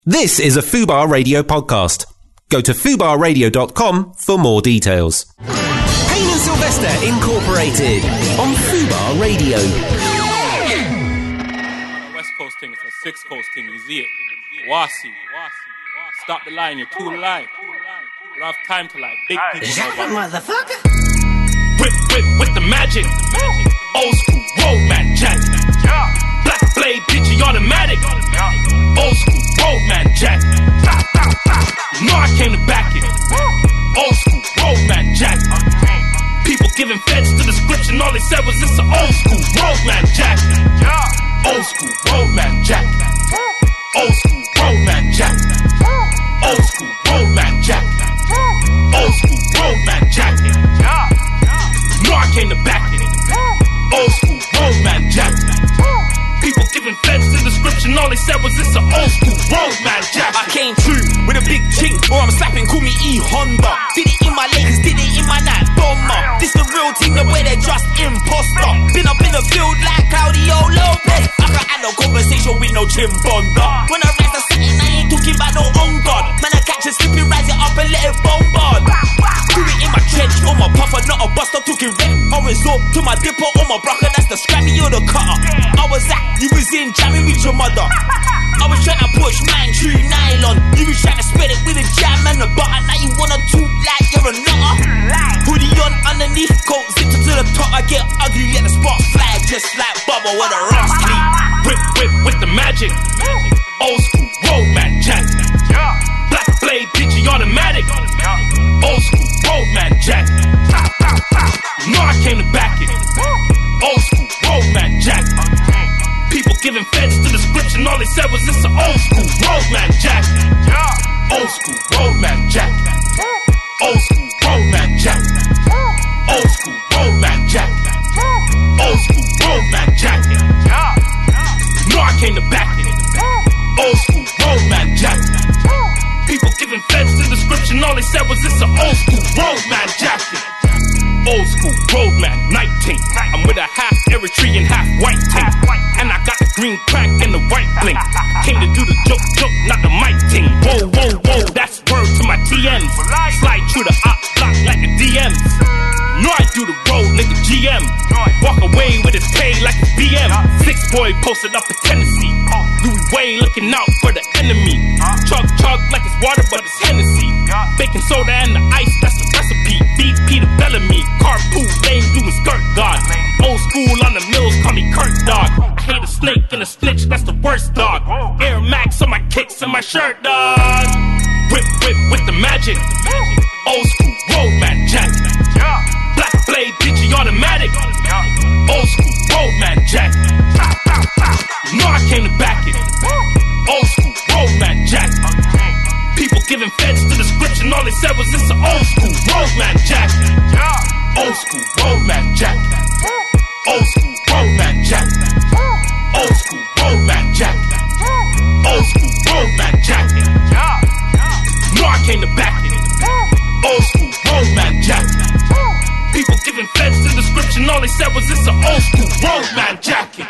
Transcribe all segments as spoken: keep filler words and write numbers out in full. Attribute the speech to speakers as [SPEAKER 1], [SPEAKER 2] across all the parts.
[SPEAKER 1] This is a Fubar Radio podcast. Go to fubar radio dot com for more details. Payne and Sylvester Incorporated on Fubar Radio.
[SPEAKER 2] West Coast thing, it's a Six Coast thing, you see it. Wasi. Stop the line, you're too live. You don't have time to lie. Big people know about it.
[SPEAKER 3] Motherfucker.
[SPEAKER 2] Whip, whip, with the magic. Old school, roadman jack. Black blade, Digi automatic. Old school, roadman jack. You know I came to back it. Old school, roadman jack. People giving feds to the description, all they said was it's an old school roadman jack. Old school, roadman jack. Old school, roadman jack. Old school, roadman jack. Old school, roadman jack. You know I came to back it. Old school, roadman jack. People giving feds to the description, all they said was it's an old school roadman jack.
[SPEAKER 4] I came through with a big ching, or I'm slapping, call me E Honda. Did it in my Lakers, did it in my night bomber. This the real team, the way they're just imposter. Been up in the field like Claudio Lopez. I can't have no conversation with no chimbonda. When I rise the setting, I ain't talking about no on guard. Man, I catch it slipping, rise it up and let it bombard. Do it in my trench, or my puffer, not a bust. I'm talking red, or resort to my dipper, or my brother. That's the scrappy or the cutter. I was at, you was in jamming with your mother. I was trying to push man true nylon. You was trying to spread it with a jam and a butter. Now you wanna talk like you're a nutter. Hoodie on underneath, coat zipped to the top. I get ugly, let the spot fly just like Bubba with a rusty.
[SPEAKER 2] Whip, whip with the magic. Old school roadman jack. Black blade, Digi automatic. Old school roadman jack. You know I came to back it. Old school roadman jack. People giving feds to the description, all they said was it's an old school roadman jack. Old school roadman jack. Old school roadman jack. Old school roadman jack. Old school roadman jack. You know I came to back it. Old school roadman jack. People giving feds to the description, all they said was it's an old school roadman jacket. Old school roadman, night team. I'm with a half Eritrean, half white team. And I got the green crack and the white blink. Came to do the joke, joke, not the mic team. Whoa, whoa, whoa, that's word to my T Ms. Slide through the op block like the D Ms. Know I do the road, nigga G M. Walk away with his pay like a B M. Six boy posted up in Tennessee. Louis Wayne looking out for the enemy. Chug, chug like it's water, but it's Hennessy. Baking soda and the ice, that's the recipe. B P to Bellamy. Carpool lane doing skirt guard. Old school on the mills, call me Kurt dog. I hate a snake and a snitch, that's the worst dog. Air Max on my kicks and my shirt dog. Whip, whip with the magic. Old school roadman jack. Black blade, Digi automatic. Old school roadman jack. You know I came to back it. Old school roadman jack. People giving feds to the description, all they said was it's an old school roadman jack. Old school roadman jack. Old school roadman jack. Old school roadman jack. Old school roadman jack. You know I came to back it. Old school roadman jack. People giving feds to the description, all they said was it's an old school roadman jacket.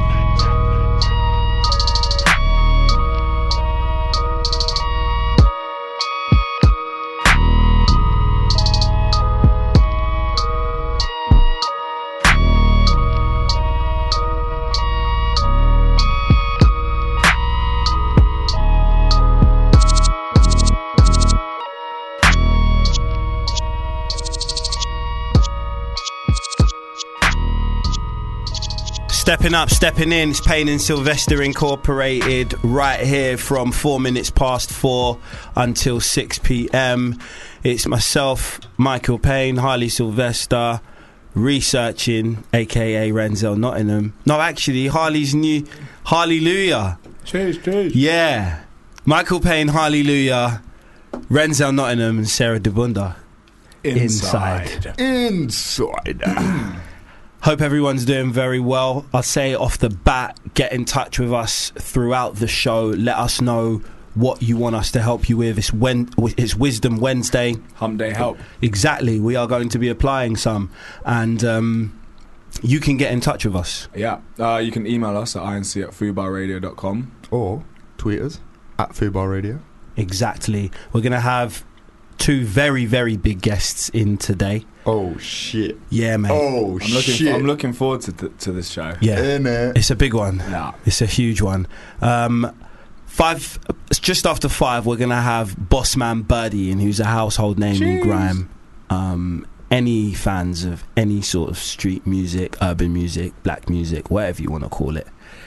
[SPEAKER 5] Stepping up, stepping in, it's Payne and Sylvester Incorporated right here from four minutes past four until six p.m. It's myself, Michael Payne, Harley Sylvester, researching, aka Renzel Nottingham. No, actually, Harley's new, Hallelujah.
[SPEAKER 6] Cheers, cheers.
[SPEAKER 5] Yeah. Michael Payne, Hallelujah, Renzel Nottingham and Sarah Debunda.
[SPEAKER 6] Inside.
[SPEAKER 5] Inside. Inside. Hope everyone's doing very well. I'll say off the bat, get in touch with us throughout the show. Let us know what you want us to help you with. It's, when, it's Wisdom Wednesday.
[SPEAKER 6] Hump Day help.
[SPEAKER 5] Exactly. We are going to be applying some. And um, you can get in touch with us.
[SPEAKER 6] Yeah. Uh, you can email us at inc at fubar radio dot com.
[SPEAKER 7] Or tweet us.
[SPEAKER 3] at Fubar Radio.
[SPEAKER 5] Exactly. We're going to have two very, very big guests in today.
[SPEAKER 3] Oh, shit.
[SPEAKER 5] Yeah, mate.
[SPEAKER 3] Oh,
[SPEAKER 6] I'm looking,
[SPEAKER 3] shit.
[SPEAKER 6] I'm looking forward to th- to this show.
[SPEAKER 5] Yeah.
[SPEAKER 3] Innit?
[SPEAKER 5] It's a big one.
[SPEAKER 6] Nah.
[SPEAKER 5] It's a huge one. Um, five, it's just after five, we're going to have Bossman Birdie in, who's a household name in grime. Um, any fans of any sort of street music, urban music, black music, whatever you want to call it,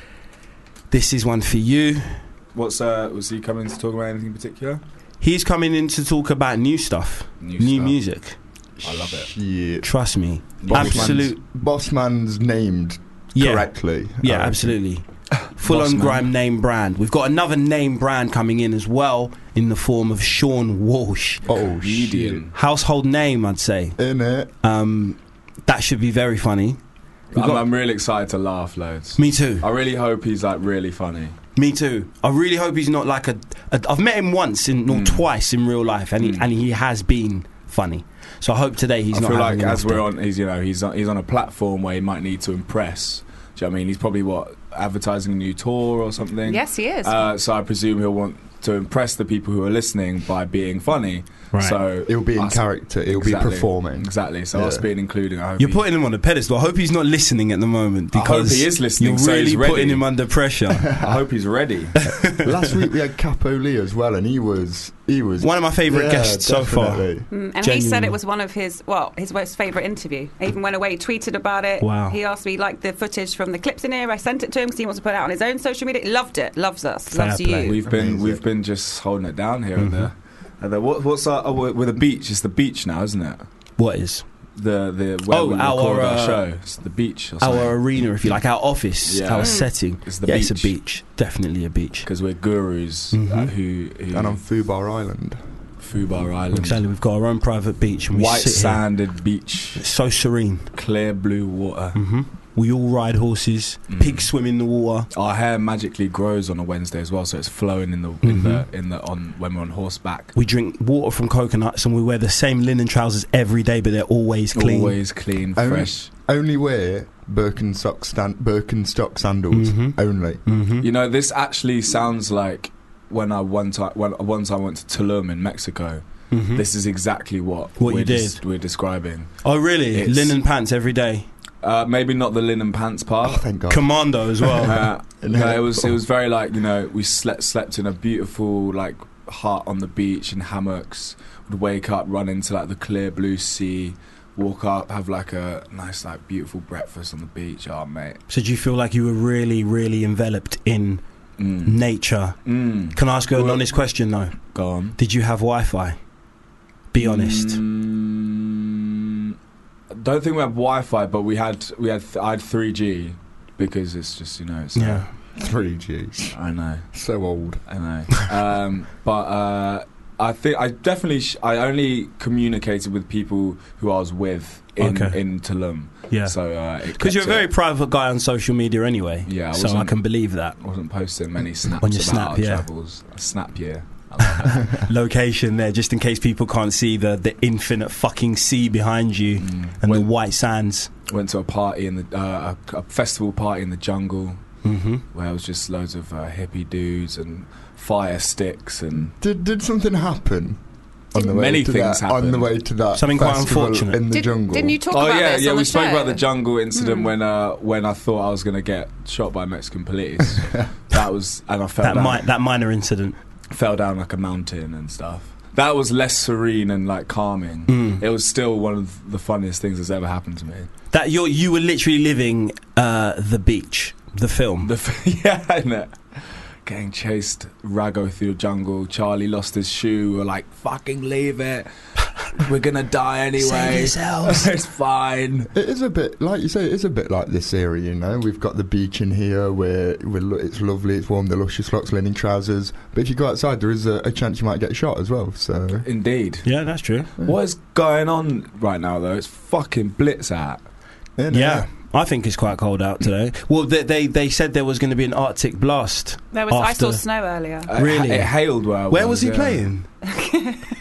[SPEAKER 5] this is one for you.
[SPEAKER 6] What's uh? Was he coming to talk about anything in particular?
[SPEAKER 5] He's coming in to talk about new stuff,
[SPEAKER 6] New,
[SPEAKER 5] new
[SPEAKER 6] stuff.
[SPEAKER 5] music.
[SPEAKER 6] I love it.
[SPEAKER 3] Shit.
[SPEAKER 5] Trust me.
[SPEAKER 3] Bossman's-
[SPEAKER 5] Absolute.
[SPEAKER 3] Bossman's named
[SPEAKER 5] Yeah.
[SPEAKER 3] correctly.
[SPEAKER 5] Yeah,
[SPEAKER 3] I reckon.
[SPEAKER 5] absolutely. Full on
[SPEAKER 6] Bossman.
[SPEAKER 5] grime name brand. We've got another name brand coming in as well in the form of Sean Walsh.
[SPEAKER 3] Oh, shit.
[SPEAKER 6] Median.
[SPEAKER 5] Household name, I'd say.
[SPEAKER 3] Innit?
[SPEAKER 5] Um, that should be very funny. We've
[SPEAKER 6] I'm,
[SPEAKER 5] got-
[SPEAKER 6] I'm really excited to laugh loads.
[SPEAKER 5] Me too.
[SPEAKER 6] I really hope he's like really funny.
[SPEAKER 5] Me too. I really hope he's not like a. a I've met him once in, or
[SPEAKER 6] Mm.
[SPEAKER 5] twice in real life, and he,
[SPEAKER 6] Mm.
[SPEAKER 5] and he has been funny. So I hope today he's
[SPEAKER 6] I
[SPEAKER 5] not.
[SPEAKER 6] feel like
[SPEAKER 5] having an
[SPEAKER 6] as
[SPEAKER 5] off
[SPEAKER 6] we're
[SPEAKER 5] day.
[SPEAKER 6] on, he's you know he's on, he's on a platform where he might need to impress. Do you know what I mean? He's probably what advertising a new tour or something.
[SPEAKER 7] Yes, he is.
[SPEAKER 6] Uh, so I presume he'll want to impress the people who are listening by being funny.
[SPEAKER 5] Right.
[SPEAKER 6] So
[SPEAKER 3] He'll be in
[SPEAKER 6] us-
[SPEAKER 3] character. He'll
[SPEAKER 6] exactly,
[SPEAKER 3] be performing.
[SPEAKER 6] Exactly. So
[SPEAKER 3] Yeah.
[SPEAKER 6] us being including. I hope
[SPEAKER 5] You're
[SPEAKER 6] he-
[SPEAKER 5] putting him on a pedestal. I hope he's not listening at the moment
[SPEAKER 6] I hope
[SPEAKER 5] because
[SPEAKER 6] he is listening,
[SPEAKER 5] You're
[SPEAKER 6] so
[SPEAKER 5] really
[SPEAKER 6] he's ready.
[SPEAKER 5] putting him under pressure.
[SPEAKER 6] I hope he's ready.
[SPEAKER 3] Last week we had Capo Lee as well, and he was he was
[SPEAKER 5] One of my favourite
[SPEAKER 3] yeah,
[SPEAKER 5] guests so far.
[SPEAKER 3] definitely.
[SPEAKER 7] Mm, and he
[SPEAKER 5] Genuinely.
[SPEAKER 7] said it was one of his, well, his most favourite interview. He even went away, tweeted about it.
[SPEAKER 5] Wow.
[SPEAKER 7] He asked me, like, the footage from the clips in here. I sent it to him because he wants to put it out on his own social media. Loved it. Loves us.
[SPEAKER 5] Fair
[SPEAKER 7] Loves
[SPEAKER 5] play.
[SPEAKER 7] you.
[SPEAKER 6] We've been
[SPEAKER 3] Amazing.
[SPEAKER 6] we've been just holding it down here
[SPEAKER 5] Mhm.
[SPEAKER 6] and there. And then what, what's our, oh, with the beach? It's the beach now, isn't it?
[SPEAKER 5] What is
[SPEAKER 6] The the where
[SPEAKER 5] Oh,
[SPEAKER 6] we
[SPEAKER 5] our,
[SPEAKER 6] record our
[SPEAKER 5] uh,
[SPEAKER 6] show. It's the beach. Or something.
[SPEAKER 5] our arena, if you like, our office,
[SPEAKER 6] Yeah.
[SPEAKER 5] our
[SPEAKER 7] Mm.
[SPEAKER 5] setting?
[SPEAKER 6] It's the
[SPEAKER 5] yeah,
[SPEAKER 6] beach.
[SPEAKER 5] it's a beach. Definitely a beach.
[SPEAKER 6] Because we're gurus
[SPEAKER 5] Mhm.
[SPEAKER 6] uh, who, who
[SPEAKER 3] And on Fubar Island.
[SPEAKER 6] Fubar Island,
[SPEAKER 5] Exactly. We've got our own private beach, and we
[SPEAKER 6] white
[SPEAKER 5] sit here.
[SPEAKER 6] sanded beach,
[SPEAKER 5] It's so serene.
[SPEAKER 6] clear blue water.
[SPEAKER 5] hmm We all ride horses.
[SPEAKER 6] Mm.
[SPEAKER 5] Pigs swim in the water.
[SPEAKER 6] Our hair magically grows on a Wednesday as well, so it's flowing in the in
[SPEAKER 5] Mhm.
[SPEAKER 6] the in the on when we're on horseback.
[SPEAKER 5] We drink water from coconuts, and we wear the same linen trousers every day, but they're always clean.
[SPEAKER 6] Always clean,
[SPEAKER 3] Only-
[SPEAKER 6] fresh.
[SPEAKER 3] Only wear Birkenstock, stan- Birkenstock sandals.
[SPEAKER 5] Mhm.
[SPEAKER 3] Only.
[SPEAKER 5] hmm
[SPEAKER 6] You know, this actually sounds like when I one time when one time I went to Tulum in Mexico.
[SPEAKER 5] hmm
[SPEAKER 6] This is exactly what
[SPEAKER 5] What
[SPEAKER 6] we're
[SPEAKER 5] you
[SPEAKER 6] des-
[SPEAKER 5] did.
[SPEAKER 6] we're describing.
[SPEAKER 5] Oh, really?
[SPEAKER 6] It's-
[SPEAKER 5] Linen pants every day.
[SPEAKER 6] Uh, maybe not the linen pants
[SPEAKER 3] Oh,
[SPEAKER 6] part.
[SPEAKER 3] thank God.
[SPEAKER 5] Commando as well.
[SPEAKER 6] Uh, no, it was it was very like, you know, we slept slept in a beautiful like hut on the beach in hammocks. Would wake up, run into like the clear blue sea, walk up, have like a nice like beautiful breakfast on the beach. Oh mate,
[SPEAKER 5] So do you feel like you were really, really enveloped in
[SPEAKER 6] mm.
[SPEAKER 5] nature?
[SPEAKER 6] Mm.
[SPEAKER 5] Can I ask you an
[SPEAKER 6] Well-
[SPEAKER 5] honest question though?
[SPEAKER 6] Go on.
[SPEAKER 5] Did you have Wi-Fi? Be honest.
[SPEAKER 6] Mm, I don't think we had Wi-Fi, but we had we had I had three G because it's just, you know, it's
[SPEAKER 5] Yeah.
[SPEAKER 3] three Gs.
[SPEAKER 6] I know.
[SPEAKER 3] So old.
[SPEAKER 6] I know. um, but uh, I think I definitely sh- I only communicated with people who I was with in
[SPEAKER 5] Okay.
[SPEAKER 6] in Tulum.
[SPEAKER 5] Yeah.
[SPEAKER 6] So uh,
[SPEAKER 5] Because you're a very private guy on social media anyway.
[SPEAKER 6] Yeah, I
[SPEAKER 5] So I
[SPEAKER 6] wasn't-
[SPEAKER 5] can believe that.
[SPEAKER 6] I wasn't posting many snaps
[SPEAKER 5] On your
[SPEAKER 6] about
[SPEAKER 5] snap,
[SPEAKER 6] our
[SPEAKER 5] yeah.
[SPEAKER 6] travels. Snap year. I love it.
[SPEAKER 5] Location there, just in case people can't see the, the infinite fucking sea behind you
[SPEAKER 6] Mm.
[SPEAKER 5] and
[SPEAKER 6] went,
[SPEAKER 5] the white sands.
[SPEAKER 6] went to a party in the uh, a, a festival party in the jungle
[SPEAKER 5] hmm
[SPEAKER 6] where it was just loads of uh, hippie dudes and fire sticks and
[SPEAKER 3] Did did something happen on the way
[SPEAKER 6] Many
[SPEAKER 3] to
[SPEAKER 6] things
[SPEAKER 3] that? On the
[SPEAKER 6] happened.
[SPEAKER 3] way to that
[SPEAKER 5] Something quite
[SPEAKER 3] festival
[SPEAKER 5] unfortunate.
[SPEAKER 3] in the
[SPEAKER 7] Did,
[SPEAKER 3] jungle.
[SPEAKER 7] Didn't you talk
[SPEAKER 6] oh
[SPEAKER 7] about
[SPEAKER 6] yeah,
[SPEAKER 7] this
[SPEAKER 6] yeah.
[SPEAKER 7] on
[SPEAKER 6] We
[SPEAKER 7] the
[SPEAKER 6] spoke
[SPEAKER 7] show?
[SPEAKER 6] about the jungle incident
[SPEAKER 7] Mm.
[SPEAKER 6] when uh, when I thought I was going to get shot by Mexican police. That was, and I fell
[SPEAKER 5] That,
[SPEAKER 6] down,
[SPEAKER 5] mi- that minor incident.
[SPEAKER 6] fell down like a mountain and stuff. That was less serene and like calming.
[SPEAKER 5] Mm.
[SPEAKER 6] It was still one of the funniest things that's ever happened to me.
[SPEAKER 5] That you you were literally living uh, the beach, the film.
[SPEAKER 6] The f- yeah, innit? Getting chased, Rago through the jungle. Charlie lost his shoe. We're like, fucking leave it. We're gonna die anyway.
[SPEAKER 5] Save yourselves.
[SPEAKER 6] It's fine.
[SPEAKER 3] It is a bit, like you say, it is a bit like this area, you know. We've got the beach in here where we're, lo- it's lovely, it's warm, the luscious locks, linen trousers. But if you go outside, there is a, a chance you might get shot as well, so...
[SPEAKER 6] Indeed.
[SPEAKER 5] Yeah, that's true.
[SPEAKER 6] What is going on right now, though? It's fucking blitz out.
[SPEAKER 3] innit?
[SPEAKER 5] Yeah, I think it's quite cold out today. Well, they they, they said there was going to be an Arctic blast.
[SPEAKER 7] There was, I saw
[SPEAKER 5] After-
[SPEAKER 7] snow earlier.
[SPEAKER 6] Uh,
[SPEAKER 5] Really?
[SPEAKER 6] It hailed where I
[SPEAKER 5] Where was he
[SPEAKER 6] yeah.
[SPEAKER 5] playing?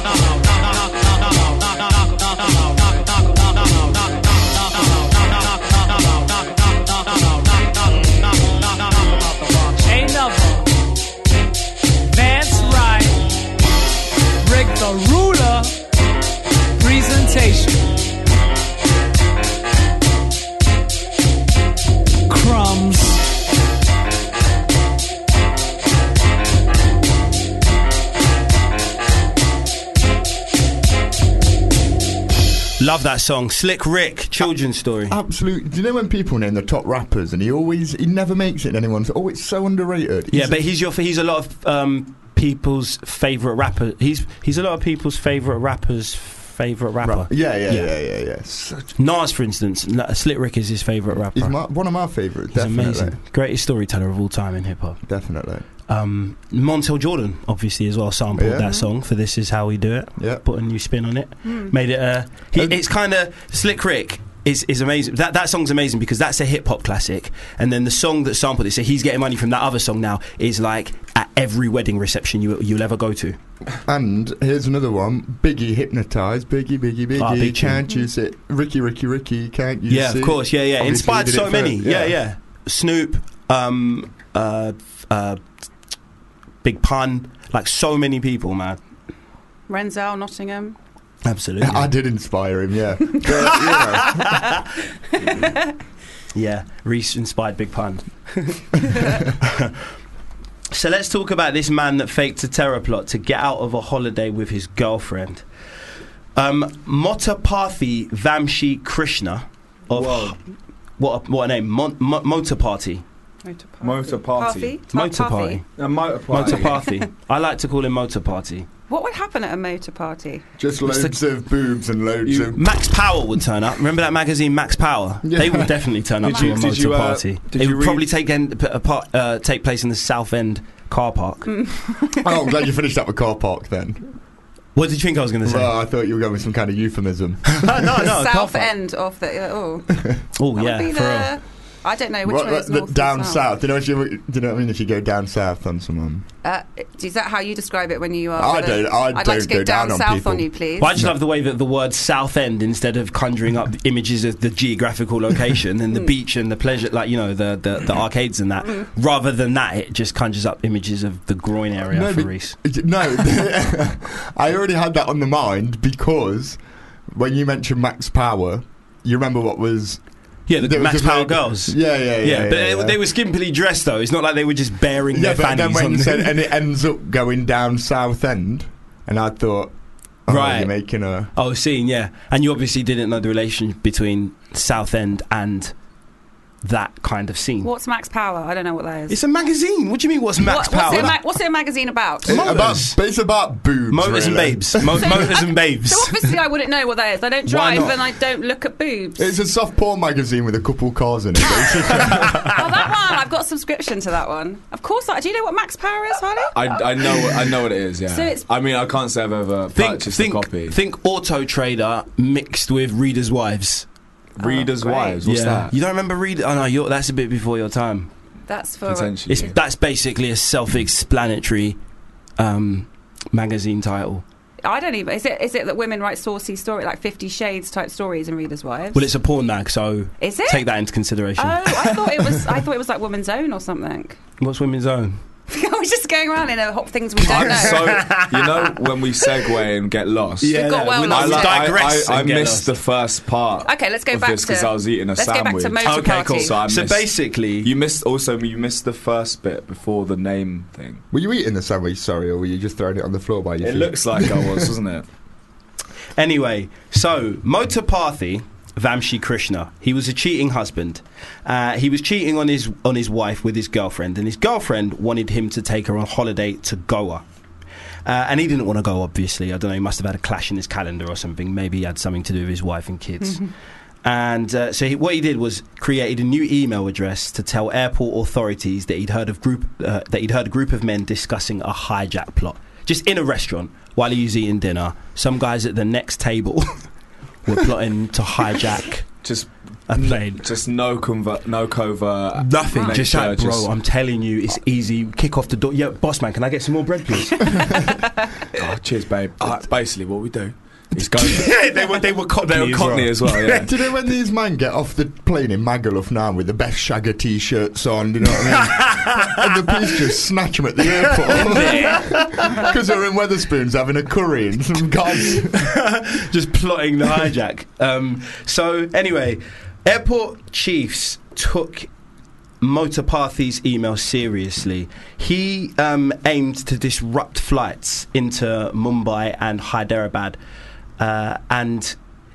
[SPEAKER 8] Ain't never. That's right. Break the ruler.
[SPEAKER 5] Love that song. Slick Rick, children's story.
[SPEAKER 3] Absolutely. Do you know when people name the top rappers and he always he never makes it in anyone's? Oh, it's so underrated.
[SPEAKER 5] Yeah,
[SPEAKER 3] He's
[SPEAKER 5] but
[SPEAKER 3] a-
[SPEAKER 5] he's your he's a lot of um, people's favourite rapper. He's he's a lot of people's favourite rappers' favourite rapper.
[SPEAKER 3] Rap- yeah, yeah,
[SPEAKER 5] Yeah.
[SPEAKER 3] yeah, yeah, yeah. Such,
[SPEAKER 5] Nas, for instance, N- Slick Rick is his favourite rapper.
[SPEAKER 3] he's my, one of my favourites.
[SPEAKER 5] He's
[SPEAKER 3] Definitely,
[SPEAKER 5] amazing. Greatest storyteller of all time in hip hop.
[SPEAKER 3] definitely.
[SPEAKER 5] Um, Montel Jordan, obviously, as well, sampled
[SPEAKER 3] Yeah.
[SPEAKER 5] that song for This Is How We Do It.
[SPEAKER 3] Yeah.
[SPEAKER 5] Put a new spin on it. Made it. Uh, he,
[SPEAKER 3] And-
[SPEAKER 5] it's kind of Slick Rick. Is, is amazing. That that song's amazing because that's a hip hop classic, and then the song that sampled it, so he's getting money from that other song now, is like at every wedding reception you you'll ever go to.
[SPEAKER 3] And here's another one: Biggie hypnotized. Biggie, Biggie, Biggie.
[SPEAKER 5] Ah, big tune.
[SPEAKER 3] Can't you see? Ricky, Ricky, Ricky. Can't you
[SPEAKER 5] Yeah,
[SPEAKER 3] see?
[SPEAKER 5] of course. Yeah, yeah.
[SPEAKER 3] Obviously,
[SPEAKER 5] Inspired
[SPEAKER 3] he did
[SPEAKER 5] so
[SPEAKER 3] it
[SPEAKER 5] many.
[SPEAKER 3] first,
[SPEAKER 5] Yeah, yeah. Snoop, um, uh, uh, Big Pun, like so many people, man.
[SPEAKER 7] Renzel, Nottingham.
[SPEAKER 5] Absolutely.
[SPEAKER 3] I did inspire him. Yeah. But, you know.
[SPEAKER 5] Yeah, Reese inspired Big Pun. So let's talk about this man that faked a terror plot to get out of a holiday with his girlfriend. Um, Motaparthi Vamshi Krishna of
[SPEAKER 6] Whoa.
[SPEAKER 5] what a, what a name, Mon, Mo, Motor Party.
[SPEAKER 7] Motor party.
[SPEAKER 6] Motor party.
[SPEAKER 7] Party?
[SPEAKER 5] Motor
[SPEAKER 7] Party.
[SPEAKER 5] Party.
[SPEAKER 6] A motor party.
[SPEAKER 5] Motor Party. I like to call him Motor Party.
[SPEAKER 7] What would happen at a motor party?
[SPEAKER 3] Just
[SPEAKER 5] It's
[SPEAKER 3] loads of boobs and loads
[SPEAKER 6] You-
[SPEAKER 3] of.
[SPEAKER 5] Max Power would turn up. Remember that magazine, Max Power?
[SPEAKER 3] Yeah.
[SPEAKER 5] They would definitely turn up
[SPEAKER 6] Did
[SPEAKER 5] to
[SPEAKER 6] you-
[SPEAKER 5] a
[SPEAKER 6] did
[SPEAKER 5] motor
[SPEAKER 6] you, uh,
[SPEAKER 5] party.
[SPEAKER 6] did
[SPEAKER 5] It
[SPEAKER 6] you
[SPEAKER 5] would probably
[SPEAKER 6] read-
[SPEAKER 5] take en- p- apart, uh, take place in the South End car park.
[SPEAKER 3] Oh, I'm glad you finished up with car park then.
[SPEAKER 5] What did you think I was going to say?
[SPEAKER 3] Well, I thought you were going with some kind of euphemism.
[SPEAKER 5] no, no, car
[SPEAKER 7] South
[SPEAKER 5] park.
[SPEAKER 7] end of the. Uh, oh,
[SPEAKER 5] Oh
[SPEAKER 7] that
[SPEAKER 5] yeah,
[SPEAKER 7] would be
[SPEAKER 5] for real.
[SPEAKER 7] the. I don't know which
[SPEAKER 3] What-
[SPEAKER 7] one is
[SPEAKER 3] the-
[SPEAKER 7] north and
[SPEAKER 3] down
[SPEAKER 7] south.
[SPEAKER 3] south. Do you know what you, do you know what I mean? If you go down south on someone,
[SPEAKER 7] Uh, is that how you describe it when you are?
[SPEAKER 3] I
[SPEAKER 7] with a-
[SPEAKER 3] don't- I
[SPEAKER 7] I'd like
[SPEAKER 3] don't
[SPEAKER 7] to go,
[SPEAKER 3] go down on
[SPEAKER 7] south
[SPEAKER 3] people.
[SPEAKER 7] on you, please.
[SPEAKER 5] Well, I just love the way that the word South End, instead of conjuring up images of the geographical location and the beach and the pleasure, like you know the the, the arcades and that, rather than that, it just conjures up images of the groin area
[SPEAKER 3] No,
[SPEAKER 5] for
[SPEAKER 3] but-
[SPEAKER 5] Reese.
[SPEAKER 3] no, I already had that on the mind because when you mentioned Max Power, you remember what was.
[SPEAKER 5] Yeah, the
[SPEAKER 3] there was
[SPEAKER 5] Max
[SPEAKER 3] a
[SPEAKER 5] Power
[SPEAKER 3] very-
[SPEAKER 5] girls.
[SPEAKER 3] Yeah, yeah, yeah.
[SPEAKER 5] Yeah,
[SPEAKER 3] yeah
[SPEAKER 5] but
[SPEAKER 3] yeah,
[SPEAKER 5] they,
[SPEAKER 3] yeah.
[SPEAKER 5] they were skimpily dressed though. It's not like they were just bearing
[SPEAKER 3] Yeah,
[SPEAKER 5] their
[SPEAKER 3] but then
[SPEAKER 5] fannies
[SPEAKER 3] when
[SPEAKER 5] on
[SPEAKER 3] you
[SPEAKER 5] the-
[SPEAKER 3] said, and it ends up going down South End, and I thought, oh,
[SPEAKER 5] Right.
[SPEAKER 3] you're making a.
[SPEAKER 5] Oh, seeing, yeah. And you obviously didn't know the relation between South End and that kind of scene.
[SPEAKER 7] What's Max Power? I don't know what that is.
[SPEAKER 5] It's a magazine. What do you mean, what's Max
[SPEAKER 7] What-
[SPEAKER 5] Power?
[SPEAKER 7] What's it, a ma- what's it a magazine about?
[SPEAKER 3] It's
[SPEAKER 5] Motors.
[SPEAKER 3] about, but it's about boobs.
[SPEAKER 5] Motors and
[SPEAKER 3] really.
[SPEAKER 5] babes. Mo- motors and babes.
[SPEAKER 7] So obviously I wouldn't know what that is. I don't
[SPEAKER 5] Why
[SPEAKER 7] drive
[SPEAKER 5] not?
[SPEAKER 7] and I don't look at boobs.
[SPEAKER 3] It's a soft porn magazine with a couple cars in it, basically.
[SPEAKER 7] Oh, that one! I've got a subscription to that one. Of course, I do. You know what Max Power is, Harley?
[SPEAKER 6] I, I know I know what it is. Yeah.
[SPEAKER 7] So it's-
[SPEAKER 6] I mean, I can't say I've ever
[SPEAKER 5] think,
[SPEAKER 6] purchased
[SPEAKER 5] think,
[SPEAKER 6] a copy.
[SPEAKER 5] think Auto Trader mixed with Reader's Wives.
[SPEAKER 6] Readers'
[SPEAKER 7] great.
[SPEAKER 6] Wives. What's that?
[SPEAKER 5] You don't remember Reader? Oh no, you're, that's a bit before your time.
[SPEAKER 7] That's for.
[SPEAKER 6] Potentially.
[SPEAKER 5] It's that's basically a self-explanatory um, magazine title.
[SPEAKER 7] I don't even. Is it? Is it that women write saucy story like Fifty Shades type stories in Readers' Wives?
[SPEAKER 5] Well, it's a porn mag, so
[SPEAKER 7] Is it?
[SPEAKER 5] take that into consideration.
[SPEAKER 7] Oh, I thought it was. I thought it was like Woman's Own or something.
[SPEAKER 5] What's Women's Own?
[SPEAKER 7] I was just going around in a hot things we don't
[SPEAKER 6] I'm
[SPEAKER 7] know.
[SPEAKER 6] so you know when we segue and get lost.
[SPEAKER 7] Yeah. got well
[SPEAKER 5] we
[SPEAKER 7] lost.
[SPEAKER 6] I,
[SPEAKER 7] Let's
[SPEAKER 6] like, I,
[SPEAKER 5] digress
[SPEAKER 6] I, I
[SPEAKER 5] and get
[SPEAKER 6] missed
[SPEAKER 5] lost.
[SPEAKER 6] the first part.
[SPEAKER 7] Okay, let's go
[SPEAKER 6] of
[SPEAKER 7] back
[SPEAKER 6] this because
[SPEAKER 7] to-
[SPEAKER 6] I was eating a
[SPEAKER 7] let's go back
[SPEAKER 6] sandwich.
[SPEAKER 7] to Motor
[SPEAKER 5] Okay,
[SPEAKER 7] Party.
[SPEAKER 5] cool.
[SPEAKER 6] So I
[SPEAKER 5] So
[SPEAKER 6] missed-
[SPEAKER 5] basically,
[SPEAKER 6] You missed also you missed the first bit before the name thing.
[SPEAKER 3] Were you eating the sandwich, sorry, or were you just throwing it on the floor by your
[SPEAKER 6] It
[SPEAKER 3] feet?
[SPEAKER 6] looks like I was, doesn't it?
[SPEAKER 5] Anyway, so Motaparthi Vamshi Krishna, he was a cheating husband. Uh, he was cheating on his on his wife with his girlfriend, and his girlfriend wanted him to take her on holiday to Goa. Uh, and he didn't want to go, obviously. I don't know, he must have had a clash in his calendar or something. Maybe he had something to do with his wife and kids. And uh, so he, what he did was created a new email address to tell airport authorities that he'd heard of group uh, that he'd heard a group of men discussing a hijack plot, just in a restaurant while he was eating dinner. Some guys at the next table were plotting to hijack
[SPEAKER 6] Just
[SPEAKER 5] a plane.
[SPEAKER 6] just no convert, no covert.
[SPEAKER 5] Nothing,
[SPEAKER 6] make
[SPEAKER 5] just
[SPEAKER 6] sure,
[SPEAKER 5] like, bro,
[SPEAKER 6] just-
[SPEAKER 5] I'm telling you, it's easy. Kick off the door. Yeah, boss man, can I get some more bread, please?
[SPEAKER 6] Oh, cheers, babe. Uh, basically, what we do is go.
[SPEAKER 5] they were they were cockney,
[SPEAKER 6] They were
[SPEAKER 5] as
[SPEAKER 6] Cockney
[SPEAKER 5] well.
[SPEAKER 6] as well. Yeah.
[SPEAKER 3] Do you know when these men get off the plane in Magaluf now with the best Shagger t-shirts on, do you know what I mean? And the police just snatch them at the airport because they're in Weatherspoons having a curry and some guys.
[SPEAKER 5] Just plotting the hijack. Um, so anyway, airport chiefs took Motaparthi's email seriously. He um, aimed to disrupt flights into Mumbai and Hyderabad, uh, and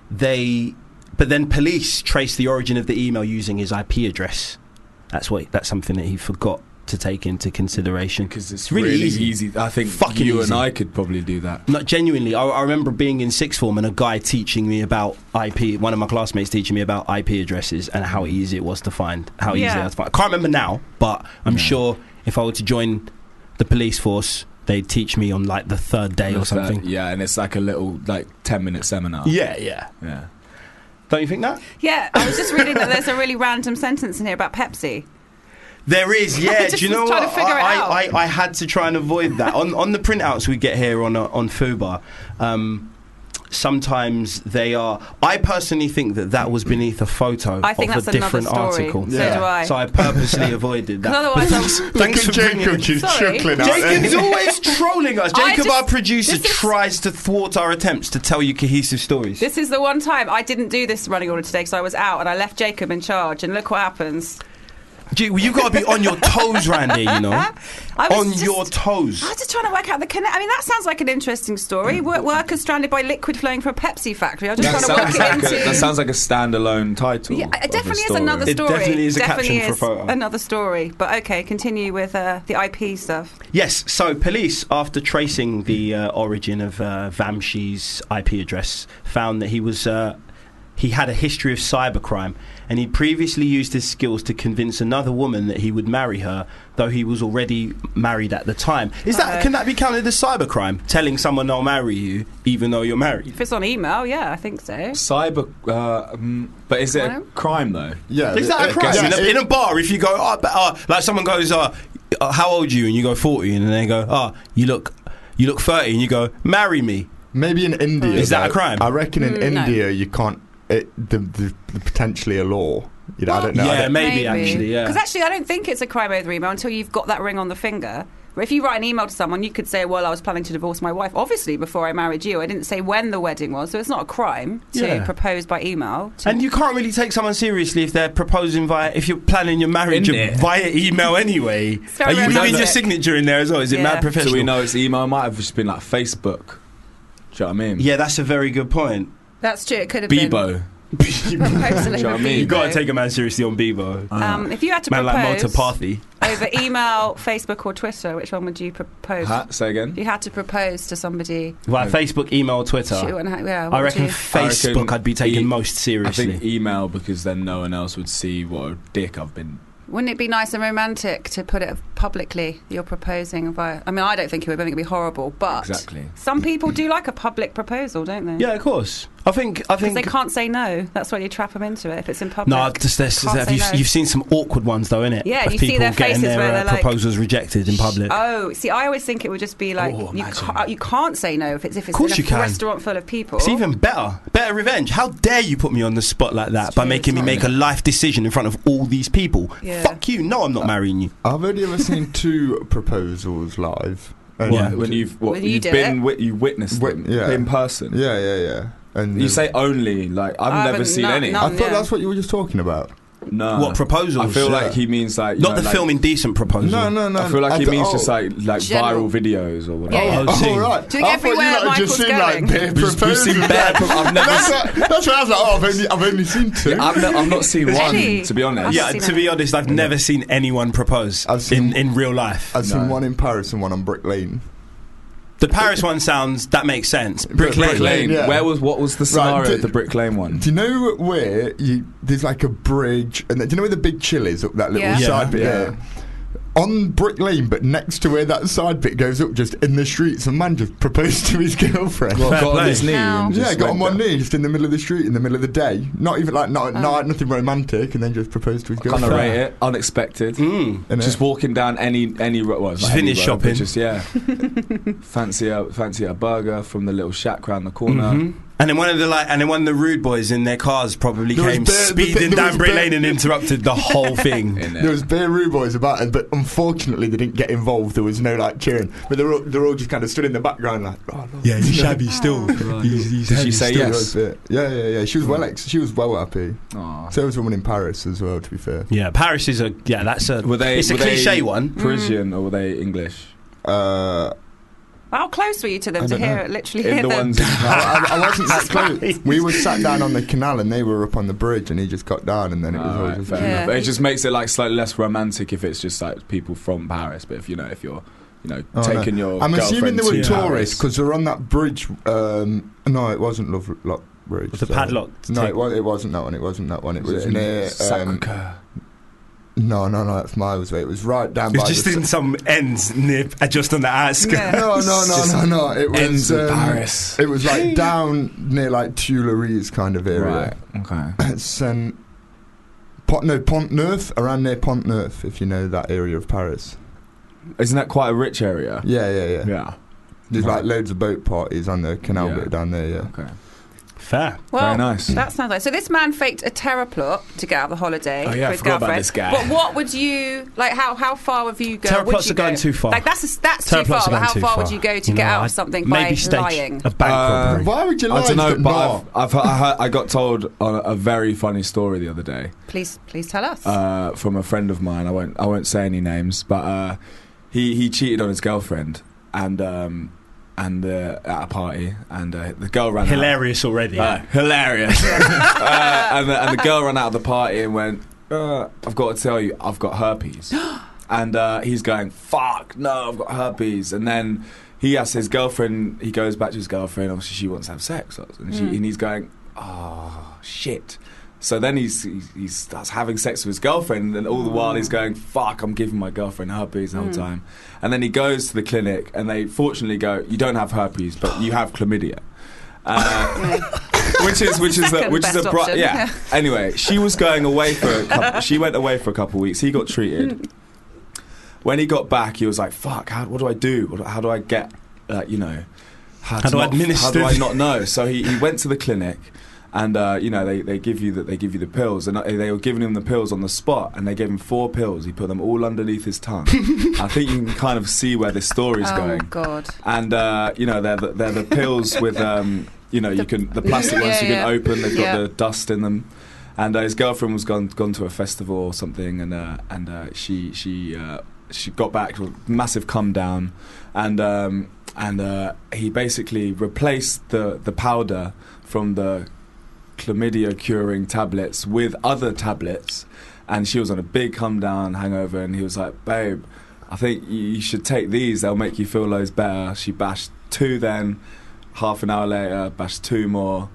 [SPEAKER 5] they, but then police traced the origin of the email using his I P address. That's what. That's something that he forgot to take into consideration.
[SPEAKER 6] Because it's
[SPEAKER 5] really,
[SPEAKER 6] really,
[SPEAKER 5] easy.
[SPEAKER 6] easy. I think
[SPEAKER 5] Fucking
[SPEAKER 6] you
[SPEAKER 5] easy.
[SPEAKER 6] and I could probably do that.
[SPEAKER 5] Not genuinely. I, I remember being in sixth form and a guy teaching me about I P. One of my classmates teaching me about I P addresses and how easy it was to find. How easy
[SPEAKER 7] Yeah.
[SPEAKER 5] it was to find. I can't remember now, but I'm
[SPEAKER 6] Yeah.
[SPEAKER 5] sure if I were to join the police force, they'd teach me on like the third day or
[SPEAKER 6] That's that-
[SPEAKER 5] something.
[SPEAKER 6] Yeah, and it's like a little like ten minute seminar.
[SPEAKER 5] Yeah, yeah.
[SPEAKER 6] Yeah.
[SPEAKER 5] Don't you think that?
[SPEAKER 7] Yeah, I was just reading that there's a really random sentence in here about Pepsi.
[SPEAKER 5] There is, yeah.
[SPEAKER 7] just
[SPEAKER 5] Do you know
[SPEAKER 7] was trying
[SPEAKER 5] what?
[SPEAKER 7] to figure it
[SPEAKER 5] I,
[SPEAKER 7] out.
[SPEAKER 5] I, I, I had to try and avoid that. on on the printouts we get here on uh, on Fubar, um, sometimes they are. I personally think that that was beneath a photo
[SPEAKER 7] I think
[SPEAKER 5] of
[SPEAKER 7] that's
[SPEAKER 5] a different
[SPEAKER 7] another story.
[SPEAKER 5] article.
[SPEAKER 7] So do I.
[SPEAKER 5] So I purposely avoided that.
[SPEAKER 7] 'Cause otherwise
[SPEAKER 5] But
[SPEAKER 7] I'm-
[SPEAKER 5] thanks,
[SPEAKER 3] Look
[SPEAKER 5] thanks
[SPEAKER 3] at
[SPEAKER 5] for bringing
[SPEAKER 3] Jacob
[SPEAKER 5] it.
[SPEAKER 3] just
[SPEAKER 7] Sorry.
[SPEAKER 3] chuckling out there.
[SPEAKER 5] Jacob's always trolling us.
[SPEAKER 7] I
[SPEAKER 5] Jacob,
[SPEAKER 7] just-
[SPEAKER 5] our producer,
[SPEAKER 7] this is-
[SPEAKER 5] tries to thwart our attempts to tell you cohesive stories.
[SPEAKER 7] This is the one time I didn't do this running order today because I was out and I left Jacob in charge. And look what happens.
[SPEAKER 5] Gee, well, you've got to be on your toes around here, you know.
[SPEAKER 7] I was
[SPEAKER 5] On
[SPEAKER 7] just-
[SPEAKER 5] your toes.
[SPEAKER 7] I was just trying to work out the connect. I mean, that sounds like an interesting story. Work- workers stranded by liquid flowing from a Pepsi factory. I was just
[SPEAKER 6] That
[SPEAKER 7] trying to work
[SPEAKER 6] sounds, like
[SPEAKER 7] it
[SPEAKER 6] a,
[SPEAKER 7] into.
[SPEAKER 6] that sounds like a standalone title.
[SPEAKER 7] Yeah,
[SPEAKER 6] of
[SPEAKER 7] it
[SPEAKER 6] a
[SPEAKER 7] definitely is
[SPEAKER 6] story.
[SPEAKER 7] another
[SPEAKER 5] It
[SPEAKER 7] story.
[SPEAKER 5] definitely is a
[SPEAKER 7] Definitely
[SPEAKER 5] caption for a
[SPEAKER 7] is
[SPEAKER 5] photo.
[SPEAKER 7] another story. But okay, continue with uh, the I P stuff.
[SPEAKER 5] Yes, so police, after tracing the uh, origin of uh, Vamshi's I P address, found that he was uh, he had a history of cybercrime, and he'd previously used his skills to convince another woman that he would marry her, though he was already married at the time. Is that
[SPEAKER 7] Uh-oh.
[SPEAKER 5] can that be counted as cybercrime? Telling someone I'll marry you, even though you're married?
[SPEAKER 7] If it's on email, yeah, I think so.
[SPEAKER 6] Cyber, uh, um, but is it a
[SPEAKER 7] Well,
[SPEAKER 6] crime though?
[SPEAKER 3] Yeah,
[SPEAKER 5] Is that a
[SPEAKER 3] it-
[SPEAKER 5] crime?
[SPEAKER 3] yeah,
[SPEAKER 5] in, a,
[SPEAKER 3] it-
[SPEAKER 5] in a bar, if you go, oh, but, uh, like someone goes, uh, uh, how old are you? And you go forty, and then they go, oh, you look, you look thirty, and you go, marry me.
[SPEAKER 3] Maybe in India.
[SPEAKER 5] Is that a
[SPEAKER 3] though,
[SPEAKER 5] crime?
[SPEAKER 3] I reckon in
[SPEAKER 7] Mm, no.
[SPEAKER 3] India you can't. It, the, the, the potentially a law. You know, I don't know. I
[SPEAKER 5] Yeah,
[SPEAKER 3] don't-
[SPEAKER 5] maybe, actually, yeah.
[SPEAKER 7] Because actually, I don't think it's a crime over email until you've got that ring on the finger. Where if you write an email to someone, you could say, well, I was planning to divorce my wife, obviously, before I married you. I didn't say when the wedding was, so it's not a crime to
[SPEAKER 5] Yeah.
[SPEAKER 7] propose by email. To
[SPEAKER 5] And you can't really take someone seriously if they're proposing via, if you're planning your marriage
[SPEAKER 6] Isn't it?
[SPEAKER 5] via email anyway.
[SPEAKER 7] very
[SPEAKER 5] Are you leaving
[SPEAKER 7] romantic.
[SPEAKER 5] your signature in there as well? Is it
[SPEAKER 7] Yeah.
[SPEAKER 5] mad professional?
[SPEAKER 6] So we know it's email. It might have just been like Facebook. Do you know what I mean?
[SPEAKER 5] Yeah, that's a very good point.
[SPEAKER 7] That's true, it could have been.
[SPEAKER 6] Bebo.
[SPEAKER 7] Proposing
[SPEAKER 6] Do you know
[SPEAKER 7] over
[SPEAKER 6] what I mean?
[SPEAKER 5] You've got to
[SPEAKER 7] Bebo.
[SPEAKER 5] take a man seriously on Bebo.
[SPEAKER 7] Um, if you had to
[SPEAKER 5] man like
[SPEAKER 7] propose
[SPEAKER 5] Motapathy.
[SPEAKER 7] over email, Facebook, or Twitter, which one would you propose?
[SPEAKER 6] Ha, say again.
[SPEAKER 7] If you had to propose to somebody,
[SPEAKER 5] Via Facebook, email, Twitter.
[SPEAKER 7] shoot, and how- yeah, what
[SPEAKER 5] I
[SPEAKER 7] would
[SPEAKER 5] reckon
[SPEAKER 7] you-
[SPEAKER 5] Facebook
[SPEAKER 6] I reckon
[SPEAKER 5] I'd be taking
[SPEAKER 6] e-
[SPEAKER 5] most
[SPEAKER 6] I
[SPEAKER 5] seriously.
[SPEAKER 6] think email because then no one else would see what a dick I've been.
[SPEAKER 7] Wouldn't it be nice and romantic to put it publicly? You're proposing via. I mean, I don't think it would. I think it'd be horrible. But
[SPEAKER 6] Exactly.
[SPEAKER 7] some people do like a public proposal, don't they?
[SPEAKER 5] Yeah, of course. I think. I
[SPEAKER 7] Because
[SPEAKER 5] think.
[SPEAKER 7] they can't say no. That's why you trap them into it if it's in public.
[SPEAKER 5] No, just, there's,
[SPEAKER 7] Can't
[SPEAKER 5] have
[SPEAKER 7] say
[SPEAKER 5] you,
[SPEAKER 7] no.
[SPEAKER 5] you've seen some awkward ones though, innit?
[SPEAKER 7] Yeah,
[SPEAKER 5] Of
[SPEAKER 7] you see
[SPEAKER 5] people
[SPEAKER 7] their
[SPEAKER 5] getting
[SPEAKER 7] faces
[SPEAKER 5] their
[SPEAKER 7] where
[SPEAKER 5] uh,
[SPEAKER 7] they're like,
[SPEAKER 5] proposals rejected in public.
[SPEAKER 7] Oh, see, I always think it would just be like
[SPEAKER 6] Oh,
[SPEAKER 7] you,
[SPEAKER 6] imagine.
[SPEAKER 7] can't, you can't say no if it's if it's
[SPEAKER 5] Of course
[SPEAKER 7] in a
[SPEAKER 5] you can.
[SPEAKER 7] restaurant full of people.
[SPEAKER 5] It's even better. Better revenge. How dare you put me on the spot like that
[SPEAKER 7] It's
[SPEAKER 5] by
[SPEAKER 7] true,
[SPEAKER 5] making me
[SPEAKER 7] it's
[SPEAKER 5] make a life decision in front of all these people?
[SPEAKER 7] Yeah.
[SPEAKER 5] Fuck you. No, I'm not marrying you.
[SPEAKER 3] I've only ever seen two proposals live. And
[SPEAKER 5] Yeah.
[SPEAKER 6] When you've what,
[SPEAKER 7] When you
[SPEAKER 6] you've
[SPEAKER 7] did
[SPEAKER 6] been
[SPEAKER 7] it.
[SPEAKER 6] wi- you witnessed
[SPEAKER 3] Wit-
[SPEAKER 6] them
[SPEAKER 3] yeah.
[SPEAKER 6] in person.
[SPEAKER 3] Yeah, yeah, yeah. And
[SPEAKER 6] You
[SPEAKER 3] the-
[SPEAKER 6] say only like I've
[SPEAKER 7] I
[SPEAKER 6] never
[SPEAKER 7] haven't-
[SPEAKER 6] seen
[SPEAKER 7] no-
[SPEAKER 6] any.
[SPEAKER 7] no.
[SPEAKER 3] I thought
[SPEAKER 7] yeah.
[SPEAKER 3] that's what you were just talking about.
[SPEAKER 6] No.
[SPEAKER 5] What, proposals?
[SPEAKER 6] I feel
[SPEAKER 3] Yeah.
[SPEAKER 6] like he means like you
[SPEAKER 5] Not
[SPEAKER 6] know,
[SPEAKER 5] the
[SPEAKER 6] like,
[SPEAKER 5] film Indecent proposal.
[SPEAKER 3] No, no, no.
[SPEAKER 6] I feel like
[SPEAKER 3] I
[SPEAKER 6] he
[SPEAKER 3] d-
[SPEAKER 6] means
[SPEAKER 3] oh.
[SPEAKER 6] just like like
[SPEAKER 7] General.
[SPEAKER 6] viral videos or whatever.
[SPEAKER 7] Yeah, yeah.
[SPEAKER 5] Oh, see.
[SPEAKER 3] Oh, right.
[SPEAKER 7] Do you think
[SPEAKER 3] I thought
[SPEAKER 7] everywhere
[SPEAKER 3] you like, just
[SPEAKER 7] Michael's
[SPEAKER 3] seemed like
[SPEAKER 7] going?
[SPEAKER 3] peer
[SPEAKER 6] We've- we've
[SPEAKER 3] proposals.
[SPEAKER 6] seen bare pro- I've never
[SPEAKER 3] that's,
[SPEAKER 6] s-
[SPEAKER 3] what, that's what I was like. Oh, I've only, I've only seen two.
[SPEAKER 6] Yeah, I've, no, I've not seen one
[SPEAKER 7] Any?
[SPEAKER 6] to be honest.
[SPEAKER 7] I've
[SPEAKER 5] Yeah,
[SPEAKER 7] seen
[SPEAKER 5] to
[SPEAKER 7] it.
[SPEAKER 5] be honest, I've never seen anyone propose
[SPEAKER 3] I've seen-
[SPEAKER 5] in, in real life.
[SPEAKER 3] I've seen
[SPEAKER 6] No.
[SPEAKER 3] one in Paris and one on Brick Lane.
[SPEAKER 5] The Paris one sounds, that makes sense. Brick
[SPEAKER 3] Brick
[SPEAKER 5] Lane.
[SPEAKER 6] Brick Lane.
[SPEAKER 3] Yeah.
[SPEAKER 6] Where was what was the scenario
[SPEAKER 3] do-
[SPEAKER 6] of the Brick Lane one?
[SPEAKER 3] Do you know where you there's like a bridge and do you know where the big chill is up that little
[SPEAKER 7] Yeah.
[SPEAKER 3] side
[SPEAKER 5] Yeah.
[SPEAKER 3] bit
[SPEAKER 6] Yeah.
[SPEAKER 3] there? On Brick Lane, but next to where that side bit goes up, just in the streets, a man just proposed to his girlfriend.
[SPEAKER 6] Well,
[SPEAKER 5] Fair
[SPEAKER 6] got on
[SPEAKER 5] play.
[SPEAKER 6] his knee.
[SPEAKER 7] No.
[SPEAKER 6] And
[SPEAKER 3] yeah,
[SPEAKER 6] just
[SPEAKER 3] got on
[SPEAKER 6] went
[SPEAKER 3] one
[SPEAKER 6] down.
[SPEAKER 3] knee, just in the middle of the street, in the middle of the day. Not even like not,
[SPEAKER 7] Oh.
[SPEAKER 3] not nothing romantic, and then just proposed to his
[SPEAKER 6] Kind of
[SPEAKER 3] girlfriend.
[SPEAKER 6] rate it. Unexpected.
[SPEAKER 5] Mm.
[SPEAKER 3] Innit?
[SPEAKER 6] Just walking down any any ro- well, it's
[SPEAKER 5] Just
[SPEAKER 6] not any
[SPEAKER 5] finish
[SPEAKER 6] road, but
[SPEAKER 5] shopping.
[SPEAKER 6] Just yeah, fancy a fancy a burger from the little shack round the corner.
[SPEAKER 5] Mhm. And then one of the like, and then one of the rude boys in their cars probably
[SPEAKER 3] There was
[SPEAKER 5] came
[SPEAKER 3] bare- the
[SPEAKER 5] speeding
[SPEAKER 3] thing- there
[SPEAKER 5] down
[SPEAKER 3] was
[SPEAKER 5] Brick
[SPEAKER 3] bare-
[SPEAKER 5] Lane and interrupted the whole thing.
[SPEAKER 6] In
[SPEAKER 3] There
[SPEAKER 6] it.
[SPEAKER 3] was bare rude boys about it, but unfortunately they didn't get involved. There was no like cheering, but they're all, they're all just kind of stood in the background like, oh, no.
[SPEAKER 5] Yeah, he's shabby still. He's, he's
[SPEAKER 6] Did she
[SPEAKER 5] heavy
[SPEAKER 6] say
[SPEAKER 5] still.
[SPEAKER 6] yes?
[SPEAKER 3] Yeah, yeah, yeah, yeah. She was well, ex- she was well happy.
[SPEAKER 6] Aw.
[SPEAKER 3] So was a woman in Paris as well. To be fair,
[SPEAKER 5] Yeah, Paris is a yeah. That's a.
[SPEAKER 6] Were they?
[SPEAKER 5] it's a
[SPEAKER 6] were they
[SPEAKER 5] cliche one.
[SPEAKER 6] Parisian or were they English?
[SPEAKER 3] uh,
[SPEAKER 7] How close were you to them
[SPEAKER 3] I
[SPEAKER 7] to
[SPEAKER 3] don't
[SPEAKER 7] hear
[SPEAKER 3] know.
[SPEAKER 7] it, literally
[SPEAKER 6] In
[SPEAKER 7] hear
[SPEAKER 6] the
[SPEAKER 7] them?
[SPEAKER 6] ones.
[SPEAKER 3] I, I, I wasn't that close.
[SPEAKER 5] Christ.
[SPEAKER 3] We were sat down on the canal and they were up on the bridge, and he just got down, and then it was all
[SPEAKER 6] Alright,
[SPEAKER 3] just.
[SPEAKER 6] fair
[SPEAKER 7] Yeah.
[SPEAKER 6] enough. It just makes it like slightly less romantic if it's just like people from Paris. But if you know, if you're, you know,
[SPEAKER 3] Oh,
[SPEAKER 6] taking
[SPEAKER 3] no.
[SPEAKER 6] your.
[SPEAKER 3] I'm assuming
[SPEAKER 6] girlfriend
[SPEAKER 3] they were
[SPEAKER 6] to
[SPEAKER 3] tourists
[SPEAKER 6] Paris.
[SPEAKER 3] because they're on that bridge. Um, no, it wasn't Lovelock Bridge.
[SPEAKER 5] With the
[SPEAKER 3] so-
[SPEAKER 5] padlock to
[SPEAKER 3] No,
[SPEAKER 5] take-
[SPEAKER 3] it, was, it wasn't that one. It wasn't that one. It was,
[SPEAKER 6] Was it in
[SPEAKER 3] near. Um,
[SPEAKER 6] Sacré-Cœur?
[SPEAKER 3] no, no, no. That's miles away. It was right down
[SPEAKER 5] It's
[SPEAKER 3] by
[SPEAKER 5] just
[SPEAKER 3] the.
[SPEAKER 5] in some ends near, uh, just on the outskirts.
[SPEAKER 7] Yeah.
[SPEAKER 3] no, no, no, no, no. It was
[SPEAKER 6] ends of
[SPEAKER 3] um,
[SPEAKER 6] Paris.
[SPEAKER 3] It was like down near like Tuileries kind of area.
[SPEAKER 6] Right. Okay.
[SPEAKER 3] It's um, Pont, no, Pont Neuf, around near Pont Neuf, if you know that area of Paris.
[SPEAKER 6] Isn't that quite a rich area?
[SPEAKER 3] Yeah, yeah, yeah.
[SPEAKER 6] Yeah.
[SPEAKER 3] There's
[SPEAKER 6] Right.
[SPEAKER 3] like loads of boat parties on the canal
[SPEAKER 6] Yeah.
[SPEAKER 3] bit down there. Yeah.
[SPEAKER 6] Okay.
[SPEAKER 5] Fair.
[SPEAKER 7] Well,
[SPEAKER 6] Very nice.
[SPEAKER 7] That sounds like. So this man faked a terror plot to get out of the holiday
[SPEAKER 6] Oh, yeah,
[SPEAKER 7] for
[SPEAKER 6] I
[SPEAKER 7] his
[SPEAKER 6] forgot about
[SPEAKER 7] girlfriend.
[SPEAKER 6] this guy.
[SPEAKER 7] But what would you like? How how far would you go?
[SPEAKER 5] Terror
[SPEAKER 7] would
[SPEAKER 5] plots
[SPEAKER 7] you
[SPEAKER 5] are going
[SPEAKER 7] go?
[SPEAKER 5] too far.
[SPEAKER 7] Like that's a, that's
[SPEAKER 5] Terror
[SPEAKER 7] too far.
[SPEAKER 5] plots are
[SPEAKER 7] But
[SPEAKER 5] going
[SPEAKER 7] how
[SPEAKER 5] too
[SPEAKER 7] far,
[SPEAKER 5] far.
[SPEAKER 7] would you go to
[SPEAKER 5] You
[SPEAKER 7] get
[SPEAKER 5] know,
[SPEAKER 7] out
[SPEAKER 5] I'd
[SPEAKER 7] of something
[SPEAKER 5] maybe
[SPEAKER 7] by
[SPEAKER 5] stage
[SPEAKER 7] lying?
[SPEAKER 5] a bank
[SPEAKER 6] Uh,
[SPEAKER 5] robbery.
[SPEAKER 3] Why would you lie?
[SPEAKER 6] I don't know,
[SPEAKER 3] to-
[SPEAKER 6] but
[SPEAKER 3] no.
[SPEAKER 6] I've, I've, I, heard, I got told on a very funny story the other day
[SPEAKER 7] Please please tell us.
[SPEAKER 6] uh, from a friend of mine. I won't I won't say any names, but uh, he he cheated on his girlfriend and um, and uh, at a party, and uh, the girl ran out.
[SPEAKER 5] Hilarious already.
[SPEAKER 6] Uh, hilarious. uh, and, the, and the girl ran out of the party and went, uh, I've got to tell you, I've got herpes. And uh, he's going, fuck, no, I've got herpes. And then he asks his girlfriend, he goes back to his girlfriend, obviously she wants to have sex. And, she,
[SPEAKER 7] Mm.
[SPEAKER 6] and he's going, oh, shit. So then he's, he, he starts having sex with his girlfriend, and all the while he's going, fuck, I'm giving my girlfriend herpes the whole
[SPEAKER 7] Mm.
[SPEAKER 6] time. And then he goes to the clinic, and they fortunately go, you don't have herpes, but you have chlamydia. Uh, which is which is a,
[SPEAKER 7] Second
[SPEAKER 6] which is a
[SPEAKER 7] best
[SPEAKER 6] bro-
[SPEAKER 7] option.
[SPEAKER 6] yeah. Anyway, she was going away for a couple, she went away for a couple of weeks. He got treated. When he got back, he was like, "Fuck, how, what do I do? What, how do I get, uh, you know, how,
[SPEAKER 5] How
[SPEAKER 6] to
[SPEAKER 5] do I
[SPEAKER 6] not,
[SPEAKER 5] administer
[SPEAKER 6] How do I
[SPEAKER 5] it?"
[SPEAKER 6] not know?" So he, he went to the clinic, and uh, you know they, they give you the, they give you the pills, and they were giving him the pills on the spot, and they gave him four pills. He put them all underneath his tongue. I think you can kind of see where this story's
[SPEAKER 7] oh
[SPEAKER 6] going.
[SPEAKER 7] God.
[SPEAKER 6] And uh, you know they're the, they're the pills with um, you know you can the plastic ones you
[SPEAKER 7] yeah,
[SPEAKER 6] can
[SPEAKER 7] yeah.
[SPEAKER 6] open. They've
[SPEAKER 7] Yeah.
[SPEAKER 6] got the dust in them. And uh, his girlfriend was gone gone to a festival or something, and uh, and uh, she she uh, she got back, massive come down, and um, and uh, he basically replaced the the powder from the chlamydia curing tablets with other tablets, and she was on a big come down hangover, and he was like, babe, I think you you should take these, they'll make you feel loads better. She bashed two, then half an hour later bashed two more.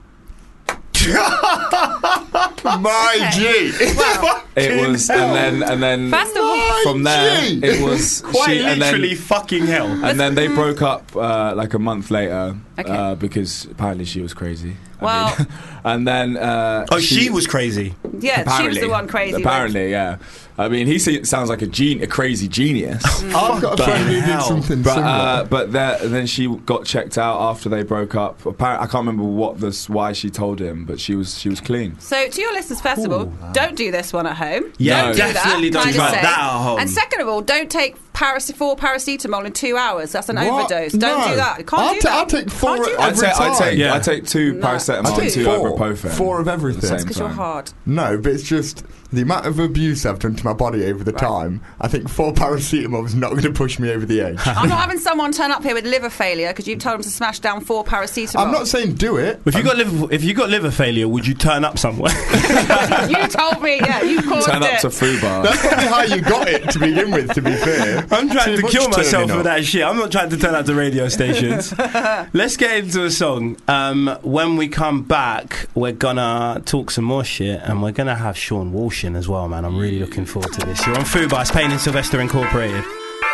[SPEAKER 3] My G.
[SPEAKER 7] Well,
[SPEAKER 6] It was, and then and then
[SPEAKER 7] first of all,
[SPEAKER 6] from there
[SPEAKER 3] Gee.
[SPEAKER 6] it was
[SPEAKER 5] Quite
[SPEAKER 6] she, and then
[SPEAKER 5] literally fucking hell.
[SPEAKER 6] and then they broke up uh, like a month later
[SPEAKER 7] Okay.
[SPEAKER 6] uh, because apparently she was crazy. I
[SPEAKER 7] Well-
[SPEAKER 6] mean, and then uh,
[SPEAKER 5] Oh, she, was crazy.
[SPEAKER 7] yeah, she was
[SPEAKER 6] apparently
[SPEAKER 7] the one crazy. one.
[SPEAKER 6] Apparently, yeah. I mean, he se- sounds like a gen- a crazy genius.
[SPEAKER 3] I've got a friend who did
[SPEAKER 5] hell.
[SPEAKER 3] something
[SPEAKER 6] But
[SPEAKER 3] similar.
[SPEAKER 6] uh, but there, then she got checked out after they broke up. Apparently, I can't remember what this why she told him, but she was she was clean.
[SPEAKER 7] So, to your listeners, first of all, don't do this one at home.
[SPEAKER 5] Yeah,
[SPEAKER 6] No.
[SPEAKER 7] do
[SPEAKER 5] definitely
[SPEAKER 7] that,
[SPEAKER 5] don't
[SPEAKER 7] can I
[SPEAKER 5] try
[SPEAKER 7] just say?
[SPEAKER 5] that at home.
[SPEAKER 7] And second of all, don't take paras- four paracetamol in two hours. That's an
[SPEAKER 3] What?
[SPEAKER 7] overdose. Don't
[SPEAKER 3] No.
[SPEAKER 7] do that. You can't
[SPEAKER 3] I'll
[SPEAKER 7] do
[SPEAKER 3] ta-
[SPEAKER 7] that.
[SPEAKER 3] I'll take four
[SPEAKER 7] Can't do
[SPEAKER 3] at
[SPEAKER 7] that.
[SPEAKER 6] I
[SPEAKER 3] every
[SPEAKER 6] take I take
[SPEAKER 3] time.
[SPEAKER 5] Yeah.
[SPEAKER 6] I take two
[SPEAKER 7] No.
[SPEAKER 6] paracetamol
[SPEAKER 3] I
[SPEAKER 6] and
[SPEAKER 3] take
[SPEAKER 6] two
[SPEAKER 3] four.
[SPEAKER 6] ibuprofen.
[SPEAKER 3] Four of
[SPEAKER 6] at the
[SPEAKER 3] everything.
[SPEAKER 6] same
[SPEAKER 7] Because you're
[SPEAKER 6] time.
[SPEAKER 7] hard.
[SPEAKER 3] No, but it's just the amount of abuse I've done to my body over the time. I think four paracetamol is not going to push me over the edge.
[SPEAKER 7] I'm not having someone turn up here with liver failure because you've told them to smash down four paracetamol.
[SPEAKER 3] I'm not saying do it.
[SPEAKER 5] If you got liver, if you got liver failure, would you turn up somewhere?
[SPEAKER 7] You told me, yeah, you caused
[SPEAKER 6] Turn up
[SPEAKER 7] it.
[SPEAKER 6] to Fubar.
[SPEAKER 3] That's probably how you got it to begin with, to be fair.
[SPEAKER 5] I'm trying
[SPEAKER 3] Too
[SPEAKER 5] to
[SPEAKER 3] much
[SPEAKER 5] kill myself
[SPEAKER 3] turning
[SPEAKER 5] for
[SPEAKER 3] up.
[SPEAKER 5] that shit. I'm not trying to turn up to radio stations. Let's get into a song. Um, when we come back, we're gonna talk some more shit, and we're gonna have Sean Walsh in as well, man. I'm really looking forward to this. You're on Fubar, it's Payne and Sylvester Incorporated.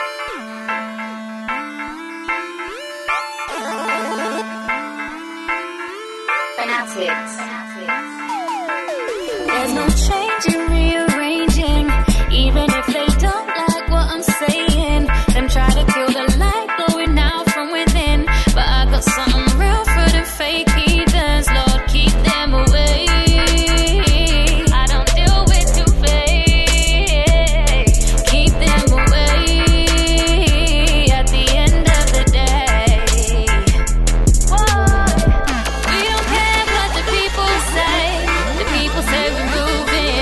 [SPEAKER 9] There's no change in rearranging, even if they don't like what I'm saying. Them try to kill the light blowing out from within, but I got something real for the fake heathens. Lord, keep them away. I don't deal with two-face. Keep them away. At the end of the day, whoa. We don't care what the people say. The people say we're moving.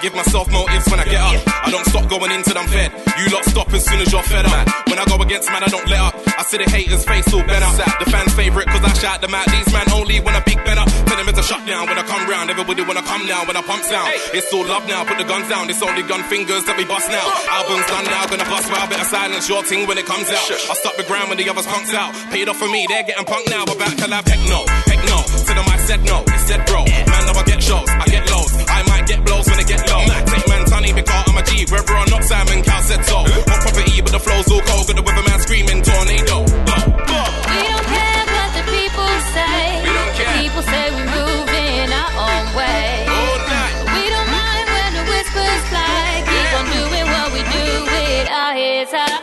[SPEAKER 2] give myself motives when I get up. I don't stop going into them fed. You lot stop as soon as you're fed up. When I go against man, I don't let up. I see the haters' face all bent up. The fans' favourite cause I shout them out. These man only when I big bent up. Tell them it's a shutdown when I come round. Everybody wanna come now when I pump sound. It's all love now, put the guns down. It's only gun fingers that we bust now. Album's done now, gonna bust for a bit of silence. Your ting when it comes out. I stuck the ground when the others punks out. Paid off for me, they're getting punked now. About to have heck no, heck no. To them I said no, they said bro. Man, now I get shows, I get lows. I might get blows when they get low. Take man tunny because I'm a G. Whether or not Simon Cow said so. On property, but the flow's all cold. Got the weatherman screaming tornado. Blow, blow.
[SPEAKER 9] We don't care what the people say.
[SPEAKER 2] We don't care.
[SPEAKER 9] People say we move in our own way.
[SPEAKER 2] All night.
[SPEAKER 9] We don't mind when the whispers fly. Keep on doing what we do with our heads high.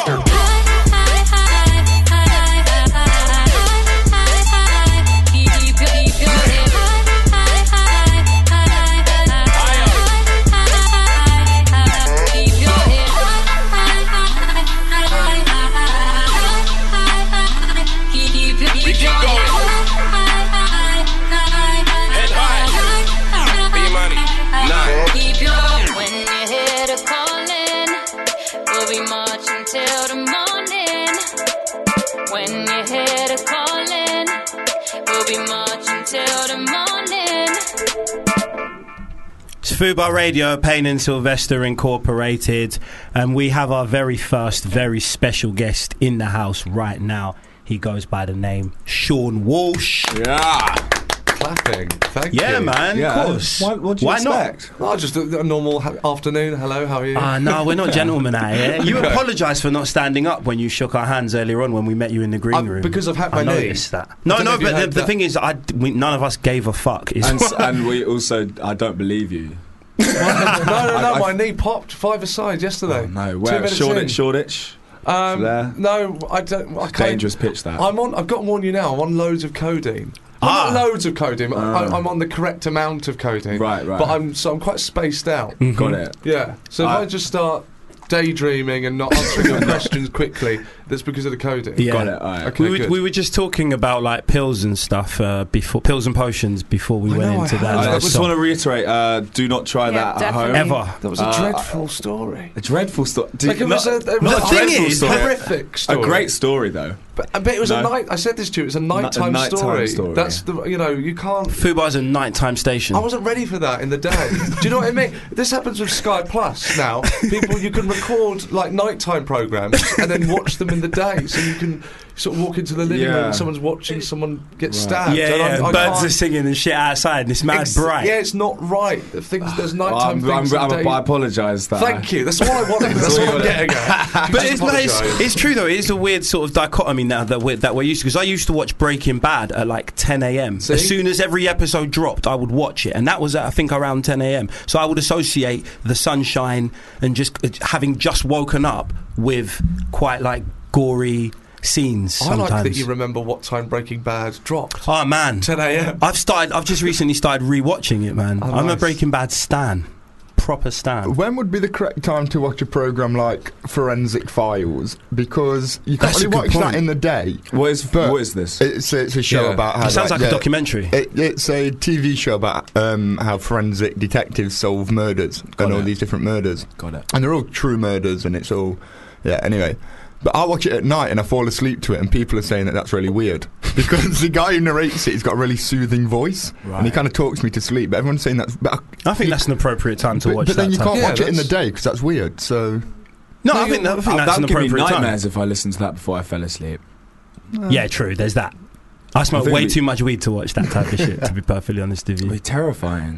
[SPEAKER 5] Fubar Radio, Payne and Sylvester Incorporated, and we have our very first, very special guest in the house right now. He goes by the name Sean Walsh.
[SPEAKER 10] Yeah. Clapping. Thank
[SPEAKER 5] yeah,
[SPEAKER 10] you.
[SPEAKER 5] Yeah, man,
[SPEAKER 10] yeah.
[SPEAKER 5] of course.
[SPEAKER 10] Why, what do you
[SPEAKER 5] Why
[SPEAKER 10] expect? Not? Oh, just a, a normal ha- afternoon. Hello, how are you?
[SPEAKER 5] Ah, uh, no, we're not gentlemen out here. You
[SPEAKER 10] Okay.
[SPEAKER 5] apologised for not standing up when you shook our hands earlier on when we met you in the green
[SPEAKER 10] I-
[SPEAKER 5] room.
[SPEAKER 10] because I've had my
[SPEAKER 5] I
[SPEAKER 10] knee.
[SPEAKER 5] noticed that. No,
[SPEAKER 10] I don't know
[SPEAKER 5] no,
[SPEAKER 10] if you
[SPEAKER 5] but the,
[SPEAKER 10] heard
[SPEAKER 5] the
[SPEAKER 10] that.
[SPEAKER 5] thing is, I, we, none of us gave a fuck. Is
[SPEAKER 6] And, s- and we also, I don't believe you.
[SPEAKER 10] no, no, no.
[SPEAKER 6] I-
[SPEAKER 10] my knee popped five aside yesterday.
[SPEAKER 6] Oh, no,
[SPEAKER 10] Two
[SPEAKER 6] where?
[SPEAKER 10] minutes
[SPEAKER 6] Shoreditch,
[SPEAKER 10] in.
[SPEAKER 6] Shoreditch.
[SPEAKER 10] Um,
[SPEAKER 6] There.
[SPEAKER 10] no, I don't. I can't.
[SPEAKER 6] Dangerous pitch, that.
[SPEAKER 10] I'm on. I've got to warn you now. I'm on loads of codeine. Well,
[SPEAKER 5] Ah.
[SPEAKER 10] not loads of codeine. but
[SPEAKER 6] Ah.
[SPEAKER 10] I, I'm on the correct amount of codeine.
[SPEAKER 6] Right, right.
[SPEAKER 10] But I'm so I'm quite spaced out.
[SPEAKER 6] Got it.
[SPEAKER 10] Yeah. So if
[SPEAKER 6] I-
[SPEAKER 10] I just start daydreaming and not answering your questions quickly, that's because of the codeine.
[SPEAKER 5] Yeah.
[SPEAKER 6] Got it, alright.
[SPEAKER 10] Okay,
[SPEAKER 5] we, were,
[SPEAKER 10] good.
[SPEAKER 5] we were just talking about like pills and stuff uh, before pills and potions before we
[SPEAKER 10] I
[SPEAKER 5] went
[SPEAKER 10] know,
[SPEAKER 5] into
[SPEAKER 10] I
[SPEAKER 5] that.
[SPEAKER 10] heard
[SPEAKER 6] I
[SPEAKER 10] that.
[SPEAKER 5] little
[SPEAKER 6] just
[SPEAKER 5] song.
[SPEAKER 6] want to reiterate, uh, do not try
[SPEAKER 7] Yeah,
[SPEAKER 6] that at home.
[SPEAKER 7] definitely.
[SPEAKER 5] Ever.
[SPEAKER 10] That was a
[SPEAKER 6] Uh,
[SPEAKER 10] dreadful story.
[SPEAKER 6] A dreadful story.
[SPEAKER 10] Like it was a, it was
[SPEAKER 6] not
[SPEAKER 10] a
[SPEAKER 6] a
[SPEAKER 5] thing
[SPEAKER 6] dreadful
[SPEAKER 5] is,
[SPEAKER 6] story.
[SPEAKER 10] horrific story.
[SPEAKER 6] A great story, though.
[SPEAKER 10] But, but it was a
[SPEAKER 6] No.
[SPEAKER 10] night. I said this to you. It was a
[SPEAKER 6] a
[SPEAKER 10] nighttime,
[SPEAKER 6] nighttime
[SPEAKER 10] story.
[SPEAKER 6] story.
[SPEAKER 10] That's the. You know, you can't.
[SPEAKER 5] Fubar's a nighttime station.
[SPEAKER 10] I wasn't ready for that in the day. Do you know what I mean? This happens with Sky Plus now. People, you can record like nighttime programs and then watch them in the day, so you can sort of walk into the living room
[SPEAKER 6] Yeah.
[SPEAKER 10] and someone's watching someone get
[SPEAKER 6] Right.
[SPEAKER 10] stabbed.
[SPEAKER 5] yeah,
[SPEAKER 10] and
[SPEAKER 5] yeah.
[SPEAKER 10] I, I
[SPEAKER 5] birds
[SPEAKER 10] can't-
[SPEAKER 5] are singing and shit outside, and it's mad
[SPEAKER 10] Ex-
[SPEAKER 5] bright.
[SPEAKER 10] Yeah, it's not right. The Things there's nighttime
[SPEAKER 6] I'm, I'm,
[SPEAKER 10] things.
[SPEAKER 6] I'm,
[SPEAKER 10] and day-
[SPEAKER 6] I apologise. That
[SPEAKER 10] Thank you. That's what I wanted. That's
[SPEAKER 6] all
[SPEAKER 10] what
[SPEAKER 6] you
[SPEAKER 10] I'm getting at. You
[SPEAKER 5] But
[SPEAKER 10] just
[SPEAKER 5] it's, no, it's,
[SPEAKER 10] apologise.
[SPEAKER 5] it's true though. It is a weird sort of dichotomy now that we're, that we're used to. Because I used to watch Breaking Bad at like ten a.m.
[SPEAKER 10] See?
[SPEAKER 5] As soon as every episode dropped, I would watch it, and that was at, I think around ten a.m. So I would associate the sunshine and just uh, having just woken up with quite like gory scenes.
[SPEAKER 10] I
[SPEAKER 5] Sometimes.
[SPEAKER 10] like that you remember what time Breaking Bad dropped.
[SPEAKER 5] Oh man,
[SPEAKER 10] ten a.m.
[SPEAKER 5] I've started. I've just recently started rewatching it, man.
[SPEAKER 10] Oh,
[SPEAKER 5] I'm a
[SPEAKER 10] nice.
[SPEAKER 5] Breaking Bad stan, proper stan.
[SPEAKER 3] When would be the correct time to watch a program like Forensic Files? Because you can't
[SPEAKER 5] That's a
[SPEAKER 3] really
[SPEAKER 5] good
[SPEAKER 3] watch
[SPEAKER 5] point.
[SPEAKER 3] that in the day.
[SPEAKER 6] What is,
[SPEAKER 3] But
[SPEAKER 6] what is this?
[SPEAKER 3] It's a, it's a show
[SPEAKER 10] Yeah.
[SPEAKER 3] about how
[SPEAKER 5] It sounds like
[SPEAKER 3] yeah,
[SPEAKER 5] a documentary.
[SPEAKER 3] It, it's a T V show about um, how forensic detectives solve murders and all
[SPEAKER 6] it.
[SPEAKER 3] these different murders,
[SPEAKER 6] Got it.
[SPEAKER 3] and they're all true murders, and it's all yeah. Anyway. But I watch it at night and I fall asleep to it, and people are saying that that's really weird because the guy who narrates it, he's got a really soothing voice, and he
[SPEAKER 6] Right.
[SPEAKER 3] kind of talks me to sleep. But everyone's saying that's. But,
[SPEAKER 5] I think that's an appropriate time to
[SPEAKER 3] but,
[SPEAKER 5] watch
[SPEAKER 3] but
[SPEAKER 5] that.
[SPEAKER 3] then you
[SPEAKER 5] type.
[SPEAKER 3] can't
[SPEAKER 10] Yeah,
[SPEAKER 3] watch it in the
[SPEAKER 10] that's-
[SPEAKER 3] day because that's weird. So
[SPEAKER 5] No,
[SPEAKER 10] No,
[SPEAKER 5] I think,
[SPEAKER 10] you-
[SPEAKER 5] that, I think
[SPEAKER 6] Uh,
[SPEAKER 5] that's
[SPEAKER 6] that
[SPEAKER 5] an
[SPEAKER 6] would give me
[SPEAKER 5] appropriate time.
[SPEAKER 6] nightmares if I listened to that before I fell asleep.
[SPEAKER 5] Yeah, true. There's that. I smoke
[SPEAKER 6] think
[SPEAKER 5] way
[SPEAKER 6] we-
[SPEAKER 5] too much weed to watch that type of shit. To be perfectly honest with
[SPEAKER 6] It'd be
[SPEAKER 5] you.
[SPEAKER 6] terrifying.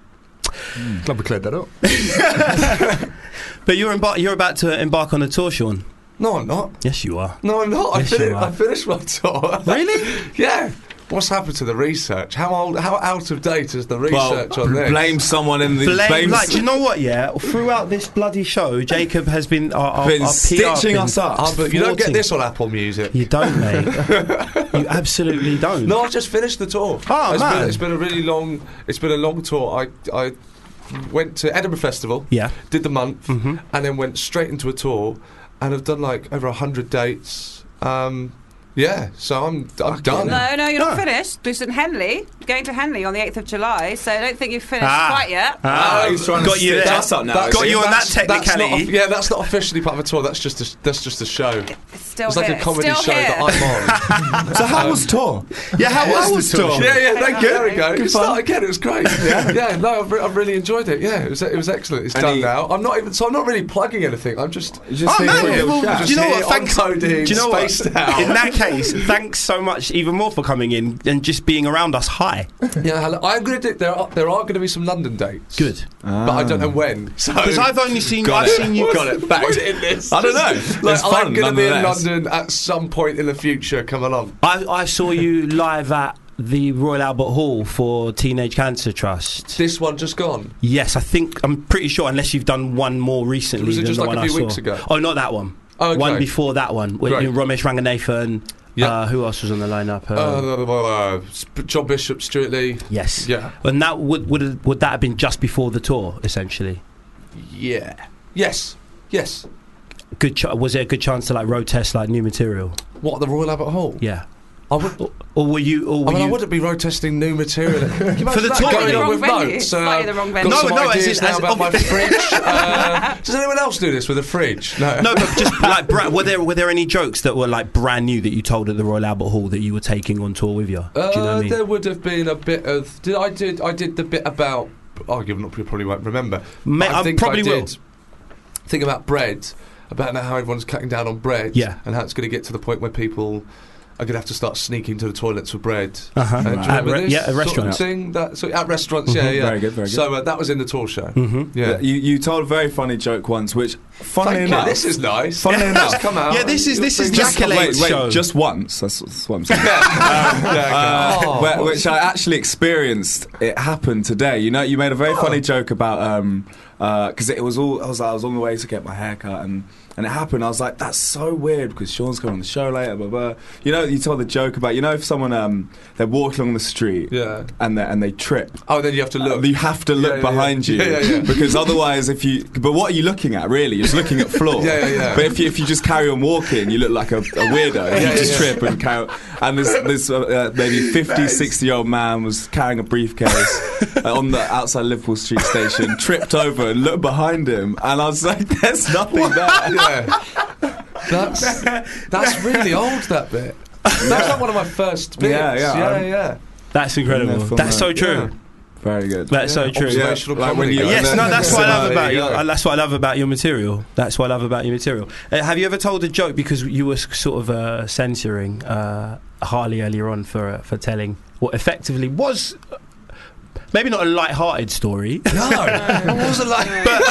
[SPEAKER 5] Hmm.
[SPEAKER 3] glad we cleared that up.
[SPEAKER 5] But you're embar- you're about to embark on a tour, Sean.
[SPEAKER 10] No, I'm not.
[SPEAKER 5] Yes, you are.
[SPEAKER 10] No, I'm not.
[SPEAKER 5] Yes,
[SPEAKER 10] I, fini-
[SPEAKER 5] you are.
[SPEAKER 10] I finished my tour.
[SPEAKER 5] Really?
[SPEAKER 10] Yeah. What's happened to the research? How old? How out of date is the research
[SPEAKER 6] well,
[SPEAKER 10] on this?
[SPEAKER 6] blame someone in the
[SPEAKER 5] Blame,
[SPEAKER 6] blame
[SPEAKER 5] like, do you know what? Yeah, throughout this bloody show, Jacob has been our, our,
[SPEAKER 6] Been
[SPEAKER 5] our P R
[SPEAKER 6] stitching
[SPEAKER 5] been
[SPEAKER 6] us up.
[SPEAKER 10] Ah, but you don't get
[SPEAKER 5] thwarting.
[SPEAKER 10] this on Apple Music.
[SPEAKER 5] You don't, mate. You absolutely don't.
[SPEAKER 10] No, I just finished the tour.
[SPEAKER 5] Oh,
[SPEAKER 10] it's
[SPEAKER 5] man.
[SPEAKER 10] Been, it's been a really long. It's been a long tour. I I went to Edinburgh Festival.
[SPEAKER 5] Yeah.
[SPEAKER 10] Did the month,
[SPEAKER 5] Mhm.
[SPEAKER 10] and then went straight into a tour, and have done like over a hundred dates. Um, Yeah, so I'm I'm done.
[SPEAKER 7] No, no, you're not
[SPEAKER 10] No.
[SPEAKER 7] finished. There's in Henley, going to Henley on the eighth of July, so I don't think you've finished
[SPEAKER 5] Ah.
[SPEAKER 7] quite yet.
[SPEAKER 5] Ah,
[SPEAKER 6] he's trying
[SPEAKER 5] got
[SPEAKER 6] to
[SPEAKER 5] you
[SPEAKER 6] stitch
[SPEAKER 5] there.
[SPEAKER 6] us up now.
[SPEAKER 5] Got you on that
[SPEAKER 10] That's- that's not
[SPEAKER 5] technicality.
[SPEAKER 10] off- yeah, that's not officially part of a tour. That's just a, that's just a show.
[SPEAKER 7] It's still
[SPEAKER 10] It's like
[SPEAKER 7] here.
[SPEAKER 10] a comedy
[SPEAKER 7] Still
[SPEAKER 10] show
[SPEAKER 7] here.
[SPEAKER 10] that I'm on.
[SPEAKER 6] So how was tour?
[SPEAKER 10] Yeah, how
[SPEAKER 6] How was tour?
[SPEAKER 10] Yeah, yeah, thank you. There we go.
[SPEAKER 6] Good
[SPEAKER 10] It's
[SPEAKER 6] fun.
[SPEAKER 10] not again. It was great. Yeah, yeah. No, I've, re- I've really enjoyed it. Yeah, it was it was excellent. It's
[SPEAKER 6] And
[SPEAKER 10] done
[SPEAKER 6] he-
[SPEAKER 10] now. I'm not even so I'm not really plugging anything. I'm just
[SPEAKER 6] just
[SPEAKER 5] Oh,
[SPEAKER 6] here
[SPEAKER 5] no,
[SPEAKER 6] for a little
[SPEAKER 5] well,
[SPEAKER 6] chat.
[SPEAKER 5] do you know
[SPEAKER 10] Just
[SPEAKER 5] what?
[SPEAKER 10] here,
[SPEAKER 5] Thanks.
[SPEAKER 10] uncoded,
[SPEAKER 5] Do you know what?
[SPEAKER 10] spaced out.
[SPEAKER 5] In that case, thanks so much, even more for coming in and just being around us. Hi.
[SPEAKER 10] Yeah, hello. I'm gonna do. There are there are going to be some London dates.
[SPEAKER 5] Good.
[SPEAKER 10] but I don't know when. So
[SPEAKER 5] Because I've only seen,
[SPEAKER 6] Got
[SPEAKER 5] I've
[SPEAKER 6] it.
[SPEAKER 5] seen you.
[SPEAKER 10] got it back in this.
[SPEAKER 6] I don't know.
[SPEAKER 10] Like,
[SPEAKER 6] It's fun,
[SPEAKER 10] I'm going to be in
[SPEAKER 6] nonetheless.
[SPEAKER 10] London at some point in the future. Come along.
[SPEAKER 5] I, I saw you live at the Royal Albert Hall for Teenage Cancer Trust.
[SPEAKER 10] This one just gone.
[SPEAKER 5] Yes, I think I'm pretty sure, unless you've done one more recently.
[SPEAKER 10] Was it
[SPEAKER 5] than
[SPEAKER 10] just
[SPEAKER 5] the
[SPEAKER 10] like
[SPEAKER 5] one
[SPEAKER 10] a few
[SPEAKER 5] I saw.
[SPEAKER 10] weeks ago?
[SPEAKER 5] Oh, not that one.
[SPEAKER 10] Oh, okay.
[SPEAKER 5] One before that one. With
[SPEAKER 10] Great.
[SPEAKER 5] Ramesh Ranganathan.
[SPEAKER 10] Yeah.
[SPEAKER 5] Uh, who else was on the lineup? Uh,
[SPEAKER 10] Uh, blah, blah, blah, blah. Sp- John Bishop, Stuart Lee.
[SPEAKER 5] yes.
[SPEAKER 10] Yeah.
[SPEAKER 5] And that would would would that have been just before the tour, essentially?
[SPEAKER 10] Yeah. Yes. Yes.
[SPEAKER 5] Good. Ch- was it a good chance to like road test like new material?
[SPEAKER 10] What, the Royal Albert Hall?
[SPEAKER 5] Yeah.
[SPEAKER 10] I would.
[SPEAKER 5] Or, or were you? Or were
[SPEAKER 10] I mean,
[SPEAKER 5] you?
[SPEAKER 10] I wouldn't be road testing new material. Can you
[SPEAKER 5] For the
[SPEAKER 10] imagine that
[SPEAKER 5] tour?
[SPEAKER 10] going
[SPEAKER 7] Slightly the
[SPEAKER 10] on
[SPEAKER 7] wrong
[SPEAKER 10] with
[SPEAKER 7] venue.
[SPEAKER 10] notes.
[SPEAKER 7] Slightly the wrong venue.
[SPEAKER 10] Got
[SPEAKER 5] No,
[SPEAKER 10] some
[SPEAKER 5] no, as
[SPEAKER 10] ideas
[SPEAKER 5] in-
[SPEAKER 10] now
[SPEAKER 5] as
[SPEAKER 10] about my
[SPEAKER 5] obvi-
[SPEAKER 10] fridge. Uh, does anyone else do this with a fridge? No.
[SPEAKER 5] No, but just like bra- were there were there any jokes that were like brand new that you told at the Royal Albert Hall that you were taking on tour with you? Do you know what I
[SPEAKER 10] Uh,
[SPEAKER 5] mean?
[SPEAKER 10] There would have been a bit of. Did I did I did the bit about? Oh, you probably won't remember.
[SPEAKER 5] Ma-
[SPEAKER 10] But I
[SPEAKER 5] I
[SPEAKER 10] think
[SPEAKER 5] probably
[SPEAKER 10] I
[SPEAKER 5] will.
[SPEAKER 10] did think about bread, about how everyone's cutting down on bread,
[SPEAKER 5] Yeah.
[SPEAKER 10] and how it's going to get to the point where people are going to have to start sneaking to the toilets for bread.
[SPEAKER 5] Uh-huh.
[SPEAKER 10] Uh, do you
[SPEAKER 5] At
[SPEAKER 10] remember
[SPEAKER 5] re-
[SPEAKER 10] this
[SPEAKER 5] yeah, at
[SPEAKER 10] sort of
[SPEAKER 5] restaurants.
[SPEAKER 10] thing? That, so at restaurants, yeah, yeah.
[SPEAKER 6] Very good, very good.
[SPEAKER 10] So uh, that was in the tour show.
[SPEAKER 5] Mhm.
[SPEAKER 10] Yeah.
[SPEAKER 6] You, you told a very funny joke once, which, funnily
[SPEAKER 10] Thank you.
[SPEAKER 6] enough,
[SPEAKER 10] This is nice.
[SPEAKER 6] Funnily
[SPEAKER 10] Yeah.
[SPEAKER 6] enough.
[SPEAKER 10] Just come out.
[SPEAKER 5] Yeah, this is-
[SPEAKER 10] and
[SPEAKER 5] this
[SPEAKER 10] you'll
[SPEAKER 5] is
[SPEAKER 10] think-
[SPEAKER 5] Jack Accolades
[SPEAKER 6] wait, wait,
[SPEAKER 5] show.
[SPEAKER 6] just once. That's, that's what I'm saying.
[SPEAKER 10] Yeah. Yeah,
[SPEAKER 6] Uh,
[SPEAKER 10] okay.
[SPEAKER 6] where-
[SPEAKER 10] Oh,
[SPEAKER 6] which I actually experienced. It happened today. You know, you made a very
[SPEAKER 10] Oh.
[SPEAKER 6] funny joke about um because it was all. I was I was on the way to get my hair cut and. And it happened. I was like, "That's so weird," because Sean's coming on the show later. Blah blah. You know, you told the joke about you know if someone um they're walking along the street
[SPEAKER 10] Yeah.
[SPEAKER 6] and they and they trip.
[SPEAKER 10] Oh, then you have to look.
[SPEAKER 6] Uh, you have to look
[SPEAKER 10] Yeah, yeah,
[SPEAKER 6] behind
[SPEAKER 10] yeah.
[SPEAKER 6] you
[SPEAKER 10] Yeah, yeah, yeah.
[SPEAKER 6] because otherwise, if you but what are you looking at really? You're just looking at floor.
[SPEAKER 10] Yeah, yeah, yeah.
[SPEAKER 6] But if you if you just carry on walking, you look like a, a weirdo. If
[SPEAKER 10] Yeah,
[SPEAKER 6] you just
[SPEAKER 10] yeah.
[SPEAKER 6] trip and carry. And this this uh, uh, maybe fifty, sixty year old man was carrying a briefcase uh, on the outside Liverpool Street station, tripped over and looked behind him, and I was like, "There's nothing there."
[SPEAKER 10] Yeah. That's that's really old. That bit. That's like one of my first bits.
[SPEAKER 6] Yeah, yeah,
[SPEAKER 10] yeah,
[SPEAKER 6] I'm-
[SPEAKER 10] yeah.
[SPEAKER 5] That's incredible.
[SPEAKER 6] Yeah, from
[SPEAKER 5] That's so
[SPEAKER 6] that.
[SPEAKER 5] true.
[SPEAKER 6] Very good.
[SPEAKER 5] That's so true.
[SPEAKER 10] Observational
[SPEAKER 6] Yeah, like when
[SPEAKER 10] comedy,
[SPEAKER 6] you-
[SPEAKER 10] guys.
[SPEAKER 5] Yes, no, that's what I love
[SPEAKER 10] There
[SPEAKER 5] about
[SPEAKER 10] you
[SPEAKER 5] you.
[SPEAKER 10] go.
[SPEAKER 5] uh, That's what I love about your material. That's what I love about your material. Uh, have you ever told a joke because you were s- sort of uh, censoring uh, Harley earlier on for uh, for telling what effectively was uh, maybe not a light-hearted story,
[SPEAKER 10] No, it wasn't like.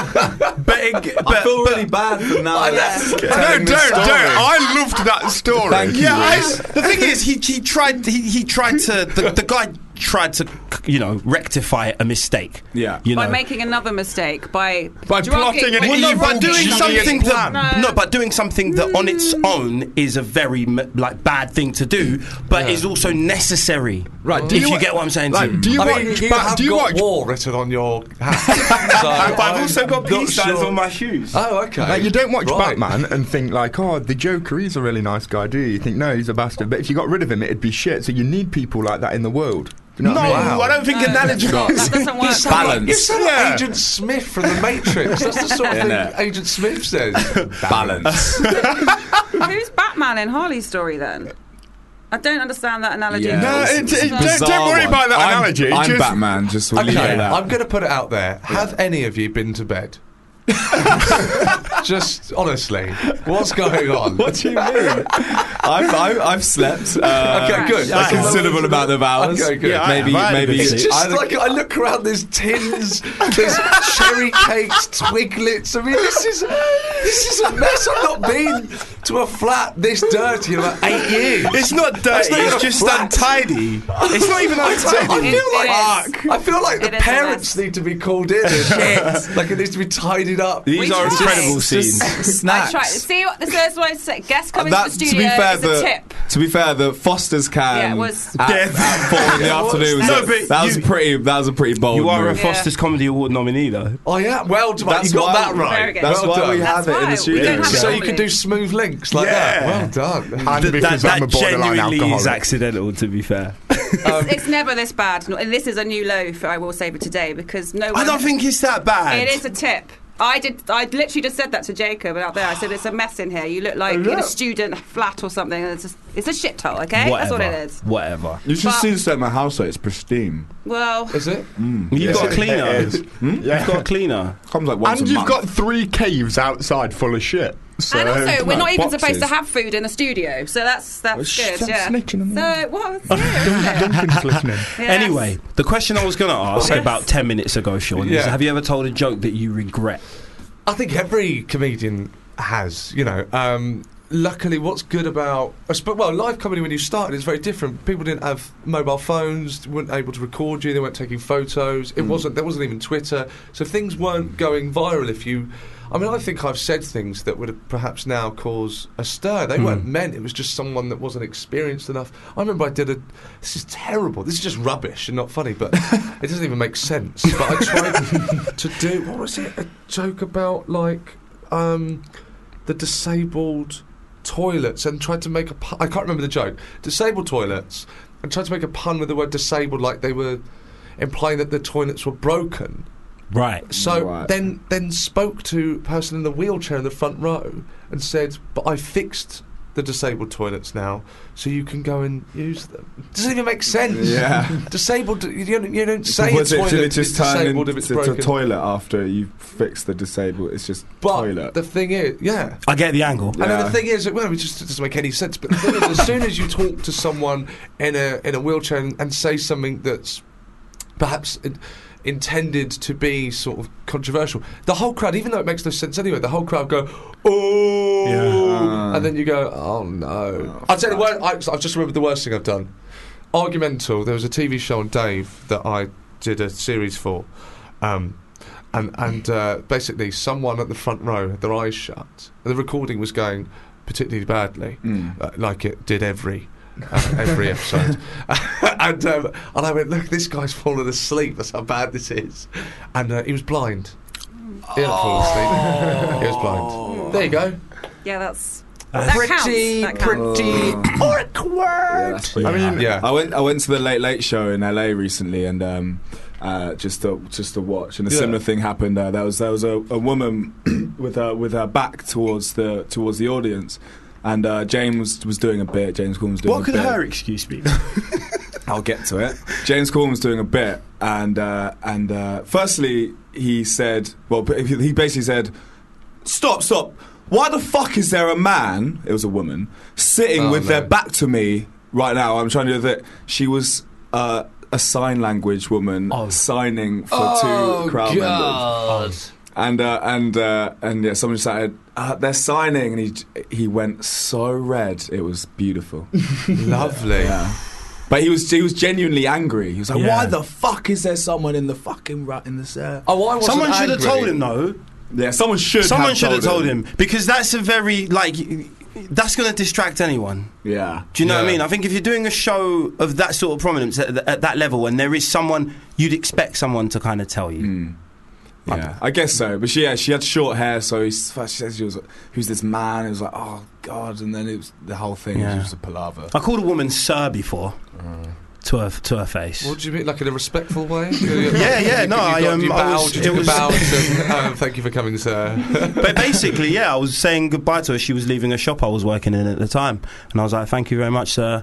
[SPEAKER 5] but but, it, but
[SPEAKER 6] I feel
[SPEAKER 5] but-
[SPEAKER 6] really bad for now.
[SPEAKER 7] Yeah.
[SPEAKER 6] telling this story.
[SPEAKER 3] I loved that story.
[SPEAKER 6] Thank you.
[SPEAKER 5] Yeah, I,
[SPEAKER 6] Reece.
[SPEAKER 5] the thing is, he he tried he, he tried to the, the guy tried to you know rectify a mistake.
[SPEAKER 6] Yeah.
[SPEAKER 5] you know.
[SPEAKER 7] By making another mistake, by
[SPEAKER 3] By
[SPEAKER 7] drugging-
[SPEAKER 3] plotting an
[SPEAKER 5] Well, no,
[SPEAKER 3] evil
[SPEAKER 5] but doing
[SPEAKER 3] genius
[SPEAKER 5] something that
[SPEAKER 3] plan.
[SPEAKER 5] no. but doing something that on its own is a very m- like bad thing to do, but
[SPEAKER 10] Yeah.
[SPEAKER 5] is also necessary.
[SPEAKER 3] Right, do
[SPEAKER 5] if
[SPEAKER 3] you
[SPEAKER 5] you,
[SPEAKER 3] wa-
[SPEAKER 5] get what I'm saying.
[SPEAKER 3] Like,
[SPEAKER 5] to you.
[SPEAKER 3] do you
[SPEAKER 10] I
[SPEAKER 3] watch?
[SPEAKER 10] mean, you
[SPEAKER 3] ba-
[SPEAKER 10] have
[SPEAKER 3] do you
[SPEAKER 10] got
[SPEAKER 3] watch?
[SPEAKER 10] war written on your hat. So
[SPEAKER 5] But I've
[SPEAKER 10] I'm
[SPEAKER 5] also got
[SPEAKER 10] not
[SPEAKER 5] peace signs
[SPEAKER 10] sure.
[SPEAKER 5] on my shoes.
[SPEAKER 10] Oh, okay.
[SPEAKER 3] Like, you don't watch
[SPEAKER 10] Right.
[SPEAKER 3] Batman and think like, oh, the Joker, he's a really nice guy, do you? You think, no, he's a bastard. But if you got rid of him, it'd be shit. So you need people like that in the world. Do you know
[SPEAKER 5] No,
[SPEAKER 3] what I mean?
[SPEAKER 5] I don't think
[SPEAKER 7] No,
[SPEAKER 5] analogy.
[SPEAKER 7] that doesn't work.
[SPEAKER 10] You sound like,
[SPEAKER 6] Balance.
[SPEAKER 10] you sound like
[SPEAKER 3] Yeah.
[SPEAKER 10] Agent Smith from The Matrix. That's the sort of thing
[SPEAKER 6] Innit?
[SPEAKER 10] Agent Smith says.
[SPEAKER 6] Balance.
[SPEAKER 7] Who's Batman in Harley's story then? I don't understand that analogy.
[SPEAKER 6] Yeah.
[SPEAKER 3] No,
[SPEAKER 6] It's-
[SPEAKER 3] it,
[SPEAKER 6] it's
[SPEAKER 3] it, don't,
[SPEAKER 6] bizarre
[SPEAKER 3] don't worry
[SPEAKER 6] one.
[SPEAKER 3] about that
[SPEAKER 6] I'm,
[SPEAKER 3] analogy.
[SPEAKER 6] I'm
[SPEAKER 3] just,
[SPEAKER 6] Batman. Just we'll leave it
[SPEAKER 10] Okay,
[SPEAKER 6] at that.
[SPEAKER 10] I'm going to put it out there. Have any of you been to bed? Just honestly, what's going on?
[SPEAKER 6] What do you mean? I've, I've, I've slept. Uh,
[SPEAKER 10] Okay, good.
[SPEAKER 6] A considerable amount of hours.
[SPEAKER 10] Okay, good.
[SPEAKER 5] Yeah, I-
[SPEAKER 6] maybe,
[SPEAKER 5] I've had a
[SPEAKER 6] maybe.
[SPEAKER 5] bit of
[SPEAKER 10] It's
[SPEAKER 5] sleep.
[SPEAKER 10] just
[SPEAKER 6] I-
[SPEAKER 10] like I look around. There's tins, there's cherry cakes, twiglets. I mean, this is this is a mess. I've not been to a flat this dirty in about eight years.
[SPEAKER 5] It's not dirty.
[SPEAKER 10] That's not
[SPEAKER 5] It's
[SPEAKER 10] even a
[SPEAKER 5] just
[SPEAKER 10] flat.
[SPEAKER 5] untidy. It's not even
[SPEAKER 10] I
[SPEAKER 5] untidy.
[SPEAKER 10] feel like
[SPEAKER 7] It is.
[SPEAKER 10] I feel like
[SPEAKER 7] It
[SPEAKER 10] the
[SPEAKER 7] is a
[SPEAKER 10] parents
[SPEAKER 7] mess.
[SPEAKER 10] need to be called in. And, like it needs to be tidied up.
[SPEAKER 5] These
[SPEAKER 7] We
[SPEAKER 5] are
[SPEAKER 7] tried.
[SPEAKER 5] incredible
[SPEAKER 6] It's just
[SPEAKER 5] scenes.
[SPEAKER 7] I
[SPEAKER 6] snacks.
[SPEAKER 7] try. See what this is what I say. Guests coming
[SPEAKER 6] That-
[SPEAKER 7] to the
[SPEAKER 6] to
[SPEAKER 7] studio
[SPEAKER 6] be fair,
[SPEAKER 7] is
[SPEAKER 6] the-
[SPEAKER 7] a tip.
[SPEAKER 6] To be fair, the Foster's can
[SPEAKER 7] Yeah, it was-
[SPEAKER 6] at, at four in the afternoon. Was
[SPEAKER 5] No,
[SPEAKER 6] a-
[SPEAKER 5] but
[SPEAKER 6] that was
[SPEAKER 5] you-
[SPEAKER 6] pretty. That was a pretty bold.
[SPEAKER 5] You are a
[SPEAKER 6] move.
[SPEAKER 5] Foster's Comedy Award nominee, though.
[SPEAKER 10] Oh yeah, well done.
[SPEAKER 6] That's
[SPEAKER 10] You got
[SPEAKER 6] why-
[SPEAKER 10] that
[SPEAKER 7] Very
[SPEAKER 10] right.
[SPEAKER 7] good.
[SPEAKER 6] That's
[SPEAKER 10] Well
[SPEAKER 6] why we
[SPEAKER 10] done.
[SPEAKER 6] have
[SPEAKER 7] That's
[SPEAKER 6] it in
[SPEAKER 7] right,
[SPEAKER 6] the
[SPEAKER 7] we
[SPEAKER 6] studio.
[SPEAKER 7] don't have
[SPEAKER 10] So
[SPEAKER 7] it
[SPEAKER 10] you can do smooth links like
[SPEAKER 5] Yeah.
[SPEAKER 10] that. Well done.
[SPEAKER 3] And
[SPEAKER 5] Th-
[SPEAKER 3] because
[SPEAKER 5] that
[SPEAKER 3] I'm a
[SPEAKER 5] that
[SPEAKER 3] borderline
[SPEAKER 5] genuinely
[SPEAKER 3] alcoholic.
[SPEAKER 5] is accidental, to be fair.
[SPEAKER 7] It's, it's never this bad, and this is a new low for I will say for today because no one.
[SPEAKER 5] I don't think it's that bad.
[SPEAKER 7] it is a tip. I did. I literally just said that to Jacob out there. I said it's a mess in here. You look like in a student flat or something. And it's just, it's a shithole. Okay,
[SPEAKER 5] Whatever.
[SPEAKER 7] that's what it is.
[SPEAKER 5] Whatever.
[SPEAKER 6] You should
[SPEAKER 7] But-
[SPEAKER 6] see the my house. It's pristine.
[SPEAKER 7] Well,
[SPEAKER 10] Is it?
[SPEAKER 5] You've got a cleaner.
[SPEAKER 3] It is.
[SPEAKER 5] You've got a cleaner.
[SPEAKER 6] Comes like once
[SPEAKER 3] And
[SPEAKER 6] a
[SPEAKER 3] you've
[SPEAKER 6] month.
[SPEAKER 3] got three caves outside full of shit. So,
[SPEAKER 7] and also we're not even
[SPEAKER 6] boxes.
[SPEAKER 7] supposed to have food in the studio, so that's that's
[SPEAKER 6] Well, sh-
[SPEAKER 7] good.
[SPEAKER 6] stop
[SPEAKER 7] Yeah.
[SPEAKER 3] snitching on me.
[SPEAKER 7] So what? Was yeah,
[SPEAKER 3] Duncan's listening.
[SPEAKER 7] yes.
[SPEAKER 5] Anyway, the question I was going to ask
[SPEAKER 7] Yes.
[SPEAKER 5] about ten minutes ago, Sean, is
[SPEAKER 10] Yeah.
[SPEAKER 5] have you ever told a joke that you regret?
[SPEAKER 10] I think every comedian has, you know. Um, luckily, what's good about I sp- well, live comedy when you started is very different. People didn't have mobile phones, weren't able to record you, they weren't taking photos. It wasn't there wasn't even Twitter, so things weren't going viral. If you, I mean, I think I've said things that would perhaps now cause a stir. They weren't meant. It was just someone that wasn't experienced enough. I remember I did a. This is terrible. This is just rubbish and not funny, but it doesn't even make sense. But I tried to do. What was it? A joke about like um, the disabled toilets and tried to make a pun. I can't remember the joke. Disabled toilets and tried to make a pun with the word disabled, like they were implying that the toilets were broken.
[SPEAKER 5] Right.
[SPEAKER 10] So
[SPEAKER 6] Right.
[SPEAKER 10] then then spoke to a person in the wheelchair in the front row and said, but I fixed the disabled toilets now, so you can go and use them. Doesn't even make sense.
[SPEAKER 6] Yeah.
[SPEAKER 10] Disabled, you don't, you don't say
[SPEAKER 6] Was
[SPEAKER 10] a
[SPEAKER 6] it,
[SPEAKER 10] toilet
[SPEAKER 6] did it just
[SPEAKER 10] is
[SPEAKER 6] turn
[SPEAKER 10] disabled
[SPEAKER 6] into
[SPEAKER 10] if it's
[SPEAKER 6] a
[SPEAKER 10] broken.
[SPEAKER 6] toilet after you fix the disabled? It's just
[SPEAKER 10] But
[SPEAKER 6] toilet.
[SPEAKER 10] the thing is, yeah.
[SPEAKER 5] I get the angle.
[SPEAKER 10] And then
[SPEAKER 6] Yeah.
[SPEAKER 10] the thing is, well, it just doesn't make any sense. But the thing is, as soon as you talk to someone in a in a wheelchair and, and say something that's perhaps in, intended to be sort of controversial, the whole crowd, even though it makes no sense anyway, the whole crowd go, oh,
[SPEAKER 6] Yeah.
[SPEAKER 10] and then you go, oh no.
[SPEAKER 6] Oh,
[SPEAKER 10] I'll tell you what, I, I've just remembered the worst thing I've done. Argumental. There was a T V show on Dave that I did a series for. Um, and and uh, basically someone at the front row had their eyes shut. The recording was going particularly badly,
[SPEAKER 6] Mm.
[SPEAKER 10] uh, like it did every uh, every episode. and um, and I went, look, this guy's fallen asleep. That's how bad this is. And uh, he was blind. He hadn't fallen asleep. He was blind. There you go.
[SPEAKER 7] Yeah, that's
[SPEAKER 5] Uh,
[SPEAKER 7] that
[SPEAKER 10] pretty,
[SPEAKER 7] counts. That counts.
[SPEAKER 10] pretty
[SPEAKER 6] awkward. Yeah, that's pretty
[SPEAKER 3] I mean,
[SPEAKER 6] bad.
[SPEAKER 10] yeah.
[SPEAKER 6] I went. I went to the Late Late Show in L A recently, and um, uh, just to just to watch. And a
[SPEAKER 10] Yeah.
[SPEAKER 6] similar thing happened. Uh, there was there was a, a woman with her with her back towards the towards the audience, and uh, James was doing a bit. James Corden was doing
[SPEAKER 5] What
[SPEAKER 6] a
[SPEAKER 5] could
[SPEAKER 6] bit.
[SPEAKER 5] her excuse be?
[SPEAKER 6] I'll get to it. James Corden was doing a bit, and uh, and uh, firstly he said, well, he he basically said, "Stop, stop! Why the fuck is there a man?" It was a woman sitting
[SPEAKER 10] Oh,
[SPEAKER 6] with
[SPEAKER 10] no.
[SPEAKER 6] their back to me right now. I'm trying to do that. She was uh, a sign language woman
[SPEAKER 5] Oh.
[SPEAKER 6] signing for
[SPEAKER 10] Oh,
[SPEAKER 6] two crowd members.
[SPEAKER 10] God.
[SPEAKER 6] And uh, and uh, and yeah, someone started. Uh, they're signing, and he he went so red. It was beautiful.
[SPEAKER 10] Lovely.
[SPEAKER 6] Yeah. But he was he was genuinely angry. He was like,
[SPEAKER 5] Yeah.
[SPEAKER 6] "Why the fuck is there someone in the fucking rat in the set?"
[SPEAKER 10] Oh, I wasn't
[SPEAKER 5] Someone should have
[SPEAKER 10] angry.
[SPEAKER 5] told him, though.
[SPEAKER 6] Yeah, someone should.
[SPEAKER 5] Someone
[SPEAKER 6] have
[SPEAKER 5] should have told
[SPEAKER 6] him.
[SPEAKER 5] him. Because that's a very, like, that's going to distract anyone.
[SPEAKER 6] Yeah.
[SPEAKER 5] Do you know what I
[SPEAKER 10] Yeah.
[SPEAKER 5] mean? I think if you're doing a show of that sort of prominence at, at that level, and there is someone, you'd expect someone to kind of tell you.
[SPEAKER 6] Mm. Yeah, I guess so. But she, yeah, she had short hair, so he, first she says she was, like, "Who's this man?" It was like, "Oh God!" And then it was the whole thing
[SPEAKER 5] Yeah.
[SPEAKER 6] was just a palaver.
[SPEAKER 5] I called a woman Sir before. To her, to her face.
[SPEAKER 10] What do you mean, like in a respectful way?
[SPEAKER 5] Yeah, yeah, no, I, um,
[SPEAKER 10] you
[SPEAKER 5] I
[SPEAKER 10] bowed,
[SPEAKER 5] was-
[SPEAKER 10] you
[SPEAKER 5] it
[SPEAKER 10] took a
[SPEAKER 5] was-
[SPEAKER 10] bow and, um, thank you for coming, sir.
[SPEAKER 5] But basically, yeah, I was saying goodbye to her. She was leaving a shop I was working in at the time, and I was like, "Thank you very much, sir."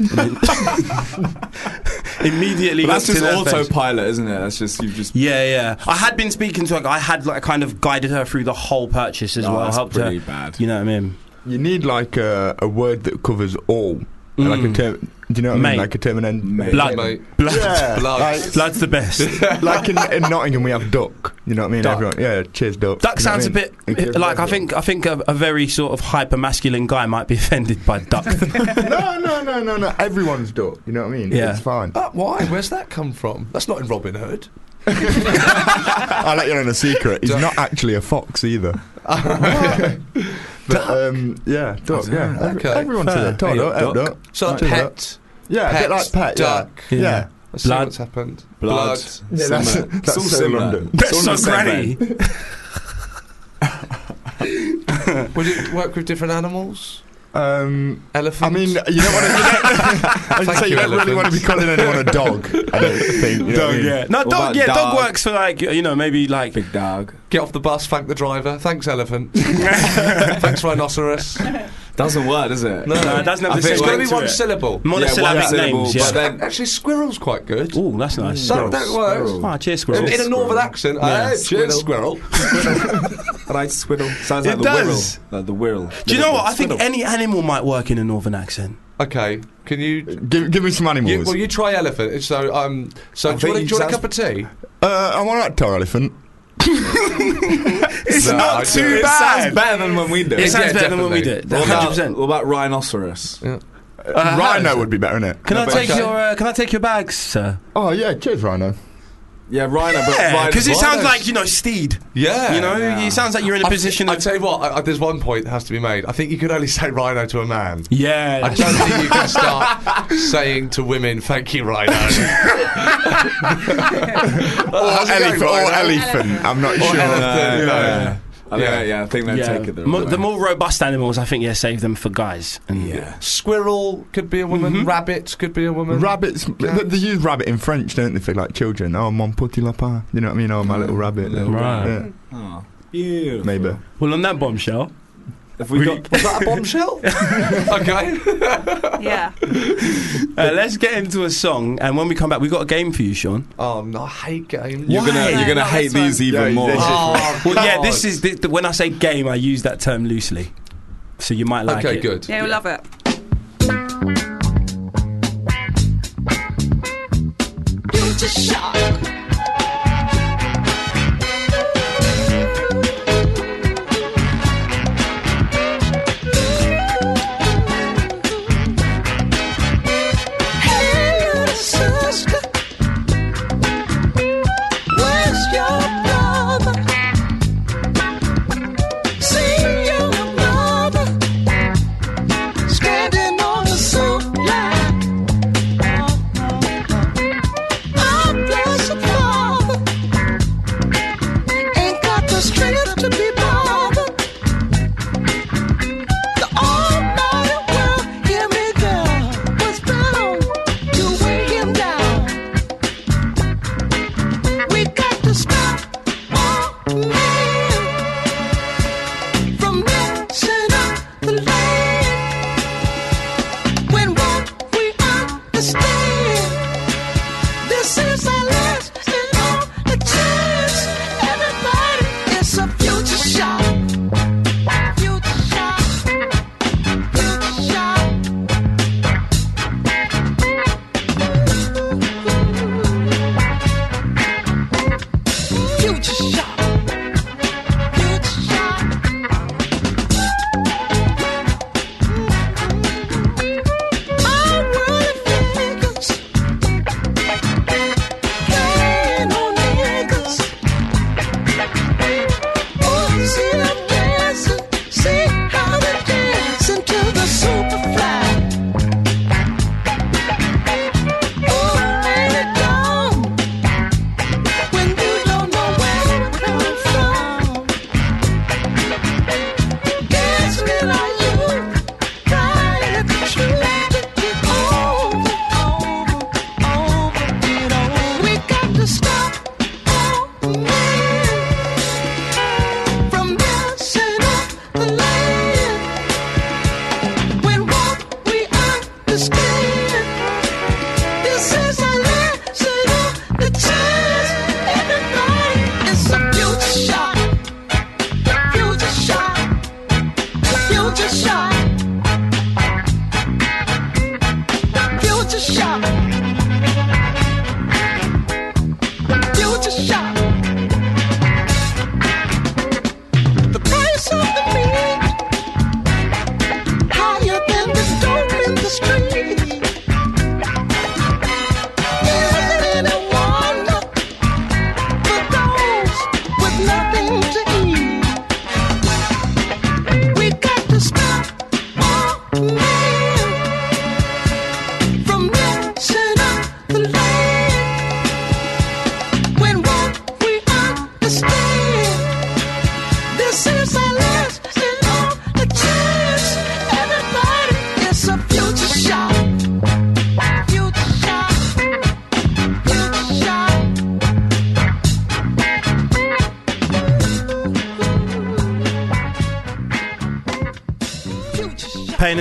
[SPEAKER 5] Immediately,
[SPEAKER 6] But that's
[SPEAKER 5] looked
[SPEAKER 6] just
[SPEAKER 5] in her face.
[SPEAKER 6] autopilot, isn't it? That's just you've just.
[SPEAKER 5] Yeah, yeah. I had been speaking to her. I had like kind of guided her through the whole purchase as
[SPEAKER 6] Oh,
[SPEAKER 5] well.
[SPEAKER 6] that's
[SPEAKER 5] Helped
[SPEAKER 6] pretty
[SPEAKER 5] her.
[SPEAKER 6] bad.
[SPEAKER 5] You know what I mean?
[SPEAKER 3] You need like a, a word that covers all. Like a
[SPEAKER 5] Mm.
[SPEAKER 3] term. Do you know what I
[SPEAKER 5] Mate.
[SPEAKER 3] mean? Like a term and end.
[SPEAKER 6] Mate.
[SPEAKER 5] Blood,
[SPEAKER 10] Mate.
[SPEAKER 5] blood,
[SPEAKER 3] Yeah,
[SPEAKER 10] Blood.
[SPEAKER 3] like,
[SPEAKER 5] blood's the best.
[SPEAKER 3] like in, in Nottingham we have duck. You know what I mean?
[SPEAKER 5] Duck.
[SPEAKER 3] Everyone, yeah, cheers, duck.
[SPEAKER 5] Duck
[SPEAKER 3] You know what
[SPEAKER 5] sounds
[SPEAKER 3] I
[SPEAKER 5] a
[SPEAKER 3] mean?
[SPEAKER 5] bit
[SPEAKER 3] It gives
[SPEAKER 5] like I
[SPEAKER 3] everyone.
[SPEAKER 5] think I think a, a very sort of hyper masculine guy might be offended by duck.
[SPEAKER 3] no, no, no, no, no. Everyone's duck. You know what I mean?
[SPEAKER 5] Yeah.
[SPEAKER 3] It's fine.
[SPEAKER 10] Uh, why? Where's that come from? That's not in Robin Hood.
[SPEAKER 3] I'll let you know in a secret. He's not actually a fox either. But, um, yeah, duck, yeah.
[SPEAKER 10] Okay.
[SPEAKER 3] Everyone's
[SPEAKER 10] Fair.
[SPEAKER 3] a duck.
[SPEAKER 6] Hey,
[SPEAKER 3] Duck,
[SPEAKER 6] duck.
[SPEAKER 3] duck.
[SPEAKER 10] So like
[SPEAKER 3] Duck.
[SPEAKER 10] pet,
[SPEAKER 3] Yeah,
[SPEAKER 10] pet,
[SPEAKER 3] a bit like pet,
[SPEAKER 10] duck.
[SPEAKER 3] yeah.
[SPEAKER 5] Yeah.
[SPEAKER 3] Yeah.
[SPEAKER 10] Let's see
[SPEAKER 5] Blood.
[SPEAKER 10] what's happened.
[SPEAKER 6] Blood.
[SPEAKER 3] Yeah, that's,
[SPEAKER 6] Similar.
[SPEAKER 3] that's
[SPEAKER 6] It's all
[SPEAKER 3] so
[SPEAKER 6] similar.
[SPEAKER 3] London.
[SPEAKER 6] It's all
[SPEAKER 5] So
[SPEAKER 6] the same
[SPEAKER 5] granny.
[SPEAKER 6] vein.
[SPEAKER 10] Would you work with different animals?
[SPEAKER 3] Um,
[SPEAKER 10] Elephants?
[SPEAKER 3] I mean, you don't want to. I was
[SPEAKER 10] Thank
[SPEAKER 3] say you
[SPEAKER 10] you,
[SPEAKER 3] don't really want to be calling anyone a dog. I don't think. You know what I mean?
[SPEAKER 5] Yeah. No,
[SPEAKER 6] What
[SPEAKER 5] dog.
[SPEAKER 6] about
[SPEAKER 5] Yeah, dog
[SPEAKER 6] dog?
[SPEAKER 5] works for like you know maybe like.
[SPEAKER 6] Big dog.
[SPEAKER 10] Get off the bus, thank the driver. Thanks, elephant. Thanks, rhinoceros.
[SPEAKER 6] Doesn't work, does it?
[SPEAKER 10] No,
[SPEAKER 5] No, it doesn't have
[SPEAKER 6] I
[SPEAKER 5] the
[SPEAKER 6] think
[SPEAKER 10] It's
[SPEAKER 5] same
[SPEAKER 10] got to
[SPEAKER 5] ring
[SPEAKER 10] be
[SPEAKER 5] to
[SPEAKER 10] one
[SPEAKER 5] it.
[SPEAKER 10] syllable.
[SPEAKER 5] Monosyllabic
[SPEAKER 6] one syllable,
[SPEAKER 5] names. Yeah.
[SPEAKER 6] but then
[SPEAKER 10] Actually, squirrel's quite good.
[SPEAKER 5] Oh, that's nice.
[SPEAKER 10] That, that works.
[SPEAKER 5] Ah, cheers,
[SPEAKER 10] In,
[SPEAKER 5] squirrel.
[SPEAKER 10] in a northern accent,
[SPEAKER 5] Yeah.
[SPEAKER 10] hey, cheers, squirrel.
[SPEAKER 6] right squiddle. Sounds
[SPEAKER 5] It
[SPEAKER 6] like the
[SPEAKER 5] does.
[SPEAKER 6] whirl. Like the whirl.
[SPEAKER 5] Do you know what? I think
[SPEAKER 6] Squiddle.
[SPEAKER 5] any animal might work in a northern accent.
[SPEAKER 10] Okay, can you?
[SPEAKER 3] Give, give me some animals.
[SPEAKER 10] you well, you try elephant. So, um, so
[SPEAKER 6] I
[SPEAKER 10] do you, want,
[SPEAKER 6] think
[SPEAKER 10] do you want a
[SPEAKER 6] sounds-
[SPEAKER 10] cup of tea?
[SPEAKER 3] uh, I want that tar elephant.
[SPEAKER 5] It's
[SPEAKER 10] No,
[SPEAKER 5] not
[SPEAKER 10] I
[SPEAKER 5] too
[SPEAKER 10] do.
[SPEAKER 6] It
[SPEAKER 5] bad.
[SPEAKER 6] sounds better than when we do
[SPEAKER 5] It
[SPEAKER 6] it.
[SPEAKER 5] sounds
[SPEAKER 10] Yeah,
[SPEAKER 5] better than when we do
[SPEAKER 10] definitely.
[SPEAKER 5] it.
[SPEAKER 6] What
[SPEAKER 5] one hundred
[SPEAKER 6] about,
[SPEAKER 5] percent.
[SPEAKER 6] what about rhinoceros?
[SPEAKER 10] Yeah.
[SPEAKER 5] Uh,
[SPEAKER 3] Rhino would be better, innit?
[SPEAKER 5] Can I
[SPEAKER 6] but-
[SPEAKER 5] take
[SPEAKER 10] okay.
[SPEAKER 5] your uh, Can I take your bags, sir?
[SPEAKER 3] Oh yeah, cheers, Rhino.
[SPEAKER 6] Yeah, rhino. but
[SPEAKER 5] Yeah,
[SPEAKER 6] rhino-
[SPEAKER 5] because it sounds
[SPEAKER 6] rhinos-
[SPEAKER 5] like you know steed.
[SPEAKER 10] Yeah.
[SPEAKER 5] You know,
[SPEAKER 6] Yeah.
[SPEAKER 5] it sounds like you're in a
[SPEAKER 10] I,
[SPEAKER 5] position.
[SPEAKER 10] I
[SPEAKER 5] of...
[SPEAKER 10] tell you what, I, I, there's one point that has to be made. I think you can only say rhino to a man.
[SPEAKER 5] Yeah,
[SPEAKER 10] I don't think you can start saying to women, "Thank you, rhino."
[SPEAKER 3] Or elephant. Or elephant. I'm not sure.
[SPEAKER 10] elephant,
[SPEAKER 6] Yeah,
[SPEAKER 10] no.
[SPEAKER 6] yeah. I think,
[SPEAKER 10] Yeah.
[SPEAKER 6] yeah, I think they
[SPEAKER 5] yeah.
[SPEAKER 6] take it the,
[SPEAKER 5] Mo-
[SPEAKER 6] right
[SPEAKER 5] the
[SPEAKER 6] way.
[SPEAKER 5] more robust animals, I think, yeah, save them for guys. And
[SPEAKER 6] Yeah.
[SPEAKER 10] Squirrel could be a woman.
[SPEAKER 5] Mhm.
[SPEAKER 10] Rabbit could be a woman.
[SPEAKER 3] Rabbits, they, they use rabbit in French, don't they, for like children? Oh, mon petit lapin. You know what I mean? Oh, my little rabbit.
[SPEAKER 6] Little
[SPEAKER 5] Right.
[SPEAKER 3] Yeah,
[SPEAKER 6] Oh, beautiful.
[SPEAKER 3] maybe.
[SPEAKER 5] Well, on that bombshell,
[SPEAKER 6] If we,
[SPEAKER 3] We-
[SPEAKER 6] got
[SPEAKER 10] Was that a bombshell? Okay.
[SPEAKER 7] Yeah.
[SPEAKER 5] uh, let's get into a song. And when we come back, we've got a game for you, Sean.
[SPEAKER 10] Oh no, I hate games.
[SPEAKER 6] you're gonna
[SPEAKER 7] No,
[SPEAKER 6] you're gonna
[SPEAKER 7] not
[SPEAKER 6] hate
[SPEAKER 7] this
[SPEAKER 6] these even
[SPEAKER 3] Yeah,
[SPEAKER 6] more.
[SPEAKER 3] this is-
[SPEAKER 10] Oh,
[SPEAKER 5] Well, yeah,
[SPEAKER 10] God.
[SPEAKER 5] this is the, the, when I say game, I use that term loosely, so you might like
[SPEAKER 10] Okay,
[SPEAKER 5] it.
[SPEAKER 10] good.
[SPEAKER 7] Yeah, we love it.
[SPEAKER 11] Standing on the soap line. I'm blessed.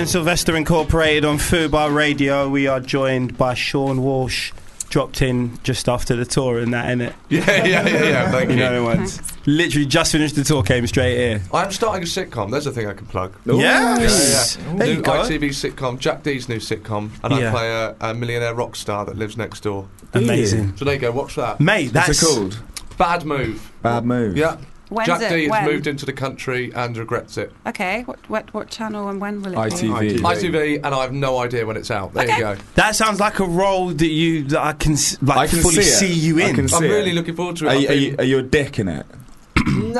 [SPEAKER 5] and Sylvester Incorporated on Fubar Radio. We are joined by Sean Walsh. Dropped in just after the tour and that, innit?
[SPEAKER 10] Yeah, yeah, yeah, yeah. Thank you.
[SPEAKER 5] You know, once. Literally just finished the tour, came straight here.
[SPEAKER 10] I'm starting a sitcom. There's a thing I can plug.
[SPEAKER 5] Yes.
[SPEAKER 10] Yeah, yeah.
[SPEAKER 5] There you
[SPEAKER 10] New
[SPEAKER 5] go.
[SPEAKER 10] I T V sitcom, Jack D's new sitcom, and
[SPEAKER 5] Yeah.
[SPEAKER 10] I play a, a millionaire rock star that lives next door.
[SPEAKER 5] Amazing.
[SPEAKER 10] So there you go. Watch that.
[SPEAKER 5] Mate, that's...
[SPEAKER 6] What's it called?
[SPEAKER 10] Bad move.
[SPEAKER 6] Bad move.
[SPEAKER 10] Yeah.
[SPEAKER 7] When's
[SPEAKER 10] Jack
[SPEAKER 7] it?
[SPEAKER 10] D has
[SPEAKER 7] When?
[SPEAKER 10] moved into the country and regrets it.
[SPEAKER 7] Okay, what, what what channel and when will it
[SPEAKER 6] I
[SPEAKER 7] be?
[SPEAKER 6] T V.
[SPEAKER 10] I T V, and I have no idea when it's out. There
[SPEAKER 7] Okay.
[SPEAKER 10] you go.
[SPEAKER 5] That sounds like a role that you that I can s- like
[SPEAKER 6] I can
[SPEAKER 5] fully
[SPEAKER 6] see it.
[SPEAKER 5] see you
[SPEAKER 6] I
[SPEAKER 5] in.
[SPEAKER 6] can see
[SPEAKER 10] I'm
[SPEAKER 6] it.
[SPEAKER 10] really looking forward to it.
[SPEAKER 6] Are
[SPEAKER 10] I've
[SPEAKER 6] you, are, you,
[SPEAKER 10] been-
[SPEAKER 6] are you a dick in it?
[SPEAKER 5] Can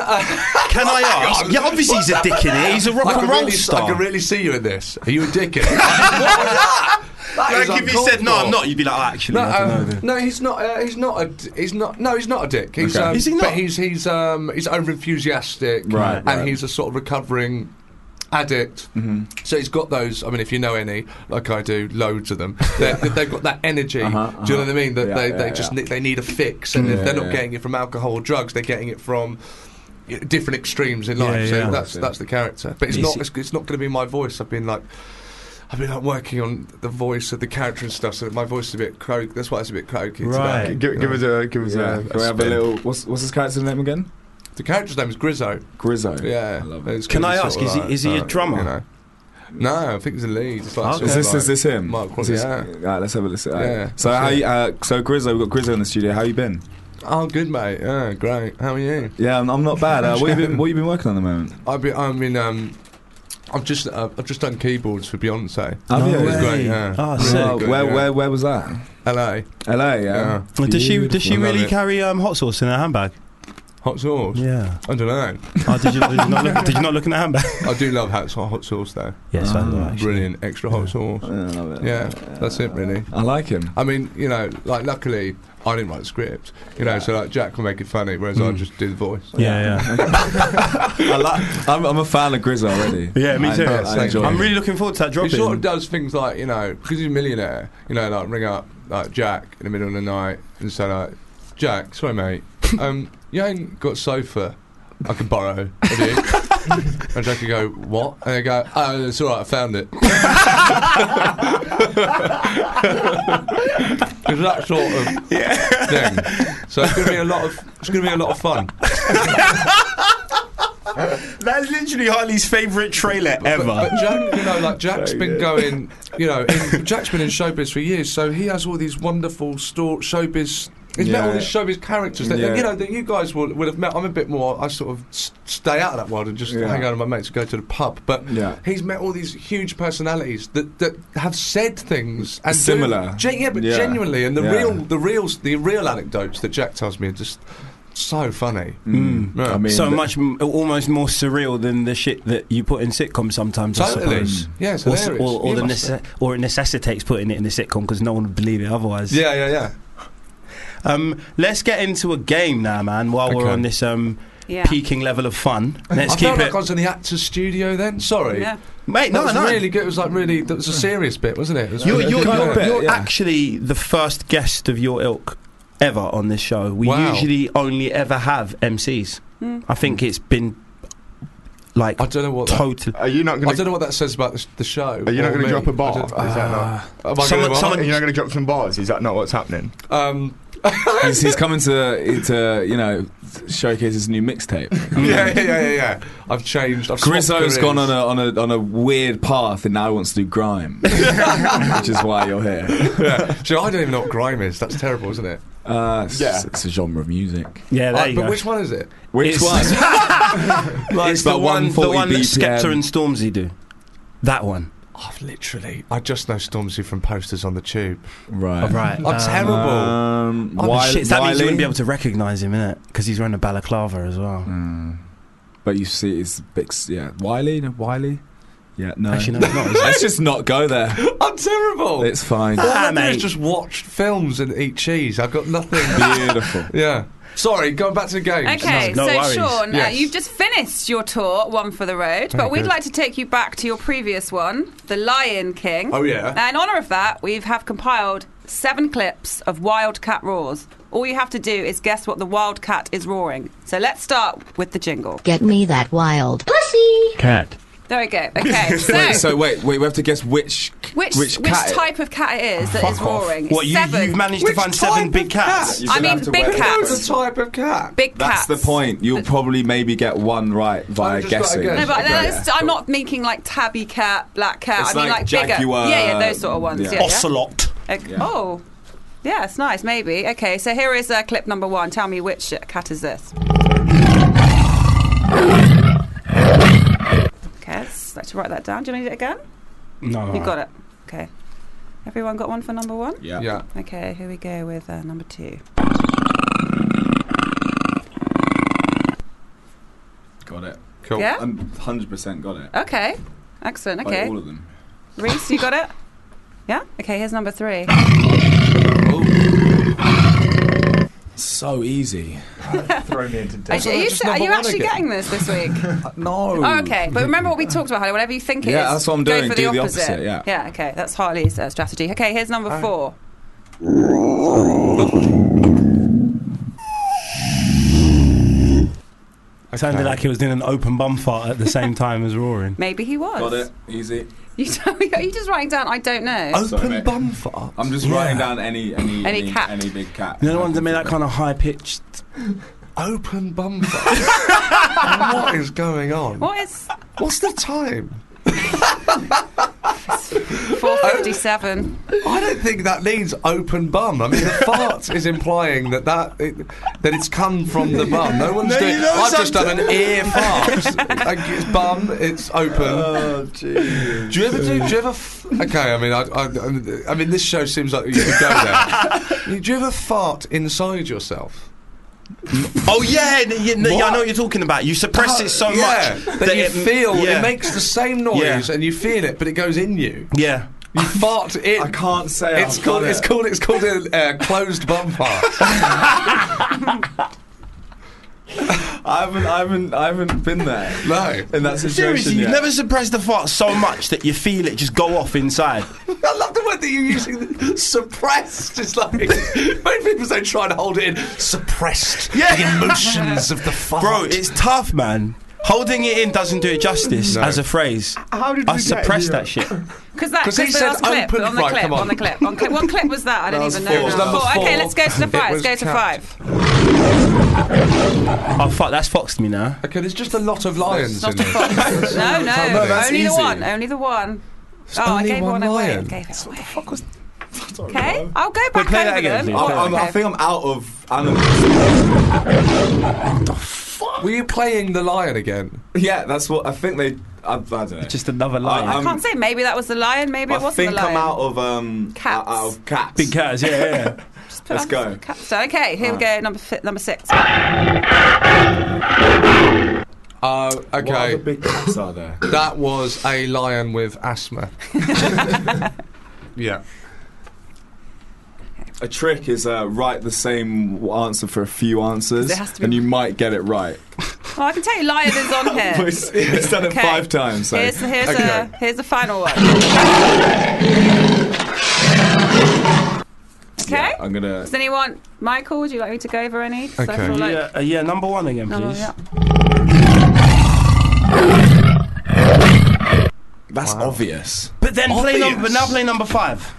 [SPEAKER 5] I ask? Yeah, obviously he's a dick in it. He's a rock
[SPEAKER 10] I
[SPEAKER 5] and
[SPEAKER 10] can,
[SPEAKER 5] roll
[SPEAKER 10] really,
[SPEAKER 5] star.
[SPEAKER 10] I can really see you in this. Are you a dick in it? What was that? That is
[SPEAKER 5] Like if he said no,
[SPEAKER 10] uncalled
[SPEAKER 5] I'm
[SPEAKER 10] for.
[SPEAKER 5] not, you'd be like, oh, actually,
[SPEAKER 10] No,
[SPEAKER 5] I don't know.
[SPEAKER 10] um,
[SPEAKER 5] Then.
[SPEAKER 10] no, he's not. Uh, he's not a. d- He's not. No, he's not a dick. He's.
[SPEAKER 6] Okay.
[SPEAKER 10] Um,
[SPEAKER 5] Is he not?
[SPEAKER 10] But he's. He's. Um. He's over enthusiastic.
[SPEAKER 6] Right,
[SPEAKER 10] And
[SPEAKER 6] right.
[SPEAKER 10] he's a sort of recovering addict.
[SPEAKER 6] Mm-hmm.
[SPEAKER 10] So he's got those. I mean, if you know any, like I do, loads of them. They're- They've got that energy.
[SPEAKER 6] Uh-huh,
[SPEAKER 10] Do you know
[SPEAKER 6] uh-huh.
[SPEAKER 10] what I mean? That
[SPEAKER 6] Yeah,
[SPEAKER 10] they,
[SPEAKER 6] yeah,
[SPEAKER 10] they just
[SPEAKER 6] yeah.
[SPEAKER 10] need, they need a fix, and if
[SPEAKER 6] Yeah,
[SPEAKER 10] they're not
[SPEAKER 6] yeah.
[SPEAKER 10] getting it from alcohol or drugs, they're getting it from y- different extremes in
[SPEAKER 5] Yeah,
[SPEAKER 10] life. So
[SPEAKER 5] yeah.
[SPEAKER 10] that's that's the character. But it's
[SPEAKER 5] Is
[SPEAKER 10] not.
[SPEAKER 5] he-
[SPEAKER 10] It's, it's not going to be my voice. I've been like. I've been like working on the voice of the character and stuff, so that my voice is a bit croaky. That's why it's a bit croaky
[SPEAKER 5] Right.
[SPEAKER 10] today.
[SPEAKER 3] Give, give us a give us
[SPEAKER 6] Yeah.
[SPEAKER 3] a,
[SPEAKER 6] Can we have a
[SPEAKER 3] spin.
[SPEAKER 6] little? What's what's his character's name again?
[SPEAKER 10] The character's name is Grizzo.
[SPEAKER 6] Grizzo.
[SPEAKER 10] Yeah,
[SPEAKER 6] I love it.
[SPEAKER 10] It's
[SPEAKER 5] Can
[SPEAKER 10] gonna
[SPEAKER 5] I
[SPEAKER 10] be
[SPEAKER 5] ask,
[SPEAKER 10] sort
[SPEAKER 5] is
[SPEAKER 10] of
[SPEAKER 5] he-
[SPEAKER 10] like,
[SPEAKER 5] is he a
[SPEAKER 10] uh,
[SPEAKER 5] drummer?
[SPEAKER 10] You know. No, I think he's a lead. It's like
[SPEAKER 5] Okay.
[SPEAKER 10] sort
[SPEAKER 6] Is
[SPEAKER 10] of
[SPEAKER 6] this
[SPEAKER 10] like
[SPEAKER 6] is this him?
[SPEAKER 10] Mark
[SPEAKER 6] Is this-
[SPEAKER 10] yeah.
[SPEAKER 6] Alright, let's have a listen. Alright.
[SPEAKER 10] Yeah,
[SPEAKER 6] So
[SPEAKER 10] that's
[SPEAKER 6] how
[SPEAKER 10] it.
[SPEAKER 6] you, uh, so Grizzo, we've got Grizzo in the studio. How you been?
[SPEAKER 10] Oh, good mate. Yeah, great. How are you?
[SPEAKER 6] Yeah, I'm, I'm not bad. Uh, what you been What you been working on at the moment?
[SPEAKER 10] I've been. I mean, um, I've just uh, I've just done keyboards for Beyonce.
[SPEAKER 6] Have you?
[SPEAKER 10] It was great. Yeah.
[SPEAKER 5] Oh,
[SPEAKER 10] Really
[SPEAKER 5] sick.
[SPEAKER 6] Oh,
[SPEAKER 10] good,
[SPEAKER 6] where
[SPEAKER 10] yeah.
[SPEAKER 6] where where was that?
[SPEAKER 10] L A.
[SPEAKER 6] L A. Yeah.
[SPEAKER 10] Yeah.
[SPEAKER 5] Well, does she does she
[SPEAKER 10] Beautiful.
[SPEAKER 5] really
[SPEAKER 10] Love it.
[SPEAKER 5] carry um, hot sauce in her handbag?
[SPEAKER 10] Hot sauce.
[SPEAKER 5] Yeah.
[SPEAKER 10] I don't know.
[SPEAKER 5] Oh, did you, did you not look, did you not look in the handbag?
[SPEAKER 10] I do love hot, hot sauce though.
[SPEAKER 5] Yes, I do. Actually.
[SPEAKER 10] Brilliant extra hot sauce.
[SPEAKER 6] I love it.
[SPEAKER 10] Yeah, that's it really.
[SPEAKER 6] I like him.
[SPEAKER 10] I mean, you know, like luckily I didn't write the script, you know, so like Jack will make it funny, whereas I just do the voice.
[SPEAKER 5] Yeah, yeah.
[SPEAKER 6] I like. I'm, I'm a fan of Grizzo already.
[SPEAKER 5] Yeah, me
[SPEAKER 6] I-
[SPEAKER 5] too.
[SPEAKER 6] I, I enjoy
[SPEAKER 5] I'm
[SPEAKER 6] him.
[SPEAKER 5] really looking forward to that drop
[SPEAKER 10] He sort
[SPEAKER 5] in.
[SPEAKER 10] of does things like, you know, because he's a millionaire, you know, like ring up like Jack in the middle of the night and say like, Jack, sorry mate, um, you ain't got a sofa I can borrow, have you? And Jack would go, what? And they go, oh, it's alright, I found it. It's that sort of thing. So it's going to be a lot of, it's going to be a lot of fun.
[SPEAKER 5] That's literally Harley's favourite trailer ever.
[SPEAKER 10] But, but Jack, you know, like Jack's been going, you know, in, Jack's been in showbiz for years, so he has all these wonderful store, showbiz. He's met
[SPEAKER 6] Yeah.
[SPEAKER 10] all these showbiz characters that
[SPEAKER 6] Yeah.
[SPEAKER 10] you know that you guys would, would have met. I'm a bit more. I sort of s- stay out of that world and just
[SPEAKER 6] Yeah.
[SPEAKER 10] hang out with my mates, go to the pub. But
[SPEAKER 6] Yeah.
[SPEAKER 10] he's met all these huge personalities that, that have said things and do-
[SPEAKER 6] Similar.
[SPEAKER 10] gen- yeah, but
[SPEAKER 6] Yeah.
[SPEAKER 10] genuinely, and the
[SPEAKER 6] Yeah.
[SPEAKER 10] real, the real, the real anecdotes that Jack tells me are just so funny.
[SPEAKER 6] Mm.
[SPEAKER 10] Yeah.
[SPEAKER 6] I mean,
[SPEAKER 5] so
[SPEAKER 6] the-
[SPEAKER 5] much, m- almost more surreal than the shit that you put in sitcoms sometimes. I
[SPEAKER 10] Totally.
[SPEAKER 5] suppose.
[SPEAKER 10] Yeah, it's
[SPEAKER 5] Or, s-
[SPEAKER 10] hilarious.
[SPEAKER 5] or, or
[SPEAKER 10] You
[SPEAKER 5] the
[SPEAKER 10] must-
[SPEAKER 5] nece- or it necessitates putting it in a sitcom because no one would believe it otherwise.
[SPEAKER 10] yeah, yeah, yeah.
[SPEAKER 5] Um, let's get into a game now, man. While we're
[SPEAKER 10] Okay.
[SPEAKER 5] on this um,
[SPEAKER 7] Yeah.
[SPEAKER 5] peaking level of fun, let's
[SPEAKER 10] I
[SPEAKER 5] keep
[SPEAKER 10] felt
[SPEAKER 5] it.
[SPEAKER 10] like I was in the actor's studio then. Sorry.
[SPEAKER 7] Yeah.
[SPEAKER 5] Mate,
[SPEAKER 10] That
[SPEAKER 5] no,
[SPEAKER 10] was
[SPEAKER 5] no.
[SPEAKER 10] really good. It was like really. That was a serious bit, wasn't it? It was
[SPEAKER 5] You're,
[SPEAKER 10] really-
[SPEAKER 5] you're,
[SPEAKER 6] Kind of
[SPEAKER 5] you're,
[SPEAKER 6] bit,
[SPEAKER 5] you're
[SPEAKER 6] yeah.
[SPEAKER 5] actually the first guest of your ilk ever on this show. We
[SPEAKER 10] Wow.
[SPEAKER 5] usually only ever have M Cs. I think it's been like
[SPEAKER 10] I don't know what. That,
[SPEAKER 5] totally.
[SPEAKER 3] Are you not
[SPEAKER 10] I
[SPEAKER 3] going
[SPEAKER 10] don't
[SPEAKER 3] to?
[SPEAKER 10] know what that says about the, sh- the show.
[SPEAKER 3] Are you not
[SPEAKER 10] or
[SPEAKER 3] going to
[SPEAKER 10] me.
[SPEAKER 3] drop a
[SPEAKER 10] I
[SPEAKER 3] bar?
[SPEAKER 10] don't-
[SPEAKER 3] Is that not?
[SPEAKER 10] Am I
[SPEAKER 5] Someone-
[SPEAKER 10] gonna what?
[SPEAKER 5] someone-
[SPEAKER 3] Are you not going to drop some bars? Is that not what's happening?
[SPEAKER 10] Um,
[SPEAKER 6] he's, he's coming to to you know showcase his new mixtape.
[SPEAKER 10] yeah, yeah, yeah, yeah, yeah. I've changed. I've swapped
[SPEAKER 6] Grizzo's
[SPEAKER 10] careers.
[SPEAKER 6] gone on a on a on a weird path and now he wants to do grime, which is why you're here.
[SPEAKER 10] Yeah. So I don't even know what grime is. That's terrible, isn't it?
[SPEAKER 6] Uh, it's,
[SPEAKER 3] Yeah.
[SPEAKER 6] it's a genre of music.
[SPEAKER 5] Yeah, there
[SPEAKER 10] Uh,
[SPEAKER 5] you
[SPEAKER 10] but
[SPEAKER 5] go.
[SPEAKER 10] which one is it?
[SPEAKER 6] Which
[SPEAKER 5] It's-
[SPEAKER 6] one?
[SPEAKER 5] Like
[SPEAKER 6] It's
[SPEAKER 5] the
[SPEAKER 6] about
[SPEAKER 5] one, the one that
[SPEAKER 6] one forty B P M.
[SPEAKER 5] Skepta and Stormzy do. That one.
[SPEAKER 10] I've literally. I just know Stormzy from posters on the tube.
[SPEAKER 6] Right.
[SPEAKER 5] Right.
[SPEAKER 10] I'm terrible.
[SPEAKER 6] Um,
[SPEAKER 5] Oh,
[SPEAKER 6] Wiley-
[SPEAKER 5] shit, that means you
[SPEAKER 6] Wiley?
[SPEAKER 5] wouldn't be able to recognise him, innit? Because he's wearing a balaclava as well.
[SPEAKER 6] Mm. But you see, it's big. s- Yeah, Wiley. No, Wiley. Yeah, no.
[SPEAKER 5] Actually, no, it's not. Is it?
[SPEAKER 6] Let's just not go there.
[SPEAKER 10] I'm terrible.
[SPEAKER 6] It's fine.
[SPEAKER 10] All
[SPEAKER 5] Ah,
[SPEAKER 10] I do
[SPEAKER 5] mate.
[SPEAKER 10] is just watch films and eat cheese. I've got nothing.
[SPEAKER 6] Beautiful.
[SPEAKER 10] Yeah. Sorry, going back to the games.
[SPEAKER 7] Okay,
[SPEAKER 5] No
[SPEAKER 7] so
[SPEAKER 5] worries.
[SPEAKER 7] Sean, uh,
[SPEAKER 10] Yes.
[SPEAKER 7] you've just finished your tour, One for the Road, but
[SPEAKER 10] Oh,
[SPEAKER 7] we'd
[SPEAKER 10] good.
[SPEAKER 7] like to take you back to your previous one, The Lion King.
[SPEAKER 10] Oh, yeah.
[SPEAKER 7] Now, in honour of that, we have compiled seven clips of Wildcat roars. All you have to do is guess what the wildcat is roaring. So let's start with the jingle.
[SPEAKER 11] Get me that wild pussy.
[SPEAKER 5] Cat.
[SPEAKER 7] There we go. Okay, so,
[SPEAKER 6] Wait, so wait, wait, we have to guess which
[SPEAKER 7] which
[SPEAKER 6] which,
[SPEAKER 7] which,
[SPEAKER 6] cat it-
[SPEAKER 7] type of cat it is that
[SPEAKER 5] Fuck
[SPEAKER 7] is
[SPEAKER 5] off.
[SPEAKER 7] roaring?
[SPEAKER 5] What, you,
[SPEAKER 7] seven.
[SPEAKER 5] you've managed to
[SPEAKER 10] Which
[SPEAKER 5] find seven
[SPEAKER 10] type
[SPEAKER 5] big
[SPEAKER 10] of
[SPEAKER 5] cats?
[SPEAKER 10] cat?
[SPEAKER 6] You're
[SPEAKER 7] I
[SPEAKER 6] gonna
[SPEAKER 7] mean,
[SPEAKER 6] have to
[SPEAKER 7] big
[SPEAKER 6] wait.
[SPEAKER 7] cats.
[SPEAKER 10] What's the type of cat?
[SPEAKER 7] Big
[SPEAKER 6] That's
[SPEAKER 7] cats.
[SPEAKER 6] the point. You'll probably maybe get one right via
[SPEAKER 10] just gotta
[SPEAKER 6] guessing.
[SPEAKER 10] guess.
[SPEAKER 7] No, but
[SPEAKER 10] Okay,
[SPEAKER 7] that's-
[SPEAKER 6] yeah.
[SPEAKER 7] I'm not making like tabby cat, black cat.
[SPEAKER 6] It's
[SPEAKER 7] I mean
[SPEAKER 6] like
[SPEAKER 7] like, bigger.
[SPEAKER 6] jaguar,
[SPEAKER 7] Yeah, yeah, those sort of ones.
[SPEAKER 6] yeah.
[SPEAKER 7] Yeah, yeah.
[SPEAKER 5] Ocelot.
[SPEAKER 7] Okay.
[SPEAKER 6] Yeah.
[SPEAKER 7] Oh, yeah, it's nice. Maybe. Okay, so here is uh, clip number one. Tell me which uh, cat is this? Okay, let's, let's write that down. Do you need it again?
[SPEAKER 5] No.
[SPEAKER 7] You got it. Okay. Everyone got one for number one?
[SPEAKER 6] Yeah.
[SPEAKER 10] Yeah.
[SPEAKER 7] Okay, here we go with uh, number two.
[SPEAKER 6] Got it.
[SPEAKER 10] Cool.
[SPEAKER 7] Yeah?
[SPEAKER 6] I'm one hundred percent got it.
[SPEAKER 7] Okay. Excellent.
[SPEAKER 6] Like
[SPEAKER 7] Okay.
[SPEAKER 6] all of them.
[SPEAKER 7] Reese, you got it? Yeah? Okay, here's number three.
[SPEAKER 6] So easy.
[SPEAKER 3] Throw me into
[SPEAKER 7] Are,
[SPEAKER 3] debt.
[SPEAKER 7] you, are you,
[SPEAKER 10] just
[SPEAKER 7] are
[SPEAKER 10] number
[SPEAKER 7] you
[SPEAKER 10] one
[SPEAKER 7] actually
[SPEAKER 10] again.
[SPEAKER 7] getting this this week?
[SPEAKER 6] No.
[SPEAKER 7] Oh, okay. But remember what we talked about, Harley. Whatever you think it is,
[SPEAKER 6] Yeah, that's what I'm
[SPEAKER 7] go
[SPEAKER 6] doing.
[SPEAKER 7] for
[SPEAKER 6] Do
[SPEAKER 7] the
[SPEAKER 6] the
[SPEAKER 7] opposite.
[SPEAKER 6] opposite, yeah.
[SPEAKER 7] Yeah, okay. That's Harley's uh, strategy. Okay, here's number four.
[SPEAKER 5] Sounded like he was doing an open bum fart at the same time as roaring.
[SPEAKER 7] Maybe he was.
[SPEAKER 6] Got it. Easy.
[SPEAKER 7] You tell me, are you just writing down, I don't know?
[SPEAKER 6] Sorry,
[SPEAKER 10] Open
[SPEAKER 6] mate.
[SPEAKER 10] bum fart.
[SPEAKER 6] I'm just
[SPEAKER 5] Yeah.
[SPEAKER 6] writing down any any
[SPEAKER 7] Any cat.
[SPEAKER 6] any big cat.
[SPEAKER 5] You know the ones that make that kind of high pitched.
[SPEAKER 10] Open bum fart. What is going on?
[SPEAKER 7] What is
[SPEAKER 10] What's the time?
[SPEAKER 7] four fifty-seven?
[SPEAKER 10] I don't think that means open bum. I mean, the fart is implying that that, it, that it's come from the bum. No one's
[SPEAKER 5] No,
[SPEAKER 10] doing.
[SPEAKER 5] you know
[SPEAKER 10] I've just done
[SPEAKER 5] something-
[SPEAKER 10] an ear fart. Like, it's bum. It's open.
[SPEAKER 6] Oh, jeez.
[SPEAKER 10] Do you ever do? Do you ever? F- okay, I mean, I, I, I mean, this show seems like you could go there. Do you ever fart inside yourself?
[SPEAKER 5] Oh yeah, n- yeah, n- yeah, I
[SPEAKER 10] What?
[SPEAKER 5] know what you're talking about. You suppress it so
[SPEAKER 10] yeah,
[SPEAKER 5] much
[SPEAKER 10] that, you
[SPEAKER 5] it,
[SPEAKER 10] feel
[SPEAKER 5] yeah.
[SPEAKER 10] it makes the same noise,
[SPEAKER 5] Yeah.
[SPEAKER 10] and you feel it, but it goes in you.
[SPEAKER 5] Yeah.
[SPEAKER 10] You fart in.
[SPEAKER 6] I can't say
[SPEAKER 10] It's
[SPEAKER 6] I've
[SPEAKER 10] called.
[SPEAKER 6] got
[SPEAKER 10] It's
[SPEAKER 6] it.
[SPEAKER 10] called. It's called a uh, closed bum fart.
[SPEAKER 6] I haven't, I haven't, I haven't been there.
[SPEAKER 10] No.
[SPEAKER 6] In that situation
[SPEAKER 5] Seriously, you've
[SPEAKER 6] yet.
[SPEAKER 5] never suppressed the fart so much that you feel it just go off inside.
[SPEAKER 10] I love the word that you're using. Suppressed. It's like when people say trying to hold it in. Suppressed.
[SPEAKER 5] Yeah.
[SPEAKER 10] The emotions of the fart.
[SPEAKER 5] Bro, it's tough, man. Holding it in doesn't do it justice
[SPEAKER 10] No.
[SPEAKER 5] as a phrase.
[SPEAKER 3] How did
[SPEAKER 5] I
[SPEAKER 3] we get
[SPEAKER 5] suppressed
[SPEAKER 3] here?
[SPEAKER 5] that shit.
[SPEAKER 7] Because that
[SPEAKER 10] 'Cause he
[SPEAKER 7] cause
[SPEAKER 10] said
[SPEAKER 7] last clip,
[SPEAKER 10] open-
[SPEAKER 7] on the
[SPEAKER 10] right,
[SPEAKER 7] clip,
[SPEAKER 10] come on.
[SPEAKER 7] on the clip, on clip. What clip was that? I don't
[SPEAKER 6] was
[SPEAKER 7] even
[SPEAKER 6] four.
[SPEAKER 7] know.
[SPEAKER 6] It was
[SPEAKER 7] now.
[SPEAKER 10] number
[SPEAKER 7] Okay,
[SPEAKER 10] four.
[SPEAKER 7] let's go to the
[SPEAKER 10] It
[SPEAKER 7] five.
[SPEAKER 10] was
[SPEAKER 7] Let's go to
[SPEAKER 10] cat.
[SPEAKER 7] five.
[SPEAKER 5] Oh fuck, that's foxed me now.
[SPEAKER 10] Okay, there's just a lot of lions in
[SPEAKER 7] Not a
[SPEAKER 10] this.
[SPEAKER 7] fox. No, no,
[SPEAKER 10] No,
[SPEAKER 6] that's
[SPEAKER 7] only the
[SPEAKER 6] easy.
[SPEAKER 7] one. Only the one. Oh, I
[SPEAKER 10] only
[SPEAKER 7] gave
[SPEAKER 10] one
[SPEAKER 7] one away.
[SPEAKER 10] lion.
[SPEAKER 7] Gave it away.
[SPEAKER 6] Fuck was.
[SPEAKER 7] Okay, I'll go back
[SPEAKER 5] play that
[SPEAKER 7] over
[SPEAKER 5] again,
[SPEAKER 7] them.
[SPEAKER 5] please.
[SPEAKER 6] I, I'm, I
[SPEAKER 7] Okay.
[SPEAKER 6] think I'm out of animals.
[SPEAKER 10] Were you playing the lion again?
[SPEAKER 6] Yeah, that's what I think they. I, I don't know.
[SPEAKER 5] Just another
[SPEAKER 6] I,
[SPEAKER 5] lion.
[SPEAKER 6] I'm-
[SPEAKER 7] I can't say. Maybe that was the lion. Maybe it
[SPEAKER 6] I
[SPEAKER 7] wasn't
[SPEAKER 6] think
[SPEAKER 7] the lion.
[SPEAKER 6] I'm out of um
[SPEAKER 7] Cats.
[SPEAKER 6] out of cats.
[SPEAKER 5] Big cats, yeah, yeah.
[SPEAKER 7] Just put
[SPEAKER 6] Let's
[SPEAKER 7] on
[SPEAKER 6] go.
[SPEAKER 7] cat- So okay, here we go. Number fi- number six.
[SPEAKER 10] Oh,
[SPEAKER 6] What
[SPEAKER 10] okay.
[SPEAKER 6] other big cats are there?
[SPEAKER 10] That was a lion with asthma. Yeah.
[SPEAKER 6] A trick is uh, write the same answer for a few answers,
[SPEAKER 7] It has to be-
[SPEAKER 6] and you might get it right.
[SPEAKER 7] Well, I can tell you, lion is on
[SPEAKER 6] But
[SPEAKER 7] here.
[SPEAKER 6] it's, it's done it
[SPEAKER 7] Okay.
[SPEAKER 6] five times. So.
[SPEAKER 7] Here's here's
[SPEAKER 6] Okay.
[SPEAKER 7] a here's the final one. Okay.
[SPEAKER 6] Yeah, I'm gonna.
[SPEAKER 7] Does anyone, Michael? Would you like me to go over any? 'Cause I
[SPEAKER 10] Okay.
[SPEAKER 7] feel like-
[SPEAKER 5] yeah, uh, yeah, number one again,
[SPEAKER 7] No, no,
[SPEAKER 5] please.
[SPEAKER 7] yeah.
[SPEAKER 6] That's obvious.
[SPEAKER 5] But then play
[SPEAKER 10] Obvious.
[SPEAKER 5] number. But now play number five.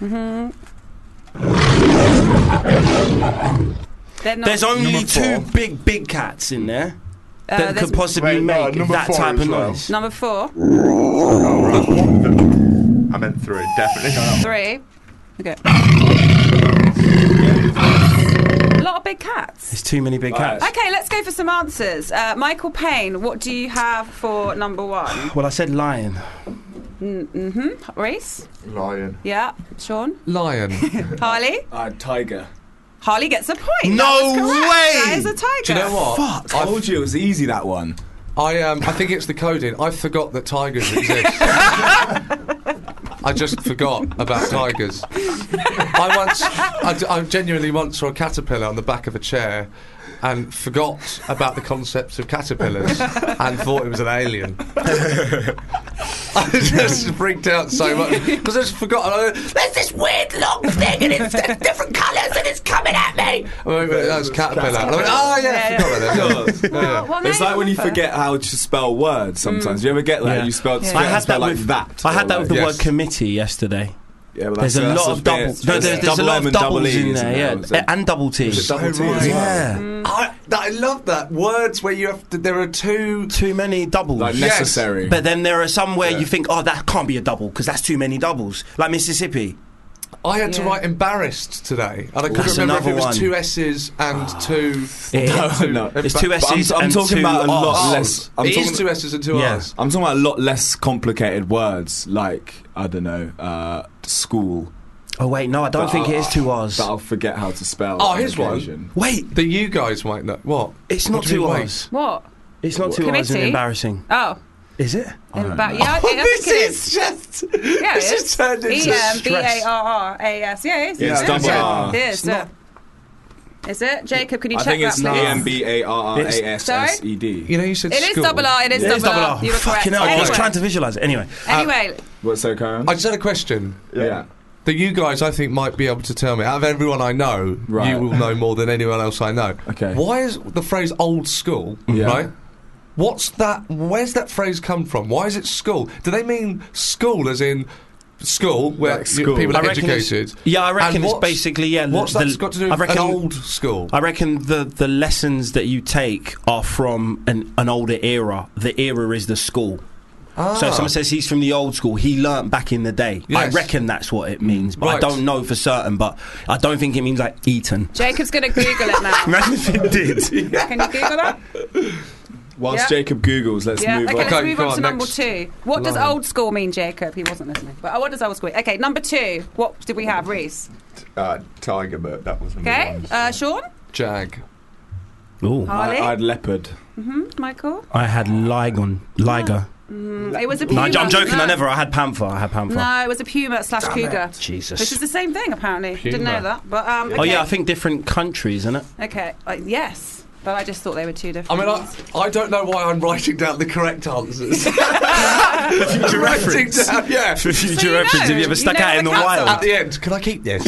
[SPEAKER 7] They're not,
[SPEAKER 5] There's only
[SPEAKER 3] Number
[SPEAKER 5] two
[SPEAKER 3] four.
[SPEAKER 5] big, big cats in there
[SPEAKER 7] uh,
[SPEAKER 5] that
[SPEAKER 7] there's
[SPEAKER 5] could possibly
[SPEAKER 3] Wait, no,
[SPEAKER 5] make
[SPEAKER 3] number
[SPEAKER 5] that
[SPEAKER 3] four
[SPEAKER 5] type
[SPEAKER 3] as
[SPEAKER 5] of
[SPEAKER 3] well.
[SPEAKER 5] noise.
[SPEAKER 7] number four,
[SPEAKER 3] I meant three, definitely not.
[SPEAKER 7] three. Okay. A lot of big cats.
[SPEAKER 5] There's too many big
[SPEAKER 6] Right.
[SPEAKER 5] cats.
[SPEAKER 7] Okay, let's go for some answers. Uh, Michael Payne, what do you have for number one?
[SPEAKER 5] Well, I said lion.
[SPEAKER 7] Mm-hmm. Reese?
[SPEAKER 3] Lion.
[SPEAKER 7] Yeah. Sean?
[SPEAKER 10] Lion.
[SPEAKER 7] Harley?
[SPEAKER 6] Uh, tiger.
[SPEAKER 7] Harley gets a point.
[SPEAKER 5] No
[SPEAKER 7] That was correct.
[SPEAKER 5] way!
[SPEAKER 7] That is a tiger.
[SPEAKER 10] Do you know what?
[SPEAKER 6] Fuck! I told you it was easy, that one.
[SPEAKER 10] I um I think it's the coding. I forgot that tigers exist. I just forgot about tigers. I once, I, d- I genuinely once saw a caterpillar on the back of a chair and forgot about the concepts of caterpillars and thought it was an alien. I just freaked out so much because I just forgot. I, There's this weird long thing and it's different colours and it's coming at me. I mean, that was caterpillar. I went, oh yeah, I forgot about that.
[SPEAKER 7] Well,
[SPEAKER 10] Yeah.
[SPEAKER 7] well,
[SPEAKER 6] It's
[SPEAKER 7] no,
[SPEAKER 6] like when you
[SPEAKER 7] remember.
[SPEAKER 6] forget how to spell words sometimes. You ever get that?
[SPEAKER 5] Yeah.
[SPEAKER 6] You spell,
[SPEAKER 7] Yeah.
[SPEAKER 6] spell,
[SPEAKER 5] I had
[SPEAKER 6] spell
[SPEAKER 5] that
[SPEAKER 6] like
[SPEAKER 5] with
[SPEAKER 6] that.
[SPEAKER 5] I had
[SPEAKER 6] or
[SPEAKER 5] that with the
[SPEAKER 6] like-
[SPEAKER 10] Yes.
[SPEAKER 5] word committee yesterday.
[SPEAKER 6] Yeah, but
[SPEAKER 5] There's
[SPEAKER 6] that's,
[SPEAKER 5] a
[SPEAKER 6] that's
[SPEAKER 5] lot
[SPEAKER 6] a
[SPEAKER 5] of
[SPEAKER 6] bit-
[SPEAKER 5] doubles. No,
[SPEAKER 6] it's
[SPEAKER 5] there's, there's a
[SPEAKER 6] double
[SPEAKER 5] lot
[SPEAKER 6] M
[SPEAKER 5] of
[SPEAKER 6] and double
[SPEAKER 5] doubles
[SPEAKER 6] E,
[SPEAKER 5] in
[SPEAKER 6] isn't
[SPEAKER 5] there.
[SPEAKER 6] there?
[SPEAKER 5] Yeah,
[SPEAKER 6] Is it-
[SPEAKER 5] and double T.
[SPEAKER 6] Is it double T
[SPEAKER 10] right.
[SPEAKER 6] as well?
[SPEAKER 5] Yeah,
[SPEAKER 10] I, I love that words where you have to. There are two.
[SPEAKER 5] too many doubles.
[SPEAKER 6] Like
[SPEAKER 10] Yes.
[SPEAKER 6] necessary.
[SPEAKER 5] But then there are some where
[SPEAKER 6] Yeah.
[SPEAKER 5] you think, oh, that can't be a double because that's too many doubles. Like Mississippi.
[SPEAKER 10] I had to
[SPEAKER 7] Yeah.
[SPEAKER 10] write embarrassed today, and I couldn't
[SPEAKER 5] That's
[SPEAKER 10] remember if it
[SPEAKER 5] another
[SPEAKER 10] was
[SPEAKER 5] one.
[SPEAKER 10] two S's and two.
[SPEAKER 5] It-
[SPEAKER 10] two
[SPEAKER 6] no.
[SPEAKER 5] It's two
[SPEAKER 10] But
[SPEAKER 5] S's
[SPEAKER 6] I'm, I'm
[SPEAKER 5] and
[SPEAKER 6] talking
[SPEAKER 5] two
[SPEAKER 6] about a lot
[SPEAKER 5] R's.
[SPEAKER 6] less. I'm
[SPEAKER 10] it is
[SPEAKER 6] talking,
[SPEAKER 10] two S's and two
[SPEAKER 5] Yeah.
[SPEAKER 10] R's.
[SPEAKER 6] I'm talking about a lot less complicated words, like I don't know, uh, school.
[SPEAKER 5] Oh wait, no, I don't
[SPEAKER 6] That
[SPEAKER 5] think it
[SPEAKER 6] I'll-
[SPEAKER 5] is two R's.
[SPEAKER 6] That I'll forget how to spell.
[SPEAKER 10] Oh,
[SPEAKER 6] on
[SPEAKER 10] here's one.
[SPEAKER 6] occasion.
[SPEAKER 5] Wait,
[SPEAKER 10] That you guys might know. What?
[SPEAKER 5] it's
[SPEAKER 10] What
[SPEAKER 5] not
[SPEAKER 10] do you
[SPEAKER 5] two
[SPEAKER 10] mean, wait?
[SPEAKER 5] R's.
[SPEAKER 7] What?
[SPEAKER 5] It's not two R's and
[SPEAKER 7] Committee?
[SPEAKER 5] embarrassing.
[SPEAKER 7] Oh.
[SPEAKER 5] Is it?
[SPEAKER 7] Emba- yeah, I
[SPEAKER 10] Oh,
[SPEAKER 7] think, I think
[SPEAKER 10] this
[SPEAKER 7] it
[SPEAKER 10] is
[SPEAKER 7] is.
[SPEAKER 10] just.
[SPEAKER 7] Yeah,
[SPEAKER 10] this
[SPEAKER 7] it
[SPEAKER 10] has
[SPEAKER 7] is.
[SPEAKER 10] turned into
[SPEAKER 7] E M B A
[SPEAKER 10] stress.
[SPEAKER 7] R R A S. Yeah, it is.
[SPEAKER 6] Yeah, it's
[SPEAKER 7] It
[SPEAKER 6] double
[SPEAKER 7] is.
[SPEAKER 6] R.
[SPEAKER 7] It is.
[SPEAKER 10] It's
[SPEAKER 7] yeah.
[SPEAKER 10] not-
[SPEAKER 7] Is it? Jacob, can you
[SPEAKER 6] I
[SPEAKER 7] check
[SPEAKER 6] think it's E
[SPEAKER 7] that, please?
[SPEAKER 6] E M B A R R A S S E D.
[SPEAKER 10] You know, you said
[SPEAKER 7] It is
[SPEAKER 10] school.
[SPEAKER 7] double R. It is
[SPEAKER 5] It is
[SPEAKER 7] double
[SPEAKER 5] double
[SPEAKER 7] R.
[SPEAKER 5] R.
[SPEAKER 7] You were
[SPEAKER 5] Fucking
[SPEAKER 7] correct.
[SPEAKER 5] hell, I was
[SPEAKER 7] Anyway.
[SPEAKER 5] trying to visualise it. Anyway,
[SPEAKER 7] Anyway,
[SPEAKER 6] What's so, Karen?
[SPEAKER 10] I just had a question
[SPEAKER 6] Yeah.
[SPEAKER 10] that you guys, I think, might be able to tell me. Out of everyone I know,
[SPEAKER 6] Right.
[SPEAKER 10] you will know more than anyone else I know.
[SPEAKER 6] Okay.
[SPEAKER 10] Why is the phrase "old school"?
[SPEAKER 6] Yeah.
[SPEAKER 10] Right. What's that? Where's that phrase come from? Why is it school? Do they mean school as in school where
[SPEAKER 6] Like
[SPEAKER 10] you-
[SPEAKER 6] school.
[SPEAKER 10] people
[SPEAKER 5] I
[SPEAKER 10] are
[SPEAKER 5] reckon it's-
[SPEAKER 10] educated?
[SPEAKER 5] yeah, I reckon
[SPEAKER 10] And
[SPEAKER 5] it's
[SPEAKER 10] what's-
[SPEAKER 5] basically yeah.
[SPEAKER 10] What's
[SPEAKER 5] the,
[SPEAKER 10] that got to do
[SPEAKER 5] I
[SPEAKER 10] with
[SPEAKER 5] reckon,
[SPEAKER 10] an old school?
[SPEAKER 5] I reckon the the lessons that you take are from an, an older era. The era is the school.
[SPEAKER 10] Ah.
[SPEAKER 5] So if someone says he's from the old school, he learnt back in the day. I
[SPEAKER 10] Yes.
[SPEAKER 5] reckon that's what it means, but I
[SPEAKER 10] Right.
[SPEAKER 5] don't know for certain. But I don't think it means like Eton.
[SPEAKER 7] Jacob's going to Google it now.
[SPEAKER 5] Imagine if it did.
[SPEAKER 7] Can you Google that?
[SPEAKER 6] Whilst
[SPEAKER 7] Yeah.
[SPEAKER 6] Jacob Googles, let's
[SPEAKER 7] Yeah.
[SPEAKER 6] move
[SPEAKER 7] Okay,
[SPEAKER 6] on.
[SPEAKER 7] let's
[SPEAKER 10] Okay,
[SPEAKER 7] move
[SPEAKER 10] go
[SPEAKER 7] on
[SPEAKER 10] on,
[SPEAKER 7] to number
[SPEAKER 10] next
[SPEAKER 7] two. What does
[SPEAKER 10] line.
[SPEAKER 7] old school mean, Jacob? He wasn't listening. But uh, what does old school mean? Okay, number two. What did we have, Reese?
[SPEAKER 3] Uh, Tiger, but that was number
[SPEAKER 7] Okay,
[SPEAKER 3] one.
[SPEAKER 7] uh, Sean?
[SPEAKER 10] Jag.
[SPEAKER 5] Ooh.
[SPEAKER 7] Harley?
[SPEAKER 6] I, I had leopard.
[SPEAKER 7] Michael?
[SPEAKER 5] I had Ligon, Liger.
[SPEAKER 7] Mm, it was a
[SPEAKER 5] No,
[SPEAKER 7] puma.
[SPEAKER 5] I'm I'm joking.
[SPEAKER 7] No.
[SPEAKER 5] I never. I had Panther. I had Panther.
[SPEAKER 7] No, it was a puma slash cougar.
[SPEAKER 5] Jesus.
[SPEAKER 7] Which is the same thing, apparently. Didn't
[SPEAKER 10] Puma.
[SPEAKER 7] know that. But um, okay.
[SPEAKER 5] Oh yeah, I think different countries, isn't it?
[SPEAKER 7] Okay, uh, yes. But I just thought they were two
[SPEAKER 10] I
[SPEAKER 7] different.
[SPEAKER 10] mean, I,
[SPEAKER 7] ones.
[SPEAKER 10] I don't know why I'm writing down the correct answers.
[SPEAKER 5] For
[SPEAKER 10] Writing
[SPEAKER 5] future reference.
[SPEAKER 10] down, yeah.
[SPEAKER 5] For future
[SPEAKER 7] you
[SPEAKER 5] reference,
[SPEAKER 7] know.
[SPEAKER 5] have you ever
[SPEAKER 7] You
[SPEAKER 5] stuck
[SPEAKER 7] know
[SPEAKER 5] out in
[SPEAKER 7] the
[SPEAKER 5] the
[SPEAKER 7] council.
[SPEAKER 10] At
[SPEAKER 5] wild?
[SPEAKER 10] the end, can I keep this?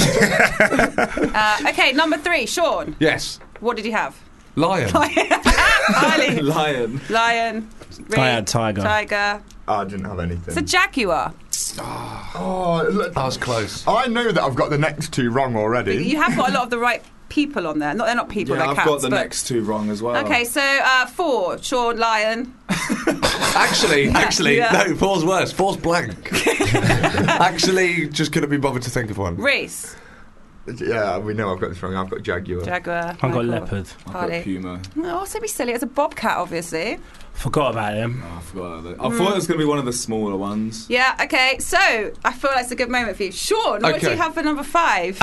[SPEAKER 7] Uh, okay, number three, Sean.
[SPEAKER 10] yes.
[SPEAKER 7] What did you have?
[SPEAKER 10] Lion.
[SPEAKER 7] Harley.
[SPEAKER 6] Lion.
[SPEAKER 7] Lion. Reed,
[SPEAKER 5] I had tiger.
[SPEAKER 7] Tiger.
[SPEAKER 3] I didn't have anything.
[SPEAKER 7] It's a jaguar.
[SPEAKER 3] oh, look,
[SPEAKER 10] That was close.
[SPEAKER 3] I know that I've got the next two wrong already.
[SPEAKER 7] You have got a lot of the right people on there. Not, they're not people,
[SPEAKER 6] Yeah,
[SPEAKER 7] they're
[SPEAKER 6] I've
[SPEAKER 7] cats.
[SPEAKER 6] got the
[SPEAKER 7] but-
[SPEAKER 6] next two wrong as well.
[SPEAKER 7] Okay, so uh, four, Sean, Lion.
[SPEAKER 10] Actually, actually,
[SPEAKER 7] Yeah.
[SPEAKER 10] no, four's worse. Four's blank. Actually, just couldn't be bothered to think of one.
[SPEAKER 7] Reese.
[SPEAKER 3] Yeah, we know I've got this wrong. I've got Jaguar.
[SPEAKER 7] Jaguar.
[SPEAKER 5] I got
[SPEAKER 7] Michael.
[SPEAKER 5] leopard.
[SPEAKER 6] I've
[SPEAKER 7] Harley.
[SPEAKER 6] got puma.
[SPEAKER 7] No, also be silly. It's a bobcat, obviously.
[SPEAKER 5] Forgot about him.
[SPEAKER 6] Oh, I forgot that. I thought it was going to be one of the smaller ones.
[SPEAKER 7] Yeah, okay. So, I feel like it's a good moment for you. Sean, what do
[SPEAKER 10] Okay.
[SPEAKER 7] you have for number five?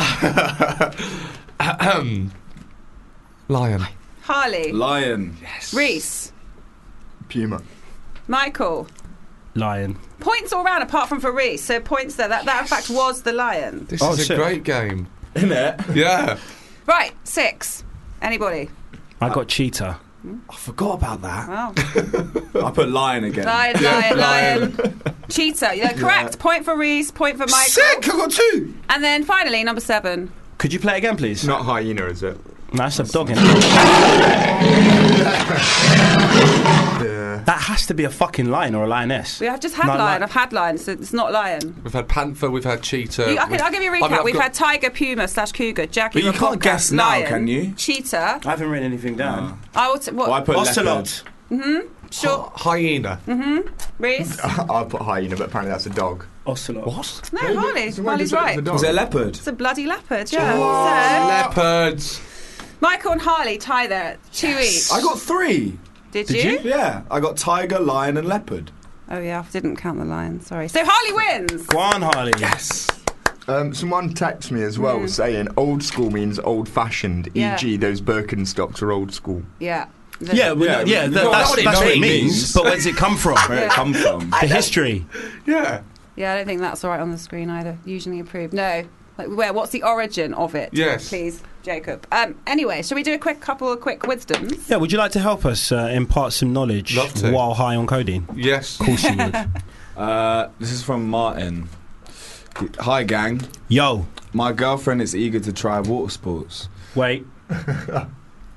[SPEAKER 10] Ahem. Lion.
[SPEAKER 7] Harley.
[SPEAKER 6] Lion.
[SPEAKER 7] Reese.
[SPEAKER 3] Puma.
[SPEAKER 7] Michael.
[SPEAKER 5] Lion.
[SPEAKER 7] Points all round apart from for Reese. So points there. That, that in fact was the lion.
[SPEAKER 10] This
[SPEAKER 5] Oh,
[SPEAKER 10] is a
[SPEAKER 5] shit.
[SPEAKER 10] great game.
[SPEAKER 6] Isn't it?
[SPEAKER 10] Yeah.
[SPEAKER 7] Right, six. Anybody?
[SPEAKER 5] I got cheetah.
[SPEAKER 6] I forgot about that.
[SPEAKER 7] Wow.
[SPEAKER 6] I put lion again.
[SPEAKER 7] Lion, lion, lion. Cheetah. Yeah, correct. Point for Reese, point for Michael.
[SPEAKER 6] I got two.
[SPEAKER 7] And then finally, number seven.
[SPEAKER 5] Could you play it again, please?
[SPEAKER 3] Not hyena, is it?
[SPEAKER 5] No, that's a dog. Innit?
[SPEAKER 3] Yeah.
[SPEAKER 5] That has to be a fucking lion or a lioness.
[SPEAKER 7] We have just had
[SPEAKER 5] No,
[SPEAKER 7] lion.
[SPEAKER 5] li-
[SPEAKER 7] I've had lion, so it's not lion.
[SPEAKER 10] We've had panther, we've had cheetah.
[SPEAKER 7] You, I can, I'll give you a recap.
[SPEAKER 10] I mean, I've
[SPEAKER 7] We've
[SPEAKER 10] got-
[SPEAKER 7] had tiger, puma, slash cougar, jaguar,
[SPEAKER 6] But you can't
[SPEAKER 7] bobcat,
[SPEAKER 6] guess now,
[SPEAKER 7] lion,
[SPEAKER 6] can you?
[SPEAKER 7] Cheetah.
[SPEAKER 5] I haven't written anything down.
[SPEAKER 7] I will t- what?
[SPEAKER 6] Well, I put
[SPEAKER 5] Ocelot.
[SPEAKER 6] leopard.
[SPEAKER 7] Sure.
[SPEAKER 10] Hyena.
[SPEAKER 7] Reese.
[SPEAKER 3] I put hyena, but apparently that's a dog.
[SPEAKER 5] Ocelot.
[SPEAKER 10] What?
[SPEAKER 7] No, Harley.
[SPEAKER 3] So why
[SPEAKER 7] Harley's
[SPEAKER 3] does it-
[SPEAKER 7] right.
[SPEAKER 3] it's a
[SPEAKER 6] Was
[SPEAKER 3] dog?
[SPEAKER 6] it a leopard?
[SPEAKER 7] It's a bloody leopard, yeah.
[SPEAKER 10] Leopards.
[SPEAKER 7] So, Michael and Harley tie there at two each.
[SPEAKER 6] I got three.
[SPEAKER 7] Did,
[SPEAKER 6] Did
[SPEAKER 7] you?
[SPEAKER 6] you? Yeah. I got tiger, lion, and leopard.
[SPEAKER 7] Oh, yeah, I didn't count the lion. Sorry. So Harley wins.
[SPEAKER 5] Go on, Harley.
[SPEAKER 6] Yes.
[SPEAKER 3] Um, someone texted me as well saying old school means old fashioned,
[SPEAKER 7] Hmm. Yeah.
[SPEAKER 3] for example those Birkenstocks are old school.
[SPEAKER 7] Yeah. The-
[SPEAKER 5] Yeah, well,
[SPEAKER 6] Yeah,
[SPEAKER 5] no, yeah,
[SPEAKER 6] we-
[SPEAKER 5] that,
[SPEAKER 6] well,
[SPEAKER 5] that's,
[SPEAKER 6] that's what it
[SPEAKER 5] that's what it
[SPEAKER 6] means.
[SPEAKER 5] means. But where does it come from?
[SPEAKER 6] Where it come from?
[SPEAKER 5] The history.
[SPEAKER 10] Yeah.
[SPEAKER 7] Yeah, I don't think that's all right on the screen either. Usually approved. No. Like, where? What's the origin of it?
[SPEAKER 10] Yes.
[SPEAKER 7] Please, Jacob. Um, anyway, shall we do a quick couple of quick wisdoms?
[SPEAKER 5] Yeah, would you like to help us uh, impart some knowledge
[SPEAKER 10] Love to.
[SPEAKER 5] while high on codeine?
[SPEAKER 10] Yes.
[SPEAKER 5] Of course you would.
[SPEAKER 6] Uh, this is from Martin. Hi, gang.
[SPEAKER 5] Yo.
[SPEAKER 6] My girlfriend is eager to try water sports.
[SPEAKER 5] Wait.
[SPEAKER 7] Do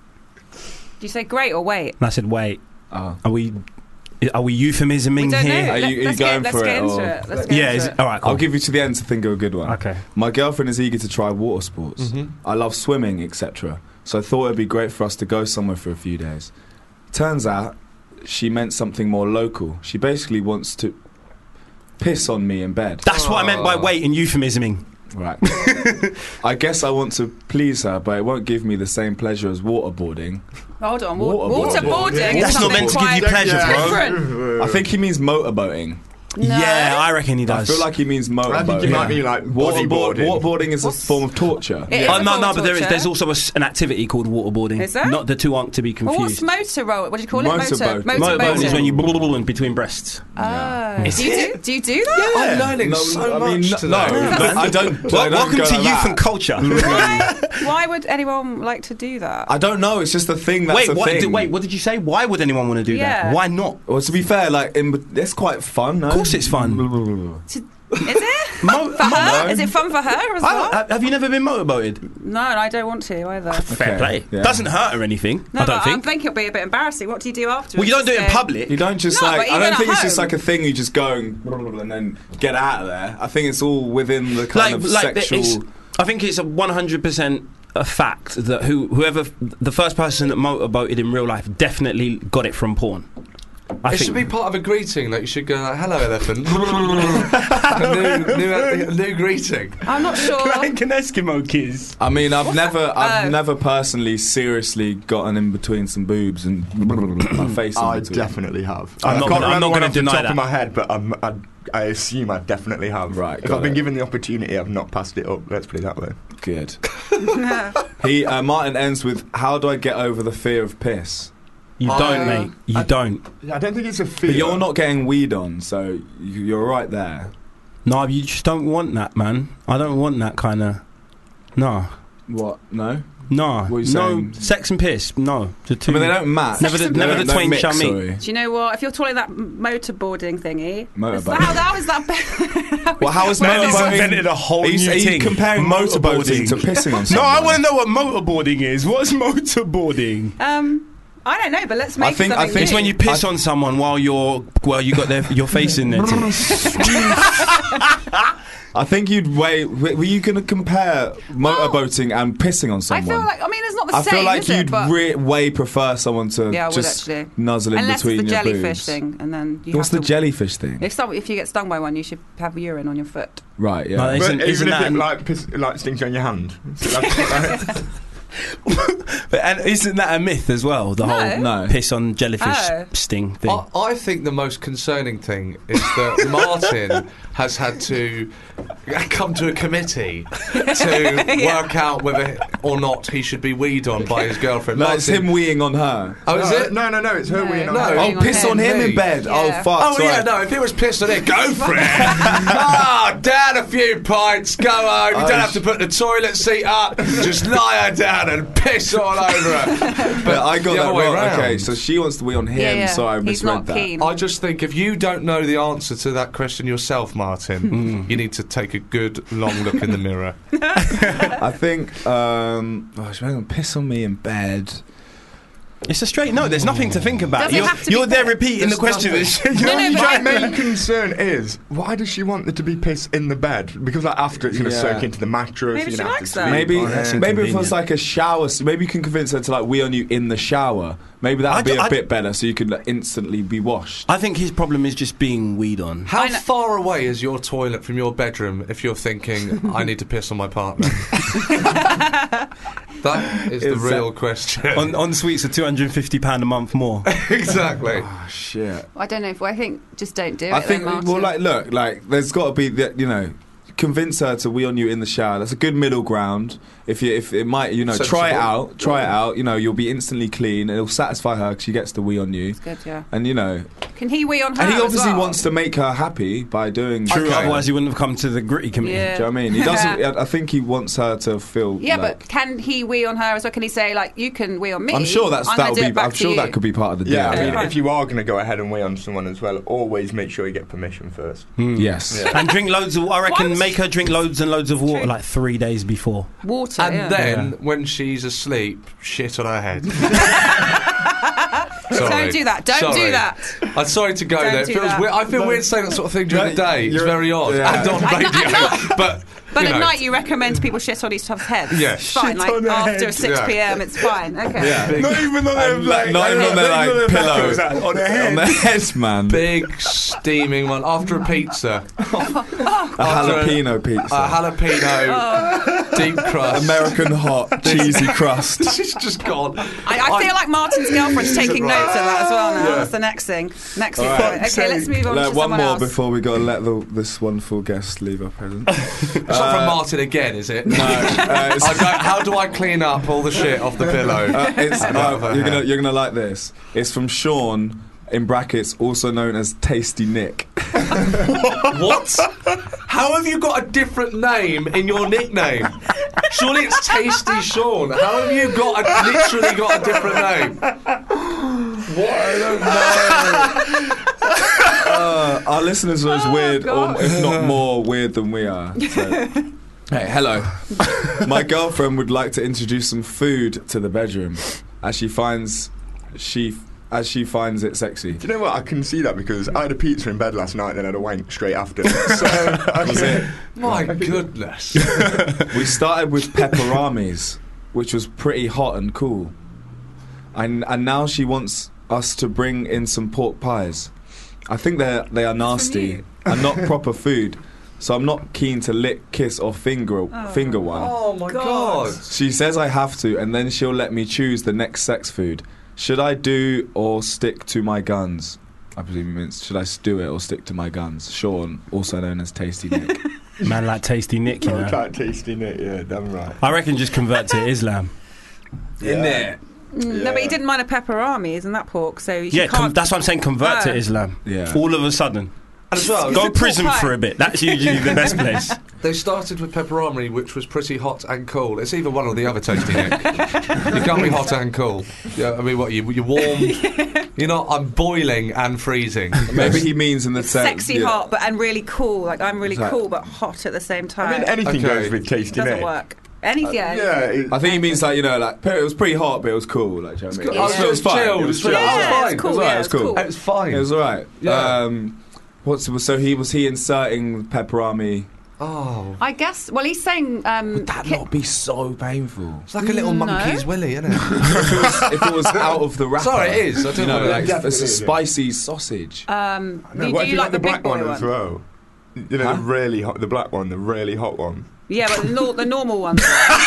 [SPEAKER 7] you say great or wait?
[SPEAKER 5] I said wait.
[SPEAKER 6] Oh.
[SPEAKER 5] Are we... Are we euphemisming
[SPEAKER 7] We don't
[SPEAKER 5] here?
[SPEAKER 7] know.
[SPEAKER 6] Are you, are you
[SPEAKER 7] Let's
[SPEAKER 6] going
[SPEAKER 7] get,
[SPEAKER 6] for
[SPEAKER 7] let's
[SPEAKER 6] it?
[SPEAKER 7] get into
[SPEAKER 6] or-
[SPEAKER 7] it. Let's get
[SPEAKER 5] Yeah,
[SPEAKER 7] into
[SPEAKER 5] is
[SPEAKER 7] it.
[SPEAKER 5] it? All right, cool.
[SPEAKER 6] I'll give you to the end to think of a good one.
[SPEAKER 5] Okay.
[SPEAKER 6] My girlfriend is eager to try water sports.
[SPEAKER 10] Mhm.
[SPEAKER 6] I love swimming, et cetera. So I thought it'd be great for us to go somewhere for a few days. Turns out she meant something more local. She basically wants to piss on me in bed.
[SPEAKER 5] That's what I meant by wait and euphemisming.
[SPEAKER 6] Right. I guess I want to please her, but it won't give me the same pleasure as waterboarding.
[SPEAKER 7] Hold on. Wa-
[SPEAKER 6] Waterboarding.
[SPEAKER 7] Waterboarding. is
[SPEAKER 5] That's not
[SPEAKER 7] something
[SPEAKER 5] meant to give you
[SPEAKER 7] quite
[SPEAKER 5] pleasure, bro.
[SPEAKER 7] different.
[SPEAKER 6] I think he means motorboating.
[SPEAKER 7] No.
[SPEAKER 5] Yeah, I reckon he
[SPEAKER 6] I
[SPEAKER 5] does.
[SPEAKER 6] feel like he means motorboating.
[SPEAKER 3] I think he might mean like
[SPEAKER 6] Waterboard,
[SPEAKER 3] bodyboarding.
[SPEAKER 6] waterboarding is
[SPEAKER 7] What's-
[SPEAKER 6] a form of torture.
[SPEAKER 7] It is
[SPEAKER 5] Oh,
[SPEAKER 7] a
[SPEAKER 5] no,
[SPEAKER 7] form
[SPEAKER 5] no,
[SPEAKER 7] of
[SPEAKER 5] but there is,
[SPEAKER 7] torture.
[SPEAKER 5] there's also a s an activity called waterboarding.
[SPEAKER 7] Is there?
[SPEAKER 5] Not the two aren't to be
[SPEAKER 7] Well, what's
[SPEAKER 5] confused.
[SPEAKER 7] motor roll? What do you call it?
[SPEAKER 6] Motorboat.
[SPEAKER 7] Motor.
[SPEAKER 5] Motorboating is when you
[SPEAKER 7] boating.
[SPEAKER 5] blah, blah, blah, in between breasts.
[SPEAKER 7] Oh.
[SPEAKER 5] Is
[SPEAKER 7] Do you
[SPEAKER 5] it?
[SPEAKER 7] do, do you do that?
[SPEAKER 10] I'm learning
[SPEAKER 6] No,
[SPEAKER 10] so
[SPEAKER 6] I
[SPEAKER 10] much
[SPEAKER 6] mean, no,
[SPEAKER 10] today.
[SPEAKER 6] no, no, I don't. I
[SPEAKER 5] Well,
[SPEAKER 6] don't
[SPEAKER 5] welcome
[SPEAKER 6] go
[SPEAKER 5] to
[SPEAKER 6] like
[SPEAKER 5] youth
[SPEAKER 6] that.
[SPEAKER 5] and culture.
[SPEAKER 7] Why? Why would anyone like to do that?
[SPEAKER 6] I don't know. It's just a thing. That's
[SPEAKER 5] wait,
[SPEAKER 6] a
[SPEAKER 5] what,
[SPEAKER 6] thing.
[SPEAKER 5] did, wait, what did you say? Why would anyone want to do
[SPEAKER 7] Yeah.
[SPEAKER 5] that? Why not?
[SPEAKER 6] Well, to be fair, like, in, it's quite fun. No?
[SPEAKER 5] Of course it's fun.
[SPEAKER 7] Is it?
[SPEAKER 5] Mo-
[SPEAKER 7] For her?
[SPEAKER 6] No.
[SPEAKER 7] Is it fun for her as
[SPEAKER 5] I-
[SPEAKER 7] well?
[SPEAKER 5] I- have you never been motorboated?
[SPEAKER 7] No, and I don't want to either.
[SPEAKER 5] Fair
[SPEAKER 6] Okay,
[SPEAKER 5] play.
[SPEAKER 6] yeah.
[SPEAKER 5] Doesn't hurt or anything,
[SPEAKER 7] No,
[SPEAKER 5] I don't
[SPEAKER 7] but
[SPEAKER 5] think.
[SPEAKER 7] I think it'll be a bit embarrassing. What do you do afterwards?
[SPEAKER 5] Well, you don't do it in
[SPEAKER 7] Just go-
[SPEAKER 5] public.
[SPEAKER 6] You don't just
[SPEAKER 7] No,
[SPEAKER 6] like.
[SPEAKER 7] but
[SPEAKER 6] I
[SPEAKER 7] even
[SPEAKER 6] don't
[SPEAKER 7] at
[SPEAKER 6] think it's just
[SPEAKER 7] home.
[SPEAKER 6] like a thing. You just go and, and then get out of there. I think it's all within the kind
[SPEAKER 5] Like,
[SPEAKER 6] of
[SPEAKER 5] like the-
[SPEAKER 6] sexual.
[SPEAKER 5] it's, I think it's a one hundred percent a fact that who, whoever the first person that motorboated in real life definitely got it from porn. I
[SPEAKER 10] It
[SPEAKER 5] think
[SPEAKER 10] should be part of a greeting. Like you should go like, "Hello, elephant." a new, new, new greeting.
[SPEAKER 7] I'm not sure.
[SPEAKER 5] like an Eskimo kiss.
[SPEAKER 6] I mean, I've never, I've
[SPEAKER 7] Oh.
[SPEAKER 6] never personally, seriously gotten in between some boobs and my face. In
[SPEAKER 3] I
[SPEAKER 6] between.
[SPEAKER 3] definitely have.
[SPEAKER 5] I'm
[SPEAKER 3] I
[SPEAKER 5] not
[SPEAKER 3] can't
[SPEAKER 5] gonna- I'm
[SPEAKER 3] remember
[SPEAKER 5] not
[SPEAKER 3] one
[SPEAKER 5] gonna
[SPEAKER 3] off the
[SPEAKER 5] deny
[SPEAKER 3] top
[SPEAKER 5] that.
[SPEAKER 3] of my head, but I'm, I, I assume I definitely have.
[SPEAKER 6] Right,
[SPEAKER 3] If
[SPEAKER 6] got
[SPEAKER 3] I've been
[SPEAKER 6] it.
[SPEAKER 3] given the opportunity, I've not passed it up. Let's put it that way.
[SPEAKER 6] Good. he uh, Martin ends with, "How do I get over the fear of piss?"
[SPEAKER 5] You
[SPEAKER 10] Uh,
[SPEAKER 5] don't, mate. You
[SPEAKER 3] I-
[SPEAKER 5] don't.
[SPEAKER 3] I don't think it's a fear.
[SPEAKER 6] But you're not getting weed on, so you- you're right there.
[SPEAKER 5] No, you just don't want that, man. I don't want that kind of. No,
[SPEAKER 6] What? No.
[SPEAKER 5] no,
[SPEAKER 6] What are you
[SPEAKER 5] no.
[SPEAKER 6] saying?
[SPEAKER 5] Sex and piss. No, the two.
[SPEAKER 6] I mean, they don't match.
[SPEAKER 5] Never the-
[SPEAKER 6] They
[SPEAKER 5] never
[SPEAKER 6] don't-
[SPEAKER 5] the
[SPEAKER 6] don't
[SPEAKER 5] twain
[SPEAKER 6] mix,
[SPEAKER 5] shall meet.
[SPEAKER 6] sorry.
[SPEAKER 7] Do you know what? If you're calling that m- motorboarding thingy,
[SPEAKER 6] Motorboat.
[SPEAKER 7] is that- how, how is that? Be-
[SPEAKER 6] Well, how is
[SPEAKER 5] Man has
[SPEAKER 6] motorboating?
[SPEAKER 5] invented a whole
[SPEAKER 6] Are you,
[SPEAKER 5] new
[SPEAKER 6] are you
[SPEAKER 5] thing.
[SPEAKER 6] comparing motorboating to pissing on
[SPEAKER 5] No,
[SPEAKER 6] someone?
[SPEAKER 5] I want to know what motorboarding is. What's motorboarding?
[SPEAKER 7] um, I don't know, but let's make
[SPEAKER 6] I think- I
[SPEAKER 7] something
[SPEAKER 6] think
[SPEAKER 5] It's
[SPEAKER 7] new.
[SPEAKER 5] when you piss on someone while you're well, you got their your face in there. Too.
[SPEAKER 6] I think you'd wait. Were you going to compare motorboating and pissing on
[SPEAKER 7] I
[SPEAKER 6] someone?
[SPEAKER 7] feel like I mean it's not the
[SPEAKER 6] I
[SPEAKER 7] same.
[SPEAKER 6] feel like
[SPEAKER 7] is it?
[SPEAKER 6] you'd
[SPEAKER 7] But
[SPEAKER 6] re- way prefer someone to
[SPEAKER 7] yeah, I would
[SPEAKER 6] just
[SPEAKER 7] actually.
[SPEAKER 6] nuzzle in
[SPEAKER 7] Unless
[SPEAKER 6] between
[SPEAKER 7] it's the
[SPEAKER 6] your
[SPEAKER 7] jellyfish
[SPEAKER 6] boobs.
[SPEAKER 7] thing, and then you
[SPEAKER 6] What's
[SPEAKER 7] have
[SPEAKER 6] the
[SPEAKER 7] to,
[SPEAKER 6] jellyfish thing?
[SPEAKER 7] If some, if you get stung by one, you should have urine on your foot.
[SPEAKER 6] Right, yeah.
[SPEAKER 5] No, they-
[SPEAKER 3] But
[SPEAKER 5] Isn't-
[SPEAKER 3] even
[SPEAKER 5] isn't
[SPEAKER 3] if
[SPEAKER 5] that
[SPEAKER 3] it
[SPEAKER 5] an-
[SPEAKER 3] like, piss, like stings you on your hand. So that's, like,
[SPEAKER 5] But and isn't that a myth as well? The
[SPEAKER 7] No.
[SPEAKER 5] whole
[SPEAKER 6] No.
[SPEAKER 5] piss on jellyfish
[SPEAKER 7] Oh.
[SPEAKER 5] sting thing.
[SPEAKER 10] I, I think the most concerning thing is that Martin has had to come to a committee to work out whether or not he should be weed on by his girlfriend.
[SPEAKER 6] No, it's
[SPEAKER 10] Martin-
[SPEAKER 6] him weeing on her.
[SPEAKER 10] Oh, is
[SPEAKER 3] no,
[SPEAKER 10] it?
[SPEAKER 3] No, no, no. It's her
[SPEAKER 7] No,
[SPEAKER 3] weeing on
[SPEAKER 7] no.
[SPEAKER 3] her.
[SPEAKER 6] Oh,
[SPEAKER 7] Weeing on
[SPEAKER 6] piss on
[SPEAKER 7] him.
[SPEAKER 6] him in
[SPEAKER 10] Me.
[SPEAKER 6] bed.
[SPEAKER 7] Yeah.
[SPEAKER 6] Oh, fuck.
[SPEAKER 10] Oh
[SPEAKER 6] sorry.
[SPEAKER 10] yeah, no. If it was pissed on it, go for it. Ah, down a few pints, go home. You
[SPEAKER 6] Oh,
[SPEAKER 10] don't have to put the toilet seat up. Just lie her down and piss all over her.
[SPEAKER 6] But I got
[SPEAKER 10] the
[SPEAKER 6] that
[SPEAKER 10] other way
[SPEAKER 6] wrong.
[SPEAKER 10] round.
[SPEAKER 6] Okay, so she wants to wee on him,
[SPEAKER 7] Yeah, yeah.
[SPEAKER 6] so I
[SPEAKER 7] He's
[SPEAKER 6] misread
[SPEAKER 7] not
[SPEAKER 6] that.
[SPEAKER 7] keen.
[SPEAKER 10] I just think if you don't know the answer to that question yourself, Martin,
[SPEAKER 6] Mm.
[SPEAKER 10] you need to take a good long look in the mirror.
[SPEAKER 6] I think, um, oh, she's going to piss on me in bed.
[SPEAKER 5] It's a straight no. There's nothing to think about.
[SPEAKER 7] Does it
[SPEAKER 5] You're,
[SPEAKER 7] have to be
[SPEAKER 5] you're there
[SPEAKER 7] piss?
[SPEAKER 5] repeating the
[SPEAKER 10] There's
[SPEAKER 5] question.
[SPEAKER 10] nothing.
[SPEAKER 5] You're-
[SPEAKER 7] No, no,
[SPEAKER 3] My
[SPEAKER 7] but-
[SPEAKER 3] main concern is why does she want there to be piss in the bed? Because like after it's going to
[SPEAKER 6] Yeah.
[SPEAKER 3] soak into the mattress.
[SPEAKER 7] Maybe
[SPEAKER 3] you're
[SPEAKER 7] she
[SPEAKER 3] gonna have
[SPEAKER 7] likes
[SPEAKER 3] to
[SPEAKER 7] that.
[SPEAKER 3] sleep
[SPEAKER 6] Maybe,
[SPEAKER 3] on it.
[SPEAKER 5] that's
[SPEAKER 6] maybe if it
[SPEAKER 5] inconvenient.
[SPEAKER 6] was like a shower, maybe you can convince her to like wee on you in the shower. Maybe that
[SPEAKER 5] I
[SPEAKER 6] would be
[SPEAKER 5] d-
[SPEAKER 6] a
[SPEAKER 5] I-
[SPEAKER 6] bit better, so you could like, instantly be washed.
[SPEAKER 5] I think his problem is just being weed on.
[SPEAKER 10] How
[SPEAKER 7] I know-
[SPEAKER 10] far away is your toilet from your bedroom if you're thinking, I need to piss on my partner? That is the
[SPEAKER 6] Is
[SPEAKER 10] real
[SPEAKER 6] that-
[SPEAKER 10] question.
[SPEAKER 5] On, on suites are two hundred and fifty pound a month more.
[SPEAKER 10] Exactly.
[SPEAKER 6] Oh shit!
[SPEAKER 7] I don't know if I think just don't do it.
[SPEAKER 6] I think
[SPEAKER 7] then, Martin.
[SPEAKER 6] well, like look, like there's got to be the, you know. Convince her to wee on you in the shower. That's a good middle ground. If you, if it might, you know, try it
[SPEAKER 10] Sensible.
[SPEAKER 6] out. Try it out. You know, you'll be instantly clean. It'll satisfy her because she gets to wee on you.
[SPEAKER 7] It's good, yeah.
[SPEAKER 6] And you know,
[SPEAKER 7] Can he wee on her?
[SPEAKER 6] And he
[SPEAKER 7] as
[SPEAKER 6] obviously
[SPEAKER 7] well?
[SPEAKER 6] wants to make her happy by doing.
[SPEAKER 5] True,
[SPEAKER 6] Okay.
[SPEAKER 5] otherwise he wouldn't have come to the gritty committee.
[SPEAKER 7] Yeah.
[SPEAKER 6] Do you know what I mean? He doesn't. I I think he wants her to feel.
[SPEAKER 7] Yeah,
[SPEAKER 6] like,
[SPEAKER 7] but can he wee on her as well? Can he say like, you can wee on me?
[SPEAKER 6] I'm sure that's
[SPEAKER 7] I'm
[SPEAKER 6] that
[SPEAKER 7] gonna
[SPEAKER 6] will
[SPEAKER 7] do
[SPEAKER 6] be.
[SPEAKER 7] it back
[SPEAKER 6] I'm
[SPEAKER 7] to
[SPEAKER 6] sure
[SPEAKER 7] you.
[SPEAKER 6] that could be part of the deal.
[SPEAKER 3] Yeah, I mean,
[SPEAKER 7] Yeah.
[SPEAKER 3] if you are going to go ahead and wee on someone as well, always make sure you get permission first.
[SPEAKER 6] Yes.
[SPEAKER 3] Yeah.
[SPEAKER 5] And drink loads of. I reckon
[SPEAKER 7] What?
[SPEAKER 5] make her drink loads and loads of water,
[SPEAKER 7] Drink-
[SPEAKER 5] like three days before.
[SPEAKER 7] Water.
[SPEAKER 10] And
[SPEAKER 7] yeah.
[SPEAKER 10] then,
[SPEAKER 5] Yeah.
[SPEAKER 10] when she's asleep, shit on her head.
[SPEAKER 7] Don't do that. Don't
[SPEAKER 10] Sorry.
[SPEAKER 7] do that.
[SPEAKER 10] I'm sorry to go
[SPEAKER 7] Don't
[SPEAKER 10] there. It
[SPEAKER 7] do
[SPEAKER 10] feels
[SPEAKER 7] that.
[SPEAKER 10] weird. I feel weird saying that sort of thing during the day. It's
[SPEAKER 6] You're-
[SPEAKER 10] very odd.
[SPEAKER 6] yeah.
[SPEAKER 10] And on
[SPEAKER 7] At
[SPEAKER 10] radio.
[SPEAKER 7] night- at night-
[SPEAKER 10] but
[SPEAKER 7] But
[SPEAKER 10] you
[SPEAKER 7] at
[SPEAKER 10] know.
[SPEAKER 7] night, you recommend people shit on each other's heads.
[SPEAKER 10] Yeah.
[SPEAKER 7] It's fine.
[SPEAKER 3] Shit
[SPEAKER 7] Like
[SPEAKER 3] on their
[SPEAKER 7] after
[SPEAKER 3] head.
[SPEAKER 7] six
[SPEAKER 10] Yeah.
[SPEAKER 7] p.m., it's fine. Okay.
[SPEAKER 6] Yeah.
[SPEAKER 10] Big,
[SPEAKER 3] Not even on their like,
[SPEAKER 6] Not even on their like pillow.
[SPEAKER 3] on their head.
[SPEAKER 6] On their head, man.
[SPEAKER 10] big steaming one after a pizza.
[SPEAKER 6] A jalapeno pizza.
[SPEAKER 10] A jalapeno, deep crust.
[SPEAKER 6] American hot, cheesy crust.
[SPEAKER 10] She's just gone.
[SPEAKER 7] I, I feel like Martin's girlfriend's taking notes of that as well now.
[SPEAKER 10] Yeah.
[SPEAKER 7] That's the next thing. Next thing.
[SPEAKER 6] right.
[SPEAKER 7] Okay, let's move on
[SPEAKER 6] Like,
[SPEAKER 7] to
[SPEAKER 6] one
[SPEAKER 7] someone
[SPEAKER 6] more
[SPEAKER 7] else.
[SPEAKER 6] before we got to let the, this wonderful guest leave our presence.
[SPEAKER 10] It's not from Martin again, is it?
[SPEAKER 6] No, uh, it's,
[SPEAKER 10] I go, how do I clean up all the shit off the pillow?
[SPEAKER 6] uh, it's,
[SPEAKER 10] And out of
[SPEAKER 6] uh,
[SPEAKER 10] her
[SPEAKER 6] you're gonna
[SPEAKER 10] head?
[SPEAKER 6] you're gonna like this. It's from Sean, in brackets, also known as Tasty Nick.
[SPEAKER 10] What? How have you got a different name in your nickname? Surely it's Tasty Sean. How have you got a, literally got a different name? What? I don't know.
[SPEAKER 6] Uh, our listeners are as
[SPEAKER 7] Oh,
[SPEAKER 6] weird, or
[SPEAKER 7] God.
[SPEAKER 6] if not more weird than we are. So. Hey, hello. My girlfriend would like to introduce some food to the bedroom, as she finds she as she finds it sexy.
[SPEAKER 3] Do you know what? I can see that because I had a pizza in bed last night and then I had a wank straight after. So I
[SPEAKER 6] Was it?
[SPEAKER 10] My goodness.
[SPEAKER 6] We started with pepperamis, which was pretty hot and cool, and and now she wants us to bring in some pork pies. I think they they are nasty and not proper food, so I'm not keen to lick, kiss, or finger finger one.
[SPEAKER 10] Oh my
[SPEAKER 7] God.
[SPEAKER 10] god.
[SPEAKER 6] She says I have to, and then she'll let me choose the next sex food. Should I do or stick to my guns? I presume it means should I do it or stick to my guns? Sean, also known as Tasty Nick.
[SPEAKER 5] Man like Tasty Nick, you know.
[SPEAKER 3] Quite tasty, innit? Yeah, damn right.
[SPEAKER 5] I reckon just convert to Islam.
[SPEAKER 6] In there.
[SPEAKER 7] Mm, No, but he didn't mind a pepperami, isn't that pork? So you
[SPEAKER 5] Yeah,
[SPEAKER 7] can't.
[SPEAKER 5] com- that's what I'm saying. Convert
[SPEAKER 7] Oh.
[SPEAKER 5] to Islam.
[SPEAKER 6] Yeah.
[SPEAKER 5] All of a sudden,
[SPEAKER 10] And as well,
[SPEAKER 5] go
[SPEAKER 7] it
[SPEAKER 5] to prison
[SPEAKER 7] pork pie?
[SPEAKER 5] for a bit. That's usually the best place.
[SPEAKER 10] they started with pepperami, which was pretty hot and cool. It's either one or the other, Tasty Nick. You can't be hot and cool. Yeah, I mean, what you you're warm. You're not. I'm boiling and freezing.
[SPEAKER 6] Maybe he means in the
[SPEAKER 7] It's
[SPEAKER 6] sense.
[SPEAKER 7] sexy
[SPEAKER 6] yeah.
[SPEAKER 7] hot, but and really cool. Like I'm really
[SPEAKER 6] Exact-
[SPEAKER 7] cool, but hot at the same time.
[SPEAKER 3] I mean, anything
[SPEAKER 10] Okay.
[SPEAKER 3] goes with tasty,
[SPEAKER 7] doesn't
[SPEAKER 3] innit?
[SPEAKER 7] work. Anything. yeah.
[SPEAKER 3] Yeah, it,
[SPEAKER 6] I think he means like you know like it was pretty hot, but it was cool. Like, do you know what I mean?
[SPEAKER 10] good.
[SPEAKER 6] It was,
[SPEAKER 7] Yeah.
[SPEAKER 6] it was fine.
[SPEAKER 10] Chilled,
[SPEAKER 6] It was
[SPEAKER 10] it's
[SPEAKER 6] chill.
[SPEAKER 10] really-
[SPEAKER 7] Yeah,
[SPEAKER 10] Oh,
[SPEAKER 7] it's
[SPEAKER 10] fine.
[SPEAKER 7] cool.
[SPEAKER 6] It was alright,
[SPEAKER 7] Yeah,
[SPEAKER 6] it was
[SPEAKER 7] it's
[SPEAKER 6] cool.
[SPEAKER 7] cool.
[SPEAKER 10] It was fine.
[SPEAKER 6] It was alright.
[SPEAKER 10] Yeah.
[SPEAKER 6] Um, what's so he was he inserting pepperami?
[SPEAKER 10] Oh,
[SPEAKER 7] I guess. Well, he's saying. Um,
[SPEAKER 6] Would that
[SPEAKER 7] ki-
[SPEAKER 6] not be so painful?
[SPEAKER 10] it's like a little
[SPEAKER 7] No.
[SPEAKER 10] monkey's willy, isn't it?
[SPEAKER 6] if, it was, if it was out of the wrapper.
[SPEAKER 10] Sorry, it is. I don't
[SPEAKER 6] You know,
[SPEAKER 10] know.
[SPEAKER 6] like
[SPEAKER 3] Definitely
[SPEAKER 6] it's a
[SPEAKER 3] is, yeah.
[SPEAKER 6] spicy sausage.
[SPEAKER 7] Um,
[SPEAKER 3] no,
[SPEAKER 7] do,
[SPEAKER 3] what
[SPEAKER 7] do
[SPEAKER 3] if
[SPEAKER 7] you
[SPEAKER 3] you
[SPEAKER 7] like
[SPEAKER 3] like
[SPEAKER 7] the
[SPEAKER 3] the
[SPEAKER 7] big
[SPEAKER 3] black
[SPEAKER 7] boy
[SPEAKER 3] one
[SPEAKER 7] one?
[SPEAKER 3] as well? You know,
[SPEAKER 6] Huh?
[SPEAKER 3] the really hot, the black one, the really hot one.
[SPEAKER 7] Yeah, but the, nor- the normal one.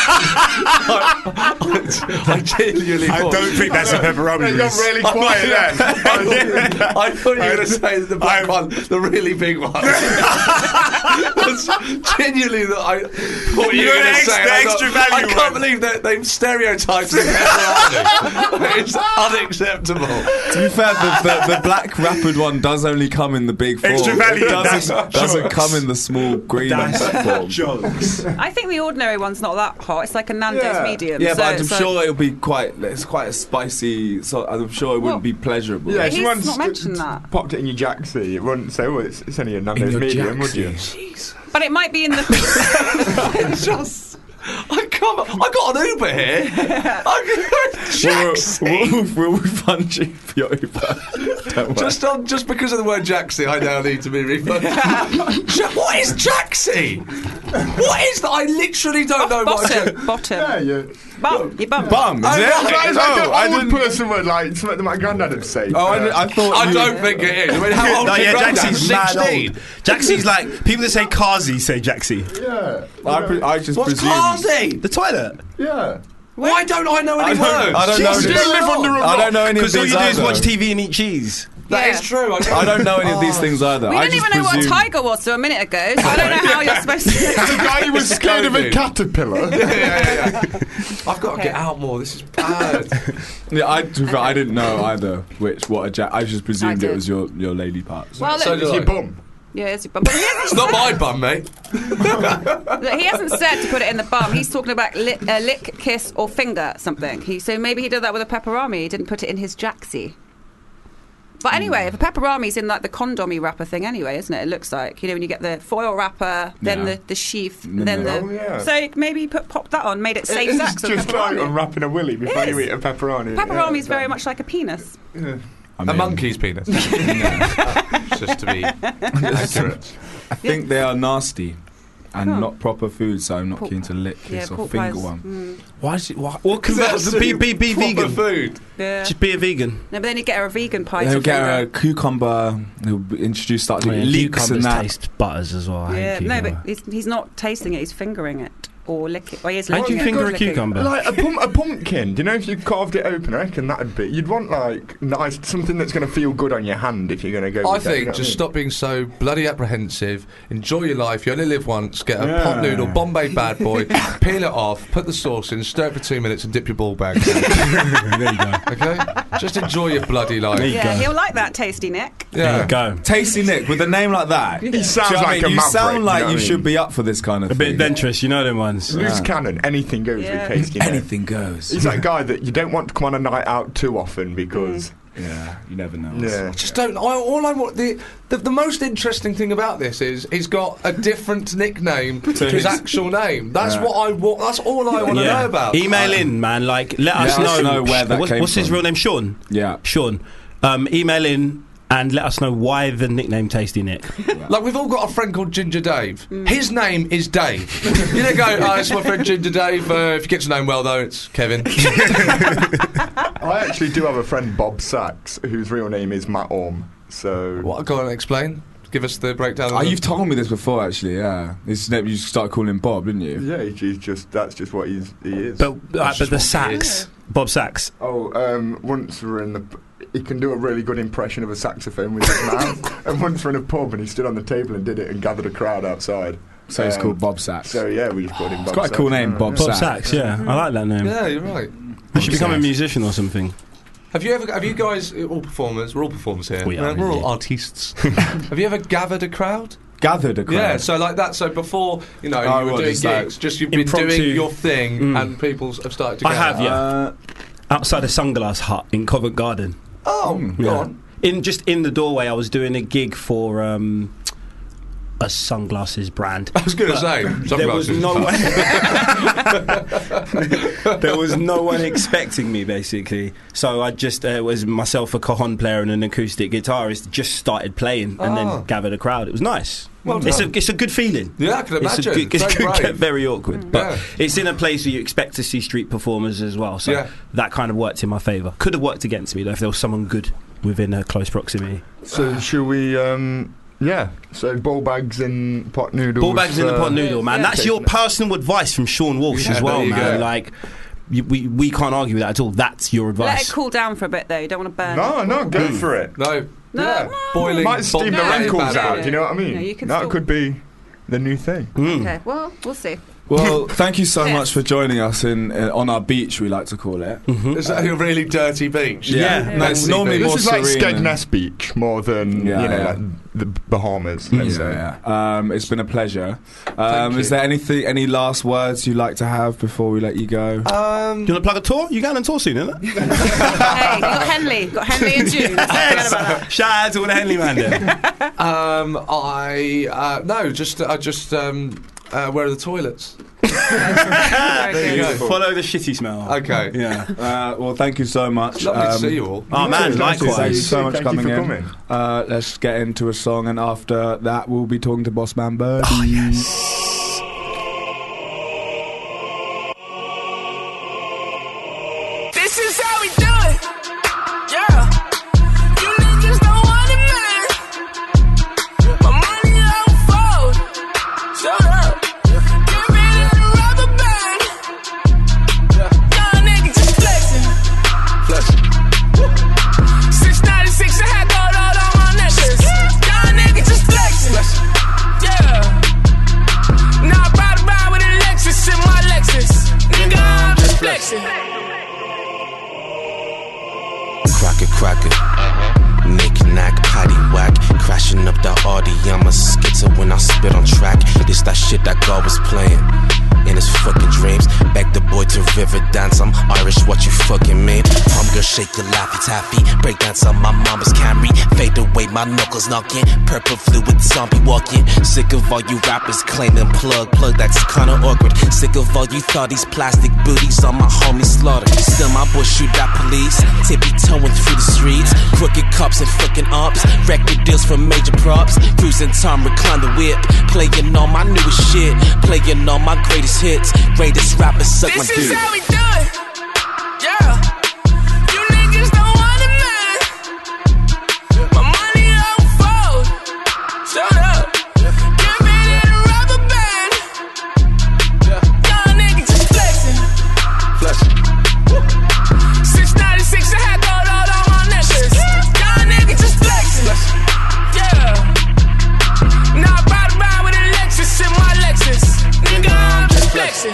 [SPEAKER 10] I genuinely thought.
[SPEAKER 5] think that's a pepperami.
[SPEAKER 3] It got really quiet then.
[SPEAKER 10] I thought you were going to say the black one, the really big one. That's genuinely that I thought you were going to say.
[SPEAKER 5] the
[SPEAKER 10] I
[SPEAKER 5] extra
[SPEAKER 10] thought,
[SPEAKER 5] value
[SPEAKER 10] I can't
[SPEAKER 5] one.
[SPEAKER 10] believe that they've stereotyped it. It's unacceptable.
[SPEAKER 6] To be fair, the, the, the black wrappered one does only come in the big form.
[SPEAKER 5] Extra value,
[SPEAKER 6] It doesn't,
[SPEAKER 5] that's
[SPEAKER 6] doesn't
[SPEAKER 5] jokes.
[SPEAKER 6] come in the small green form.
[SPEAKER 5] Jokes.
[SPEAKER 7] I think the ordinary one's not that hot. It's like a Nando's
[SPEAKER 3] Yeah.
[SPEAKER 7] medium.
[SPEAKER 6] Yeah,
[SPEAKER 7] so,
[SPEAKER 6] but I'm
[SPEAKER 7] so
[SPEAKER 6] sure it'll be quite. It's quite a spicy. So I'm sure it wouldn't
[SPEAKER 7] Well,
[SPEAKER 6] be pleasurable.
[SPEAKER 3] Yeah, if
[SPEAKER 7] He's
[SPEAKER 3] someone's
[SPEAKER 7] not mentioned that.
[SPEAKER 3] popped it in your jacksie, it wouldn't say, "Oh, it's, it's only a Nando's
[SPEAKER 6] your
[SPEAKER 3] medium," would you?
[SPEAKER 6] jacksie.
[SPEAKER 7] But it might be in the.
[SPEAKER 10] Just. I come. I got an Uber here. I Jaxie.
[SPEAKER 6] We'll, we'll, we'll refund you for your Uber. Don't worry.
[SPEAKER 10] Just on, just because of the word Jaxie, I now need to be refunded. Ja- what is Jaxie? What is that? I literally don't know what. a
[SPEAKER 7] bottom, bottom.
[SPEAKER 3] Yeah, yeah.
[SPEAKER 7] Bum, you bum.
[SPEAKER 6] Bum, is
[SPEAKER 3] I,
[SPEAKER 6] it?
[SPEAKER 3] that is like
[SPEAKER 6] Oh, I
[SPEAKER 3] an old
[SPEAKER 6] didn't.
[SPEAKER 3] person would like something that my granddad would say.
[SPEAKER 6] Oh, I, I thought.
[SPEAKER 10] I
[SPEAKER 6] you,
[SPEAKER 10] don't think it is. I mean, how old
[SPEAKER 5] No,
[SPEAKER 10] is
[SPEAKER 5] yeah,
[SPEAKER 10] your granddad?
[SPEAKER 5] Jaxie's mad
[SPEAKER 10] sixteen.
[SPEAKER 5] old. Jaxie's like people that say Kazi say Jaxie.
[SPEAKER 3] Yeah.
[SPEAKER 6] I, pre- I just
[SPEAKER 10] What's
[SPEAKER 6] presumed.
[SPEAKER 10] Kazi?
[SPEAKER 5] The toilet.
[SPEAKER 3] Yeah.
[SPEAKER 10] Why don't I know any
[SPEAKER 6] I don't,
[SPEAKER 10] words?
[SPEAKER 6] I don't know.
[SPEAKER 3] Jesus.
[SPEAKER 6] Any,
[SPEAKER 3] Don't live under a
[SPEAKER 6] I don't know any of
[SPEAKER 5] Because all
[SPEAKER 6] these
[SPEAKER 5] you do is
[SPEAKER 6] either.
[SPEAKER 5] watch T V and eat cheese.
[SPEAKER 10] That
[SPEAKER 7] Yeah.
[SPEAKER 10] is true. I,
[SPEAKER 6] I don't know any of these things either.
[SPEAKER 7] We
[SPEAKER 6] I
[SPEAKER 7] didn't
[SPEAKER 6] just
[SPEAKER 7] even know what a
[SPEAKER 6] presume-
[SPEAKER 7] tiger was to a minute ago, so I don't know how you're supposed to.
[SPEAKER 3] The guy who was
[SPEAKER 10] It's
[SPEAKER 3] scared of a
[SPEAKER 10] COVID.
[SPEAKER 3] caterpillar.
[SPEAKER 10] yeah, yeah, yeah. I've got to
[SPEAKER 7] Okay.
[SPEAKER 10] get out more. This is bad.
[SPEAKER 6] Yeah, I, to be fair, I didn't know either. Which what a jack. I just presumed
[SPEAKER 7] I did.
[SPEAKER 6] it was your your lady part. So.
[SPEAKER 7] Well,
[SPEAKER 10] So
[SPEAKER 7] look,
[SPEAKER 10] did
[SPEAKER 3] It's
[SPEAKER 10] I.
[SPEAKER 3] your bum.
[SPEAKER 7] yeah, it's your bum. But he
[SPEAKER 10] It's
[SPEAKER 7] hasn't,
[SPEAKER 10] not my bum, mate.
[SPEAKER 7] look, he hasn't said to put it in the bum. He's talking about lick, uh, lick, kiss, or finger something. He so maybe he did that with a pepperami. He didn't put it in his jacksie. But anyway, if a pepperami's in like the condomy wrapper thing anyway, isn't it? It looks like, you know, when you get the foil wrapper, then
[SPEAKER 6] Yeah.
[SPEAKER 7] the, the sheath,
[SPEAKER 6] Mm,
[SPEAKER 7] then
[SPEAKER 6] yeah.
[SPEAKER 7] the.
[SPEAKER 3] Oh, yeah.
[SPEAKER 7] So maybe put popped that on, made it safe
[SPEAKER 3] It's
[SPEAKER 7] sex. with
[SPEAKER 3] just like
[SPEAKER 7] pepperami.
[SPEAKER 3] unwrapping a willy before
[SPEAKER 7] It
[SPEAKER 3] you
[SPEAKER 7] is.
[SPEAKER 3] eat a pepperoni.
[SPEAKER 7] Pepperami
[SPEAKER 3] Yeah,
[SPEAKER 7] is very
[SPEAKER 3] that-
[SPEAKER 7] much like a penis.
[SPEAKER 3] Yeah.
[SPEAKER 6] I
[SPEAKER 10] A
[SPEAKER 6] mean,
[SPEAKER 10] monkey's penis. Just to be accurate.
[SPEAKER 6] I think they are nasty and
[SPEAKER 7] Cool.
[SPEAKER 6] not proper food, so I'm not
[SPEAKER 7] Pork-
[SPEAKER 6] keen to lick,
[SPEAKER 7] Yeah,
[SPEAKER 6] kiss, or
[SPEAKER 7] pork
[SPEAKER 6] finger
[SPEAKER 7] pies.
[SPEAKER 6] one.
[SPEAKER 7] Mm.
[SPEAKER 5] Why is it? Why, well, convert,
[SPEAKER 10] That's
[SPEAKER 5] be, be, be
[SPEAKER 10] proper
[SPEAKER 5] vegan.
[SPEAKER 10] food.
[SPEAKER 7] Yeah.
[SPEAKER 5] Just be a vegan.
[SPEAKER 7] No, but then you get her a vegan pie.
[SPEAKER 6] They'll
[SPEAKER 7] to
[SPEAKER 6] get a
[SPEAKER 7] finger.
[SPEAKER 6] cucumber. They'll be introduced, start doing leeks and
[SPEAKER 5] Cucumbers
[SPEAKER 6] that.
[SPEAKER 5] taste butters as well. I hate
[SPEAKER 7] Yeah, no,
[SPEAKER 5] cucumber.
[SPEAKER 7] but he's, he's not tasting it. He's fingering it or licking. Or he is
[SPEAKER 5] How do
[SPEAKER 7] licking
[SPEAKER 5] you
[SPEAKER 7] it.
[SPEAKER 5] finger a
[SPEAKER 7] Licking.
[SPEAKER 5] cucumber?
[SPEAKER 3] Like a, pum- a pumpkin. Do you know if you carved it open? I reckon that'd be. You'd want like nice something that's going to feel good on your hand if you're going to go.
[SPEAKER 10] I
[SPEAKER 3] with that, you
[SPEAKER 10] think
[SPEAKER 3] know what
[SPEAKER 10] just
[SPEAKER 3] I mean?
[SPEAKER 10] stop being so bloody apprehensive. Enjoy your life. You only live once. Get a
[SPEAKER 3] Yeah.
[SPEAKER 10] pot noodle, Bombay Bad Boy, peel it off, put the sauce in, stir it for two minutes, and dip your ball bag.
[SPEAKER 5] There you go.
[SPEAKER 10] Okay, just enjoy your bloody life.
[SPEAKER 5] There you
[SPEAKER 7] Yeah,
[SPEAKER 5] go.
[SPEAKER 7] he'll like that, tasty Nick.
[SPEAKER 5] There
[SPEAKER 10] Yeah,
[SPEAKER 5] you go.
[SPEAKER 6] Tasty Nick with a name like that.
[SPEAKER 3] He sounds
[SPEAKER 6] Do you know what I
[SPEAKER 3] like
[SPEAKER 6] mean?
[SPEAKER 3] a
[SPEAKER 6] You
[SPEAKER 3] maverick,
[SPEAKER 6] sound like
[SPEAKER 3] you know
[SPEAKER 6] you
[SPEAKER 3] what I
[SPEAKER 6] should
[SPEAKER 3] mean?
[SPEAKER 6] be up for this kind of
[SPEAKER 5] A bit
[SPEAKER 6] thing.
[SPEAKER 5] adventurous, you know them ones.
[SPEAKER 3] Loose
[SPEAKER 6] Yeah.
[SPEAKER 3] cannon. Anything goes
[SPEAKER 7] Yeah.
[SPEAKER 3] with tasty. Nick.
[SPEAKER 6] Anything goes.
[SPEAKER 3] He's that guy that you don't want to come on a night out too often because
[SPEAKER 6] Yeah, you never know.
[SPEAKER 3] yeah.
[SPEAKER 10] just don't. I, all I want the, the the most interesting thing about this is he's got a different nickname to his
[SPEAKER 6] his-
[SPEAKER 10] actual name. That's
[SPEAKER 6] Yeah.
[SPEAKER 10] what I want. That's all I want to know about.
[SPEAKER 5] Email in, man. Like, let us
[SPEAKER 6] Let us
[SPEAKER 5] know,
[SPEAKER 6] know where that
[SPEAKER 5] what's,
[SPEAKER 6] came
[SPEAKER 5] what's his
[SPEAKER 6] from.
[SPEAKER 5] real name? Sean.
[SPEAKER 6] Yeah.
[SPEAKER 5] Sean. Um, email in and let us know why the nickname Tasty Nick.
[SPEAKER 10] Like we've all got a friend called Ginger Dave. His name is Dave. You don't go, oh, it's my friend Ginger Dave. Uh, if you get to know him well, though, it's Kevin.
[SPEAKER 3] I actually do have a friend, Bob Sachs, whose real name is Matt Orm. So
[SPEAKER 10] What? Go on and explain. Give us the breakdown. Of
[SPEAKER 6] Oh,
[SPEAKER 10] the-
[SPEAKER 6] you've told me this before, actually. Yeah, his name. You started calling him Bob, didn't you?
[SPEAKER 3] yeah, he- he's just that's just what he's he is.
[SPEAKER 5] But, uh,
[SPEAKER 10] That's
[SPEAKER 5] but the
[SPEAKER 10] just what it
[SPEAKER 5] sax, Bob Sachs.
[SPEAKER 3] Oh, um, once we're in the. He can do a really good impression of a saxophone with his mouth. And once we're in a pub and he stood on the table and did it and gathered a crowd outside.
[SPEAKER 6] So it's
[SPEAKER 3] Um,
[SPEAKER 6] called Bob Sachs.
[SPEAKER 3] So yeah, we just called him Bob
[SPEAKER 6] It's quite a
[SPEAKER 3] Sachs.
[SPEAKER 6] cool name,
[SPEAKER 3] Yeah,
[SPEAKER 6] Bob
[SPEAKER 3] yeah.
[SPEAKER 5] Bob
[SPEAKER 6] Sachs.
[SPEAKER 5] Sachs, yeah. I like that name.
[SPEAKER 10] Yeah, you're right.
[SPEAKER 5] You should become a
[SPEAKER 6] Sachs.
[SPEAKER 5] musician or something.
[SPEAKER 10] Have you ever? Have you guys all performers? We're all performers here.
[SPEAKER 5] We are,
[SPEAKER 10] We're all
[SPEAKER 5] indeed.
[SPEAKER 10] artists. Have you ever gathered a crowd?
[SPEAKER 6] Gathered a crowd.
[SPEAKER 10] Yeah, so like that. So before you know
[SPEAKER 6] Oh,
[SPEAKER 10] you were
[SPEAKER 6] what,
[SPEAKER 10] doing
[SPEAKER 6] just like
[SPEAKER 10] gigs, just you've been
[SPEAKER 5] impromptu-
[SPEAKER 10] doing your thing,
[SPEAKER 5] Mm.
[SPEAKER 10] and people have started to.
[SPEAKER 5] I
[SPEAKER 10] gather.
[SPEAKER 5] have, yeah.
[SPEAKER 6] Uh,
[SPEAKER 5] Outside a sunglass hut in Covent Garden.
[SPEAKER 10] Oh, go
[SPEAKER 5] Yeah.
[SPEAKER 10] on.
[SPEAKER 5] In just in the doorway, I was doing a gig for um, a sunglasses brand.
[SPEAKER 10] I was going to say
[SPEAKER 5] There was
[SPEAKER 10] sunglasses.
[SPEAKER 5] no one. There was no one expecting me, basically. So I just uh, it was myself, a cajon player, and an acoustic guitarist. Just started playing and
[SPEAKER 10] Oh.
[SPEAKER 5] then gathered a crowd. It was nice.
[SPEAKER 10] Well
[SPEAKER 5] it's
[SPEAKER 10] done.
[SPEAKER 5] a it's a good feeling.
[SPEAKER 10] Yeah, I can
[SPEAKER 5] It's
[SPEAKER 10] imagine.
[SPEAKER 5] a good, it
[SPEAKER 10] So
[SPEAKER 5] could
[SPEAKER 10] brave.
[SPEAKER 5] get very awkward, but
[SPEAKER 10] Yeah.
[SPEAKER 5] it's in a place where you expect to see street performers as well. So
[SPEAKER 10] Yeah.
[SPEAKER 5] that kind of worked in my favour. Could have worked against me though if there was someone good within a close proximity.
[SPEAKER 3] So should we? Um, yeah. So ball bags and pot noodles.
[SPEAKER 5] Ball bags in the
[SPEAKER 3] uh,
[SPEAKER 5] pot noodle, man.
[SPEAKER 7] yeah.
[SPEAKER 5] That's your personal advice from Sean Walsh
[SPEAKER 10] Yeah,
[SPEAKER 5] as well,
[SPEAKER 10] there you
[SPEAKER 5] man.
[SPEAKER 10] go.
[SPEAKER 5] Like, you, we we can't argue with that at all. That's your
[SPEAKER 7] Let
[SPEAKER 5] advice.
[SPEAKER 7] it cool down for a bit, though. You don't want to burn.
[SPEAKER 3] No, no, go
[SPEAKER 5] Mm.
[SPEAKER 3] for it.
[SPEAKER 10] No,
[SPEAKER 7] No,
[SPEAKER 3] Yeah.
[SPEAKER 7] no.
[SPEAKER 10] boiling.
[SPEAKER 3] Might steam the
[SPEAKER 7] No.
[SPEAKER 3] wrinkles
[SPEAKER 7] Yeah.
[SPEAKER 3] out. Do you know what I mean?
[SPEAKER 7] Yeah, you can
[SPEAKER 3] that
[SPEAKER 7] still-
[SPEAKER 3] could be the new thing.
[SPEAKER 5] Mm.
[SPEAKER 7] Okay, well, we'll see.
[SPEAKER 6] well, thank you so
[SPEAKER 7] Yes.
[SPEAKER 6] much for joining us in uh, on our beach. We like to call it.
[SPEAKER 10] Is that a really dirty beach?
[SPEAKER 5] Yeah.
[SPEAKER 6] no, it's
[SPEAKER 10] Yeah.
[SPEAKER 6] normally
[SPEAKER 3] This
[SPEAKER 6] more
[SPEAKER 3] is like
[SPEAKER 6] serene and-
[SPEAKER 3] Skegness Beach more than
[SPEAKER 6] Yeah,
[SPEAKER 3] you know
[SPEAKER 6] yeah.
[SPEAKER 3] like the Bahamas. Let's say.
[SPEAKER 6] Yeah, yeah. Um, it's been a pleasure. Um,
[SPEAKER 10] Thank
[SPEAKER 6] is
[SPEAKER 10] you.
[SPEAKER 6] there anything, any last words you'd like to have before we let you go?
[SPEAKER 10] Um,
[SPEAKER 5] Do you want to plug a tour? You going on tour soon, isn't it?
[SPEAKER 7] Hey, you got Henley. Got Henley in June. Let's not forget about that.
[SPEAKER 5] Shout out to all the Henley man there.
[SPEAKER 10] um, I uh, no, just I just um, uh, where are the toilets?
[SPEAKER 7] Very
[SPEAKER 10] There you
[SPEAKER 7] good.
[SPEAKER 10] go.
[SPEAKER 5] Follow the shitty smell.
[SPEAKER 10] Okay.
[SPEAKER 5] Yeah.
[SPEAKER 6] Uh, well, thank you so much.
[SPEAKER 10] Lovely to
[SPEAKER 6] Um,
[SPEAKER 10] see you all.
[SPEAKER 5] Oh man,
[SPEAKER 3] Nice to see
[SPEAKER 5] likewise.
[SPEAKER 6] Thank you so
[SPEAKER 3] you.
[SPEAKER 6] much
[SPEAKER 3] Thank you
[SPEAKER 6] coming
[SPEAKER 3] for
[SPEAKER 6] in.
[SPEAKER 3] coming.
[SPEAKER 6] Uh, let's get into a song, and after that, we'll be talking to Bossman Birdie.
[SPEAKER 5] Oh, yes.
[SPEAKER 4] This is how we do it. Yeah. You niggas don't want it, man. My money don't fold. Shut up. Get rid of the rubber band. Young nigga just flexing. Flexing. six ninety-six, I had gold flexing.
[SPEAKER 11] Cracker, cracker. Knick-knack, patty whack. Crashing up the Audi, I'm a schizo when I spit on track. This that shit that God was playing in his fucking dreams. Back the boy to river dance, I'm Irish, what you fucking mean? Hum girl, shake your laffy taffy. Break dance on my mama's Camry. Fade away, my knuckles knocking. Purple fluid, zombie walking. Sick of all you rappers claiming plug. Plug, that's kinda awkward. Sick of all you thought these plastic booties on my homie slaughter. Still my boy shoot that police. Tippy toeing through the streets. Crooked cups and fucking ups. Record deals for major props. Cruising time, recline the whip. Playing all my newest shit. Playing all my greatest hits. Greatest rappers suck my dick.
[SPEAKER 4] This is how we do it. Yeah. You niggas don't want it, man. My money don't fold. Shut up. Give it in a rubber band. Y'all niggas just flexing.
[SPEAKER 6] Flexing.
[SPEAKER 4] six ninety-six, I had gold all on my necklace. Y'all niggas just flexing. Yeah. Now I ride around with a Lexus in my Lexus. Nigga, I'm just flexing.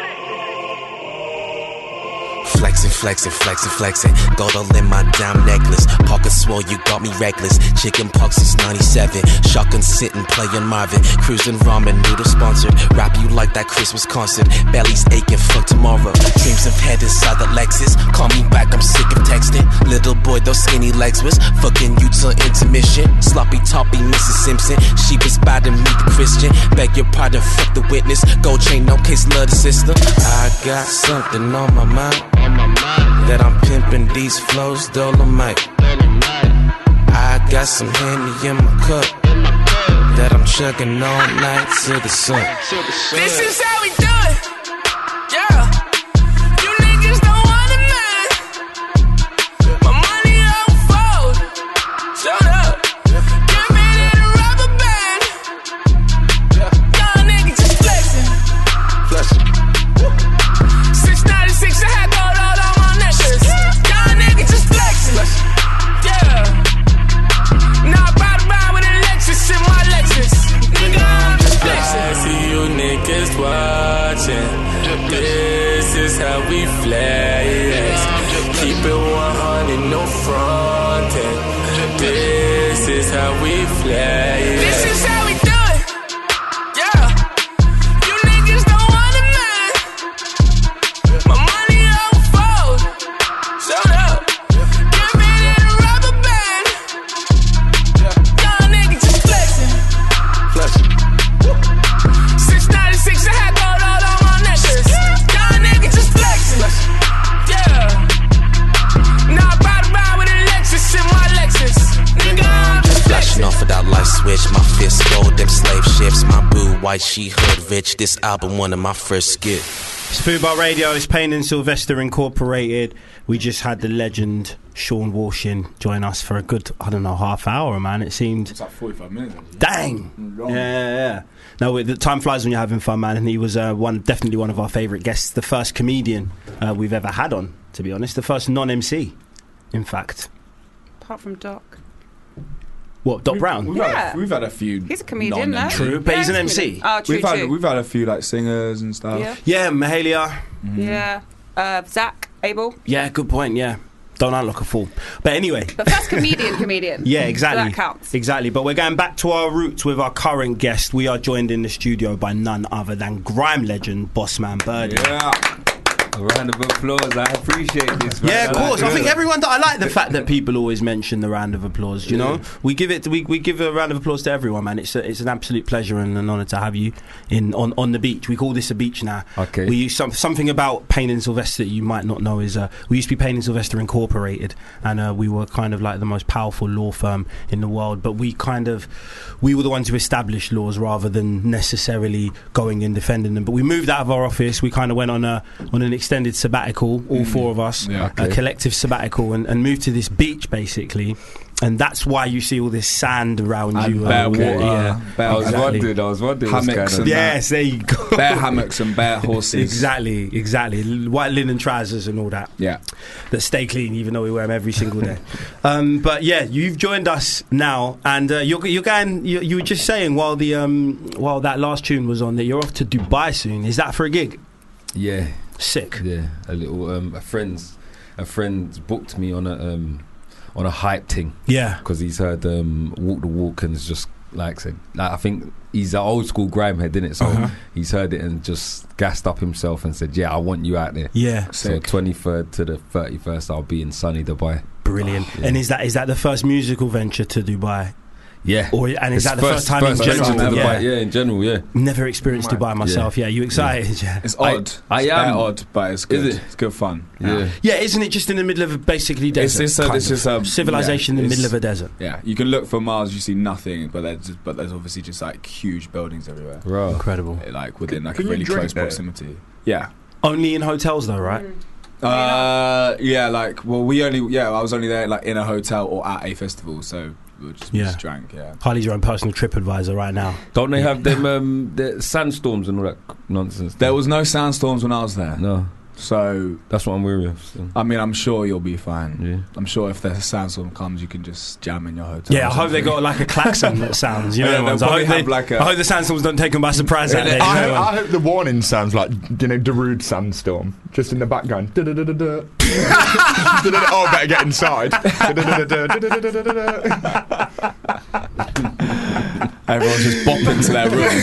[SPEAKER 11] Flexing, flexing, flexing, flexing. Gold all in my dime necklace. Pocket swole, you got me reckless. Chicken pox since ninety-seven. Shotgun sitting, playing Marvin. Cruising ramen noodle sponsored. Rap you like that Christmas concert. Belly's aching, fuck tomorrow. Dreams of head inside the Lexus. Call me back, I'm sick of texting. Little boy, those skinny legs was fucking you till intermission. Sloppy toppy, Missus Simpson. She was bad to meet the Christian. Beg your pardon, fuck the witness. Gold chain, no case, love the sister. I got something on my mind. That I'm pimping these flows, Dolomite. I got some Henny in my cup that I'm chugging all night to the sun.
[SPEAKER 4] This is how we do it. Yeah. You niggas don't want it, man. My money don't fold. Shut up. Give it in a rubber band. Y'all niggas just flexing.
[SPEAKER 6] Flexing.
[SPEAKER 4] six ninety-six, I had gold all on my necklace. Y'all niggas just flexing. Yeah. Now I ride around with a Lexus in my Lexus. Nigga, I'm just flexing.
[SPEAKER 12] I see you niggas watching. This is how we flex. Keep it one hundred, no fronting. This is how we flex.
[SPEAKER 4] This is how we do it. Yeah. You niggas don't want it, man. My money don't fold. Shut up. Give it in a rubber band. Y'all niggas just flexing.
[SPEAKER 6] Flexing.
[SPEAKER 4] six ninety-six, I had gold all on my necklace. Y'all niggas just flexing. Yeah. Now I ride around with a Lexus in my Lexus. Nigga, I'm just flexing.
[SPEAKER 11] Flashing off of that light switch, my fist fold, them slave ships. My boo, white, she hood rich. This album, one of my first skit.
[SPEAKER 5] It's Fubar Radio, it's Payne and Sylvester Incorporated. We just had the legend Sean Walshin join us for a good, I don't know, half hour, man. It seemed...
[SPEAKER 6] It's like forty-five minutes. Actually.
[SPEAKER 5] Dang!
[SPEAKER 6] Long.
[SPEAKER 5] Yeah, yeah, yeah. No, the time flies when you're having fun, man. And he was uh, one, definitely one of our favourite guests. The first comedian uh, we've ever had on, to be honest. The first non-M C, in fact.
[SPEAKER 7] Apart from Doc.
[SPEAKER 5] What, Doc
[SPEAKER 6] We've-
[SPEAKER 5] Brown?
[SPEAKER 6] We've,
[SPEAKER 7] Yeah.
[SPEAKER 6] had a, we've had a few.
[SPEAKER 7] He's a comedian,
[SPEAKER 6] non-M C.
[SPEAKER 7] no?
[SPEAKER 5] True, but
[SPEAKER 7] Yeah,
[SPEAKER 5] he's an
[SPEAKER 7] a
[SPEAKER 5] M C.
[SPEAKER 7] comedian. Oh, true,
[SPEAKER 6] We've had
[SPEAKER 7] true.
[SPEAKER 6] we've had a few like singers and stuff.
[SPEAKER 7] Yeah.
[SPEAKER 5] Yeah, Mahalia.
[SPEAKER 7] Yeah. Uh, Zach, Abel.
[SPEAKER 5] Yeah, good point, yeah. Don't unlock a fool. But anyway...
[SPEAKER 7] But first comedian, comedian.
[SPEAKER 5] Yeah, exactly.
[SPEAKER 7] So that counts.
[SPEAKER 5] Exactly. But we're going back to our roots with our current guest. We are joined in the studio by none other than grime legend Bossman Birdie.
[SPEAKER 13] Yeah. A round of applause. I appreciate this. Man.
[SPEAKER 5] Yeah, of
[SPEAKER 13] I like
[SPEAKER 5] course. I
[SPEAKER 13] it.
[SPEAKER 5] think everyone. I like the fact that people always mention the round of applause. You know, we give it. We, we give a round of applause to everyone, man. It's a, it's an absolute pleasure and an honour to have you in on, on the beach. We call this a beach now.
[SPEAKER 13] Okay.
[SPEAKER 5] We use some, something about Payne and Sylvester that you might not know is uh, we used to be Payne and Sylvester Incorporated, and uh, we were kind of like the most powerful law firm in the world. But we kind of we were the ones who established laws rather than necessarily going and defending them. But we moved out of our office. We kind of went on a on an extended sabbatical. All four of us,
[SPEAKER 6] Yeah,
[SPEAKER 5] a
[SPEAKER 6] okay.
[SPEAKER 5] collective sabbatical, and, and moved to this beach basically, and that's why you see all this sand around
[SPEAKER 6] And
[SPEAKER 5] you.
[SPEAKER 6] bare
[SPEAKER 5] uh,
[SPEAKER 6] water.
[SPEAKER 5] Yeah,
[SPEAKER 13] I was
[SPEAKER 5] exactly.
[SPEAKER 13] wondering. I was wondering. what's
[SPEAKER 6] Hammocks
[SPEAKER 13] going on.
[SPEAKER 6] and
[SPEAKER 5] Yes, there you go.
[SPEAKER 6] Bare hammocks and bare horses.
[SPEAKER 5] Exactly, exactly. L- White linen trousers and all that
[SPEAKER 6] Yeah.
[SPEAKER 5] that stay clean, even though we wear them every single day. um, but yeah, you've joined us now, and uh, you're, you're going. You, you were just saying while the um, while that last tune was on that you're off to Dubai soon. Is that for a gig?
[SPEAKER 13] Yeah.
[SPEAKER 5] Sick.
[SPEAKER 13] Yeah, a little um, a friend's a friend's booked me on a um, on a hype thing.
[SPEAKER 5] Yeah,
[SPEAKER 13] because he's heard um, Walk the Walk and it's just like said. Like, I think he's an old school grime head, isn't it? So
[SPEAKER 5] Uh-huh.
[SPEAKER 13] he's heard it and just gassed up himself and said, "Yeah, I want you out there."
[SPEAKER 5] Yeah.
[SPEAKER 13] So twenty-third to the thirty-first, I'll be in sunny Dubai.
[SPEAKER 5] Brilliant.
[SPEAKER 13] Oh, yeah.
[SPEAKER 5] And is that is that the first musical venture to Dubai?
[SPEAKER 13] Yeah.
[SPEAKER 5] Or, and is
[SPEAKER 13] It's
[SPEAKER 5] that the first, time
[SPEAKER 13] first
[SPEAKER 5] in general?
[SPEAKER 13] venture to
[SPEAKER 5] yeah.
[SPEAKER 13] Dubai, yeah, in general, yeah.
[SPEAKER 5] Never experienced Dubai myself. Yeah, you excited? Yeah.
[SPEAKER 6] It's odd.
[SPEAKER 13] I
[SPEAKER 6] it's
[SPEAKER 13] am.
[SPEAKER 6] odd, but it's good.
[SPEAKER 13] Is it?
[SPEAKER 6] It's good fun.
[SPEAKER 13] Yeah.
[SPEAKER 5] Yeah, isn't it just in the middle of a basically desert?
[SPEAKER 6] It's just, a,
[SPEAKER 5] kind
[SPEAKER 6] it's
[SPEAKER 5] of?
[SPEAKER 6] just a
[SPEAKER 5] civilization
[SPEAKER 6] yeah,
[SPEAKER 5] in the
[SPEAKER 6] it's-
[SPEAKER 5] middle of a desert.
[SPEAKER 6] Yeah, you can look for miles, you see nothing, but there's but there's obviously just like huge buildings everywhere.
[SPEAKER 13] Right.
[SPEAKER 5] Incredible.
[SPEAKER 6] Like within like
[SPEAKER 3] Can
[SPEAKER 6] a
[SPEAKER 3] you
[SPEAKER 6] really
[SPEAKER 3] drink
[SPEAKER 6] close
[SPEAKER 3] there?
[SPEAKER 6] proximity. Yeah.
[SPEAKER 5] Only in hotels, though, right?
[SPEAKER 6] Uh, yeah, like well, we only yeah, I was only there like in a hotel or at a festival, so we just, we
[SPEAKER 5] Yeah.
[SPEAKER 6] just drank. Yeah.
[SPEAKER 5] Harley's your own personal trip advisor right now.
[SPEAKER 13] Don't they have them um, the sandstorms and all that nonsense?
[SPEAKER 6] There was no sandstorms when I was there.
[SPEAKER 13] No.
[SPEAKER 6] So
[SPEAKER 13] that's what I'm weary of. So.
[SPEAKER 6] I mean, I'm sure you'll be fine.
[SPEAKER 13] Yeah.
[SPEAKER 6] I'm sure if there's a sandstorm comes, you can just jam in your hotel.
[SPEAKER 5] Yeah,
[SPEAKER 6] or
[SPEAKER 5] I hope they
[SPEAKER 6] something.
[SPEAKER 5] got like a klaxon that sounds. You know,
[SPEAKER 6] Yeah,
[SPEAKER 5] the ones.
[SPEAKER 6] they'll
[SPEAKER 5] I, hope
[SPEAKER 6] probably
[SPEAKER 5] they,
[SPEAKER 6] have like a-
[SPEAKER 5] I hope the sandstorms don't take them by surprise. That day, you
[SPEAKER 3] I,
[SPEAKER 5] know?
[SPEAKER 3] I hope the warning sounds like, you know, Darude Sandstorm, just in the background. Da-da-da-da-da. Da-da-da-da. Oh, I better get inside. Da-da-da-da-da-da-da-da-da.
[SPEAKER 6] Everyone's just bopping to their room.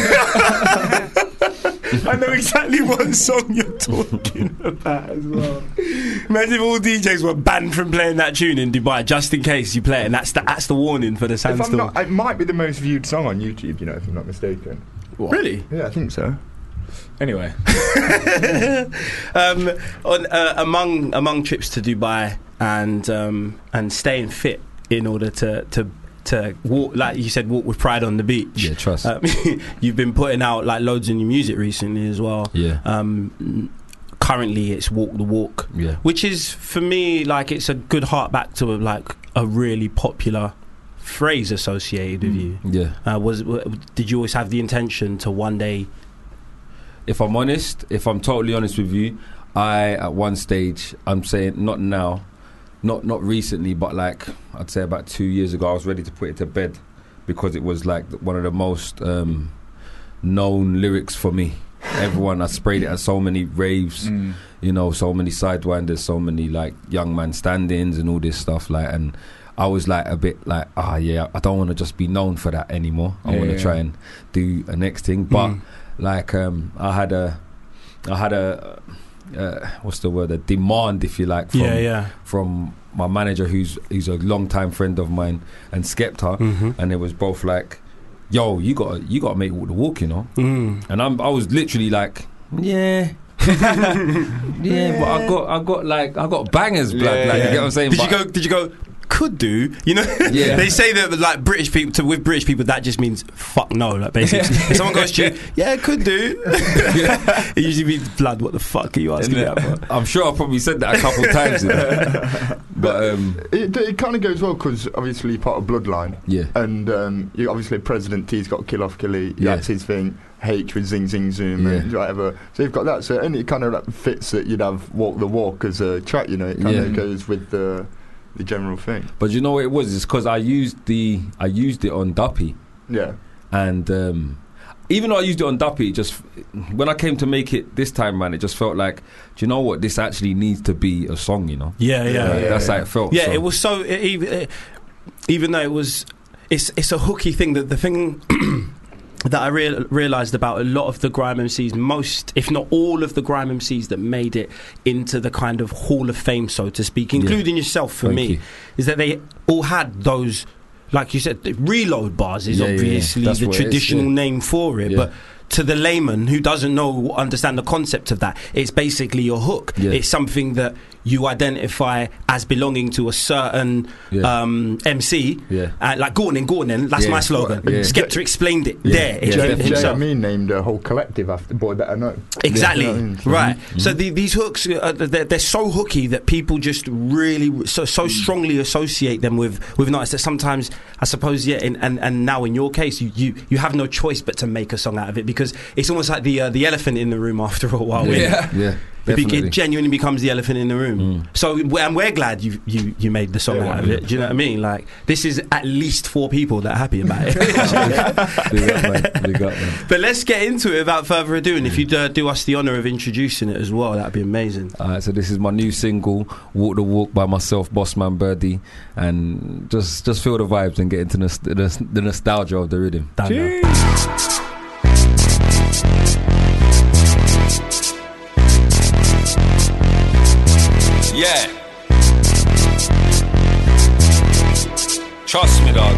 [SPEAKER 5] I know exactly what song you're talking about as well. Imagine if all D Js were banned from playing that tune in Dubai, just in case you play it, and that's the, that's the warning for the
[SPEAKER 3] If I'm
[SPEAKER 5] sandstorm.
[SPEAKER 3] not, it might be the most viewed song on YouTube, you know, if I'm not mistaken.
[SPEAKER 5] Really?
[SPEAKER 3] Yeah, I think so.
[SPEAKER 6] Anyway,
[SPEAKER 5] um, on, uh, among among trips to Dubai and um, and staying fit in order to to to walk, like you said, walk with pride on the beach.
[SPEAKER 13] Yeah, trust.
[SPEAKER 5] Um, you've been putting out like loads of new music recently as well.
[SPEAKER 13] Yeah.
[SPEAKER 5] Um, currently, it's Walk the Walk.
[SPEAKER 13] Yeah.
[SPEAKER 5] Which is for me like it's a good heart back to like a really popular phrase associated with you.
[SPEAKER 13] Yeah.
[SPEAKER 5] Uh, was w- did you always have the intention to one day?
[SPEAKER 13] If I'm honest, if I'm totally honest with you, I at one stage, I'm saying not now, not not recently, but like I'd say about two years ago, I was ready to put it to bed because it was like one of the most um, known lyrics for me. Everyone, I sprayed it at so many raves,
[SPEAKER 6] Mm.
[SPEAKER 13] you know, so many sidewinders, so many like young man stand-ins and all this stuff, like, and I was like a bit like, ah, yeah, I don't want to just be known for that anymore. I
[SPEAKER 6] Yeah,
[SPEAKER 13] want to
[SPEAKER 6] yeah.
[SPEAKER 13] try and do a next thing, but.
[SPEAKER 5] Mm.
[SPEAKER 13] Like um, I had a, I had a, uh, what's the word? A demand, if you like, from
[SPEAKER 5] Yeah, yeah.
[SPEAKER 13] from my manager, who's who's a long time friend of mine, and Skepta,
[SPEAKER 5] Mm-hmm.
[SPEAKER 13] and it was both like, "Yo, you got you got to make Walk the Walk," you know.
[SPEAKER 5] Mm.
[SPEAKER 13] And I'm I was literally like, "Yeah." yeah, but I got I got like I got bangers, blood.
[SPEAKER 6] Yeah,
[SPEAKER 13] like,
[SPEAKER 6] yeah.
[SPEAKER 13] you get what I'm saying?
[SPEAKER 5] Did you
[SPEAKER 13] But-
[SPEAKER 5] go? Did you go? Could do, you know?
[SPEAKER 13] Yeah.
[SPEAKER 5] They say that like British people, to, with British people, that just means fuck no. Like basically, if someone goes to you, yeah, could do. It usually means blood. What the fuck are you asking me that for?
[SPEAKER 13] I'm sure I probably said that a couple of times, you know? But um,
[SPEAKER 3] It, it kind of goes well because obviously you're part of Bloodline.
[SPEAKER 13] yeah,
[SPEAKER 3] And um, you obviously President T's got Kill Off Killy,
[SPEAKER 13] Yeah.
[SPEAKER 3] that's his thing. H with Zing Zing Zoom and
[SPEAKER 13] Yeah.
[SPEAKER 3] whatever. So you've got that. So and it kind of like fits that you'd have Walk the Walk as a track. You know, it kind
[SPEAKER 13] Yeah.
[SPEAKER 3] of goes with the the general thing.
[SPEAKER 13] but you know what it was? It's because I used the I used it on Duppy.
[SPEAKER 3] Yeah.
[SPEAKER 13] And um, even though I used it on Duppy, it just when I came to make it this time, man, it just felt like, do you know what? This actually needs to be a song, you know?
[SPEAKER 5] Yeah, yeah,
[SPEAKER 13] Like,
[SPEAKER 3] yeah,
[SPEAKER 13] that's
[SPEAKER 3] yeah.
[SPEAKER 13] how it felt.
[SPEAKER 5] Yeah,
[SPEAKER 13] so.
[SPEAKER 5] it was so it, even it, even though it was, it's it's a hooky thing. That the thing that I real, realised about a lot of the grime M Cs, most if not all of the grime M Cs that made it into the kind of Hall of Fame, so to speak, including yourself for
[SPEAKER 13] Thank
[SPEAKER 5] me,
[SPEAKER 13] you.
[SPEAKER 5] is that they all had those. Like you said, the reload bars is
[SPEAKER 13] Yeah, yeah, yeah.
[SPEAKER 5] obviously
[SPEAKER 13] That's
[SPEAKER 5] the
[SPEAKER 13] what it is,
[SPEAKER 5] traditional
[SPEAKER 13] yeah.
[SPEAKER 5] name for it,
[SPEAKER 13] Yeah.
[SPEAKER 5] but to the layman who doesn't know, understand the concept of that, it's basically your hook.
[SPEAKER 13] Yeah.
[SPEAKER 5] It's something that you identify as belonging to a certain
[SPEAKER 13] Yeah.
[SPEAKER 5] um, M C.
[SPEAKER 13] Yeah.
[SPEAKER 5] Uh, like Gordon, Gordon, that's
[SPEAKER 13] Yeah.
[SPEAKER 5] my slogan.
[SPEAKER 3] Yeah.
[SPEAKER 5] Skepta explained it
[SPEAKER 13] Yeah.
[SPEAKER 5] there
[SPEAKER 13] Yeah,
[SPEAKER 5] in-
[SPEAKER 13] definitely.
[SPEAKER 5] himself.
[SPEAKER 3] J M E named a whole collective after Boy Better Know.
[SPEAKER 5] Exactly,
[SPEAKER 3] You know what I mean? So-
[SPEAKER 5] right. So the, these hooks, uh, they're, they're so hooky that people just really so so strongly associate them with with an artist that sometimes, I suppose, yeah. In, and and now in your case, you, you you have no choice but to make a song out of it because because it's almost like the uh, the elephant in the room after a while.
[SPEAKER 6] Yeah,
[SPEAKER 13] yeah.
[SPEAKER 5] It, be,
[SPEAKER 13] Definitely.
[SPEAKER 5] it genuinely becomes the elephant in the room.
[SPEAKER 13] Mm.
[SPEAKER 5] So, and we're glad you you you made the song
[SPEAKER 3] Yeah,
[SPEAKER 5] out of it. Do you know what I mean? Like, this is at least four people that are happy about it.
[SPEAKER 13] Big up, man. Big up, man.
[SPEAKER 5] But let's get into it without further ado. And if you'd uh, do us the honour of introducing it as well, that'd be amazing.
[SPEAKER 13] All right, so this is my new single, "Walk the Walk" by myself, Bossman Birdie, and just just feel the vibes and get into the, the, the nostalgia of the rhythm.
[SPEAKER 12] Yeah. Trust me, dog.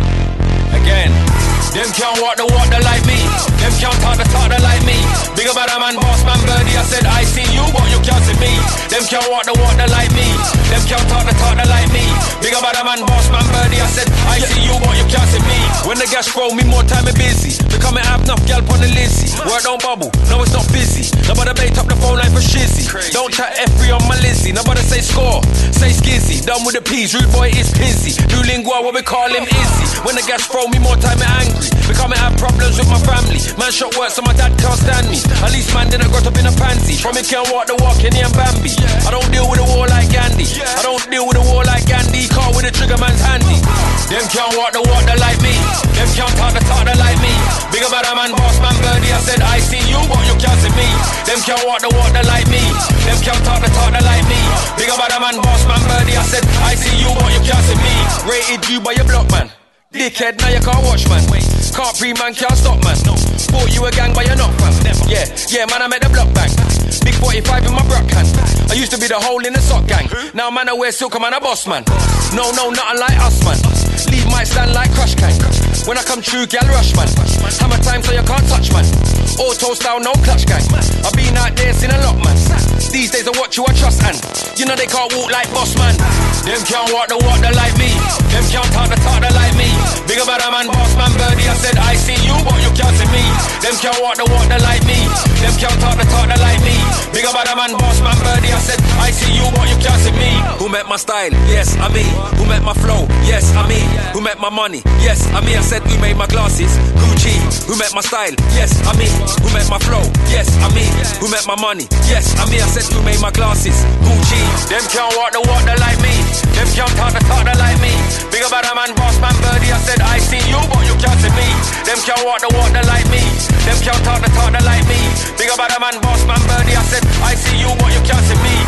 [SPEAKER 12] Again. Them can't walk the water like me. Them can't talk the talk like me. Big about a man, boss man, birdie. I said I see you, but you can't see me. Them can't walk the water like me. Them can't talk the talk like me. Big about a man, boss man, birdie. I said I see you, but you can't see me. When the gas throw me, more time me busy. Become have enough gal on the Lizzie. Work don't bubble, no it's not busy. Nobody bait up the phone line for shizzy. Don't chat F three on my Lizzie. Nobody say score, say skizzy. Done with the peas, rude boy is busy. Do lingua, what we call him Izzy. When the gas throw me, more time me angry. Become have problems with my family. Man shot work so my dad can't stand me. At least man didn't got up in a pansy. From me can't walk the walk in and Bambi. I don't deal with the war like Gandhi. I don't deal with the war like Gandhi. Car with the trigger man's handy. Them can't walk the water like me. Them can't talk the talk like me. Big about a man, boss man, birdie. I said I see you, but you can't see me. Them can't walk the water like me. Them can't talk the talk like me. Big about a man, boss man, birdie. I said I see you, but you can't see me. Rated you by your block man. Dickhead, now you can't watch man. Can't pre man, can't stop man. Bought you a gang but you're not fam. Yeah, yeah man, I made the block bang. Big forty-five in my brock hand. I used to be the hole in the sock gang. Now man I wear silk, man a boss man. No, no, nothing like us man. Leave my stand like crush gang. When I come true, gal rush man. Hammer time so you can't touch man. Auto style, no clutch gang. I've been out there seen a lot man. These days I watch you I trust and you know they can't walk like boss man. Them can't walk the water like me. Them can't talk the talk like me. Big about a man, boss man, birdie. I said I see you, but you can't see me. Them can't walk the water like me. Them can't talk the talk like me. Big about a man, boss man, birdie. I said I see you, but you can't see me. Who met my style? Yes, I me. Who met my flow? Yes, I me. Who met my money? Yes, I me. I said who made my glasses? Gucci. Who met my style? Yes, I me. Who met my flow? Yes, I me. Who met my money? Yes, I me. I said who made my glasses? Gucci. Them can't walk the water like me. Them can't talk the talk like me. Big about a man, boss man, birdie. I said I see you, but you can't see me. Them can't walk the water like me. Them can't talk the talk like me. Big about a man, boss man, birdie. I said I see you, but you can't see me.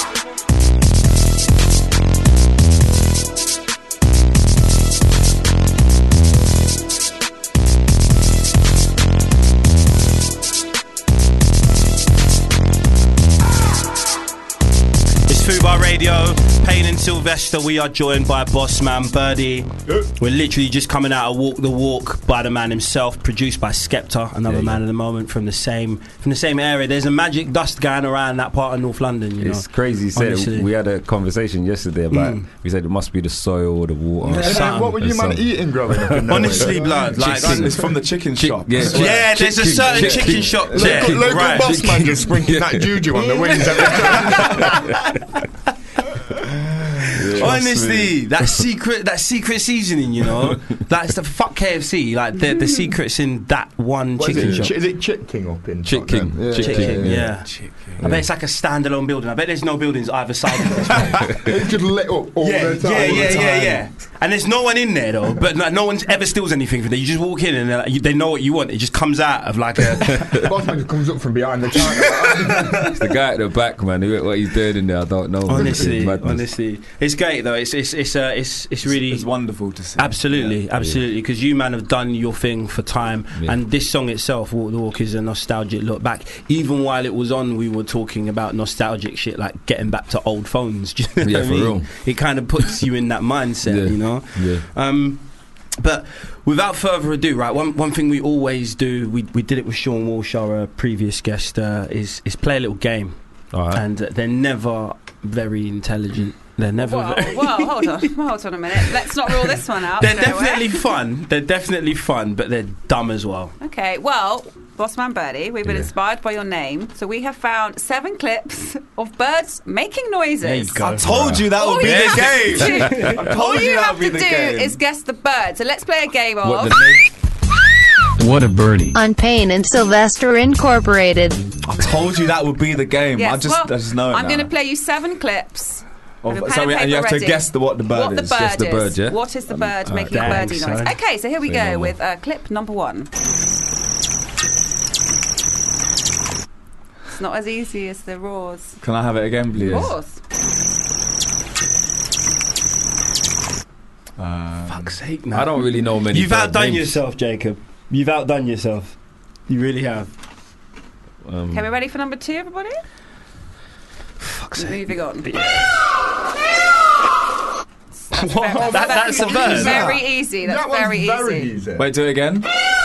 [SPEAKER 5] Fubar Radio, Payne and Sylvester. We are joined by Bossman Birdie. We're literally just coming out of Walk the Walk by the man himself, produced by Skepta, another yeah, man yeah. at the moment from the same from the same area. There's a magic dust going around that part of North London. You
[SPEAKER 13] it's
[SPEAKER 5] know?
[SPEAKER 13] crazy. You said, we had a conversation yesterday about. Mm. We said it must be the soil, the water.
[SPEAKER 3] Yeah, what were you man eating growing up? In
[SPEAKER 5] Honestly, blood. Like
[SPEAKER 6] it's from the chicken
[SPEAKER 13] Chick,
[SPEAKER 6] shop.
[SPEAKER 13] Yeah,
[SPEAKER 5] yeah there's
[SPEAKER 13] chicken,
[SPEAKER 5] a certain chicken, chicken shop.
[SPEAKER 3] Local,
[SPEAKER 5] Yeah.
[SPEAKER 3] local
[SPEAKER 5] Right.
[SPEAKER 3] boss man just sprinkling that juju on the wings every time.
[SPEAKER 5] Honestly, that secret, that secret seasoning, you know, that's the fuck K F C. Like the the secrets in that one
[SPEAKER 3] what
[SPEAKER 5] chicken
[SPEAKER 3] is
[SPEAKER 5] shop.
[SPEAKER 3] Ch- is it Chick King up in
[SPEAKER 13] Chick King?
[SPEAKER 3] Yeah,
[SPEAKER 5] Chick
[SPEAKER 3] yeah,
[SPEAKER 5] King,
[SPEAKER 3] yeah.
[SPEAKER 5] yeah.
[SPEAKER 3] Chick King.
[SPEAKER 5] I bet it's like a standalone building. I bet there's no buildings either side of this.
[SPEAKER 3] It's just lit up all
[SPEAKER 5] yeah,
[SPEAKER 3] the time.
[SPEAKER 5] yeah, yeah,
[SPEAKER 3] all the time.
[SPEAKER 5] yeah, yeah. And there's no one in there though. But like, no one ever steals anything from there. You just walk in and like, you, they know what you want. It just comes out of like a.
[SPEAKER 3] The boss man just comes up from behind the counter.
[SPEAKER 13] It's the guy at the back, man. What he's doing in there, I don't know.
[SPEAKER 5] Honestly,
[SPEAKER 13] it's
[SPEAKER 5] honestly, it's great though. It's it's it's uh, it's it's really
[SPEAKER 6] it's wonderful to see.
[SPEAKER 5] Absolutely,
[SPEAKER 6] yeah.
[SPEAKER 5] absolutely. Because you man have done your thing for time,
[SPEAKER 13] yeah.
[SPEAKER 5] and this song itself, Walk the Walk, is a nostalgic look back. Even while it was on, we were talking about nostalgic shit, like getting back to old phones. Do you know
[SPEAKER 13] Yeah,
[SPEAKER 5] what I
[SPEAKER 13] for
[SPEAKER 5] mean?
[SPEAKER 13] real.
[SPEAKER 5] It kind of puts you in that mindset,
[SPEAKER 13] Yeah.
[SPEAKER 5] you know.
[SPEAKER 13] Yeah.
[SPEAKER 5] Um, but without further ado, right, one one thing we always do, we we did it with Sean Walsh, our uh, previous guest, uh, is is play a little game,
[SPEAKER 13] All right.
[SPEAKER 5] and uh, they're never very intelligent. They're never.
[SPEAKER 7] Whoa,
[SPEAKER 5] very
[SPEAKER 7] whoa, hold on, hold on a minute. Let's not rule this one out.
[SPEAKER 5] They're
[SPEAKER 7] straight away.
[SPEAKER 5] definitely fun. They're definitely fun, but they're dumb as well.
[SPEAKER 7] Okay, well, Bossman Birdie, we've been
[SPEAKER 13] Yeah.
[SPEAKER 7] inspired by your name, so we have found seven clips of birds making noises.
[SPEAKER 5] There you go.
[SPEAKER 6] I told you that
[SPEAKER 7] All
[SPEAKER 6] would be
[SPEAKER 7] you
[SPEAKER 6] the
[SPEAKER 7] have
[SPEAKER 6] game.
[SPEAKER 7] to do-
[SPEAKER 6] I told
[SPEAKER 7] All
[SPEAKER 6] you
[SPEAKER 7] you
[SPEAKER 6] that
[SPEAKER 7] have
[SPEAKER 6] would be
[SPEAKER 7] to
[SPEAKER 6] the
[SPEAKER 7] do
[SPEAKER 6] game.
[SPEAKER 7] is guess the bird. So let's play a game of.
[SPEAKER 13] What the name?
[SPEAKER 14] What a birdie.
[SPEAKER 15] On Payne and Sylvester Incorporated.
[SPEAKER 6] I told you that would be the game.
[SPEAKER 7] Yes,
[SPEAKER 6] I just,
[SPEAKER 7] well,
[SPEAKER 6] I just know it
[SPEAKER 7] I'm
[SPEAKER 6] now.
[SPEAKER 7] going to play you seven clips.
[SPEAKER 6] Of-
[SPEAKER 7] with a pen
[SPEAKER 6] so
[SPEAKER 7] and
[SPEAKER 6] we- and you
[SPEAKER 7] paper
[SPEAKER 6] have to
[SPEAKER 7] ready.
[SPEAKER 6] guess the, what the bird
[SPEAKER 7] what
[SPEAKER 6] is.
[SPEAKER 7] the bird
[SPEAKER 6] Guess the
[SPEAKER 7] is.
[SPEAKER 6] bird, yeah?
[SPEAKER 7] What is the bird
[SPEAKER 6] Um,
[SPEAKER 7] making
[SPEAKER 6] uh,
[SPEAKER 7] a birdie
[SPEAKER 6] dang,
[SPEAKER 7] noise?
[SPEAKER 6] son.
[SPEAKER 7] Okay, so here we
[SPEAKER 6] Say
[SPEAKER 7] go
[SPEAKER 6] no more.
[SPEAKER 7] with uh, clip number one. It's not as easy as the roars.
[SPEAKER 6] Can I have it again, please?
[SPEAKER 7] Of course.
[SPEAKER 6] Um,
[SPEAKER 5] Fuck's sake,
[SPEAKER 13] I don't really know many.
[SPEAKER 5] You've
[SPEAKER 13] bird
[SPEAKER 5] outdone
[SPEAKER 13] names.
[SPEAKER 5] yourself, Jacob. You've outdone yourself. You really have.
[SPEAKER 13] Um,
[SPEAKER 7] Okay, we ready for number two, everybody?
[SPEAKER 5] Fuck's
[SPEAKER 7] Moving on.
[SPEAKER 5] What? That- that's a bird.
[SPEAKER 7] Very easy. That's
[SPEAKER 3] That one's
[SPEAKER 7] very,
[SPEAKER 3] very
[SPEAKER 7] easy.
[SPEAKER 3] easy.
[SPEAKER 6] Wait, do it again.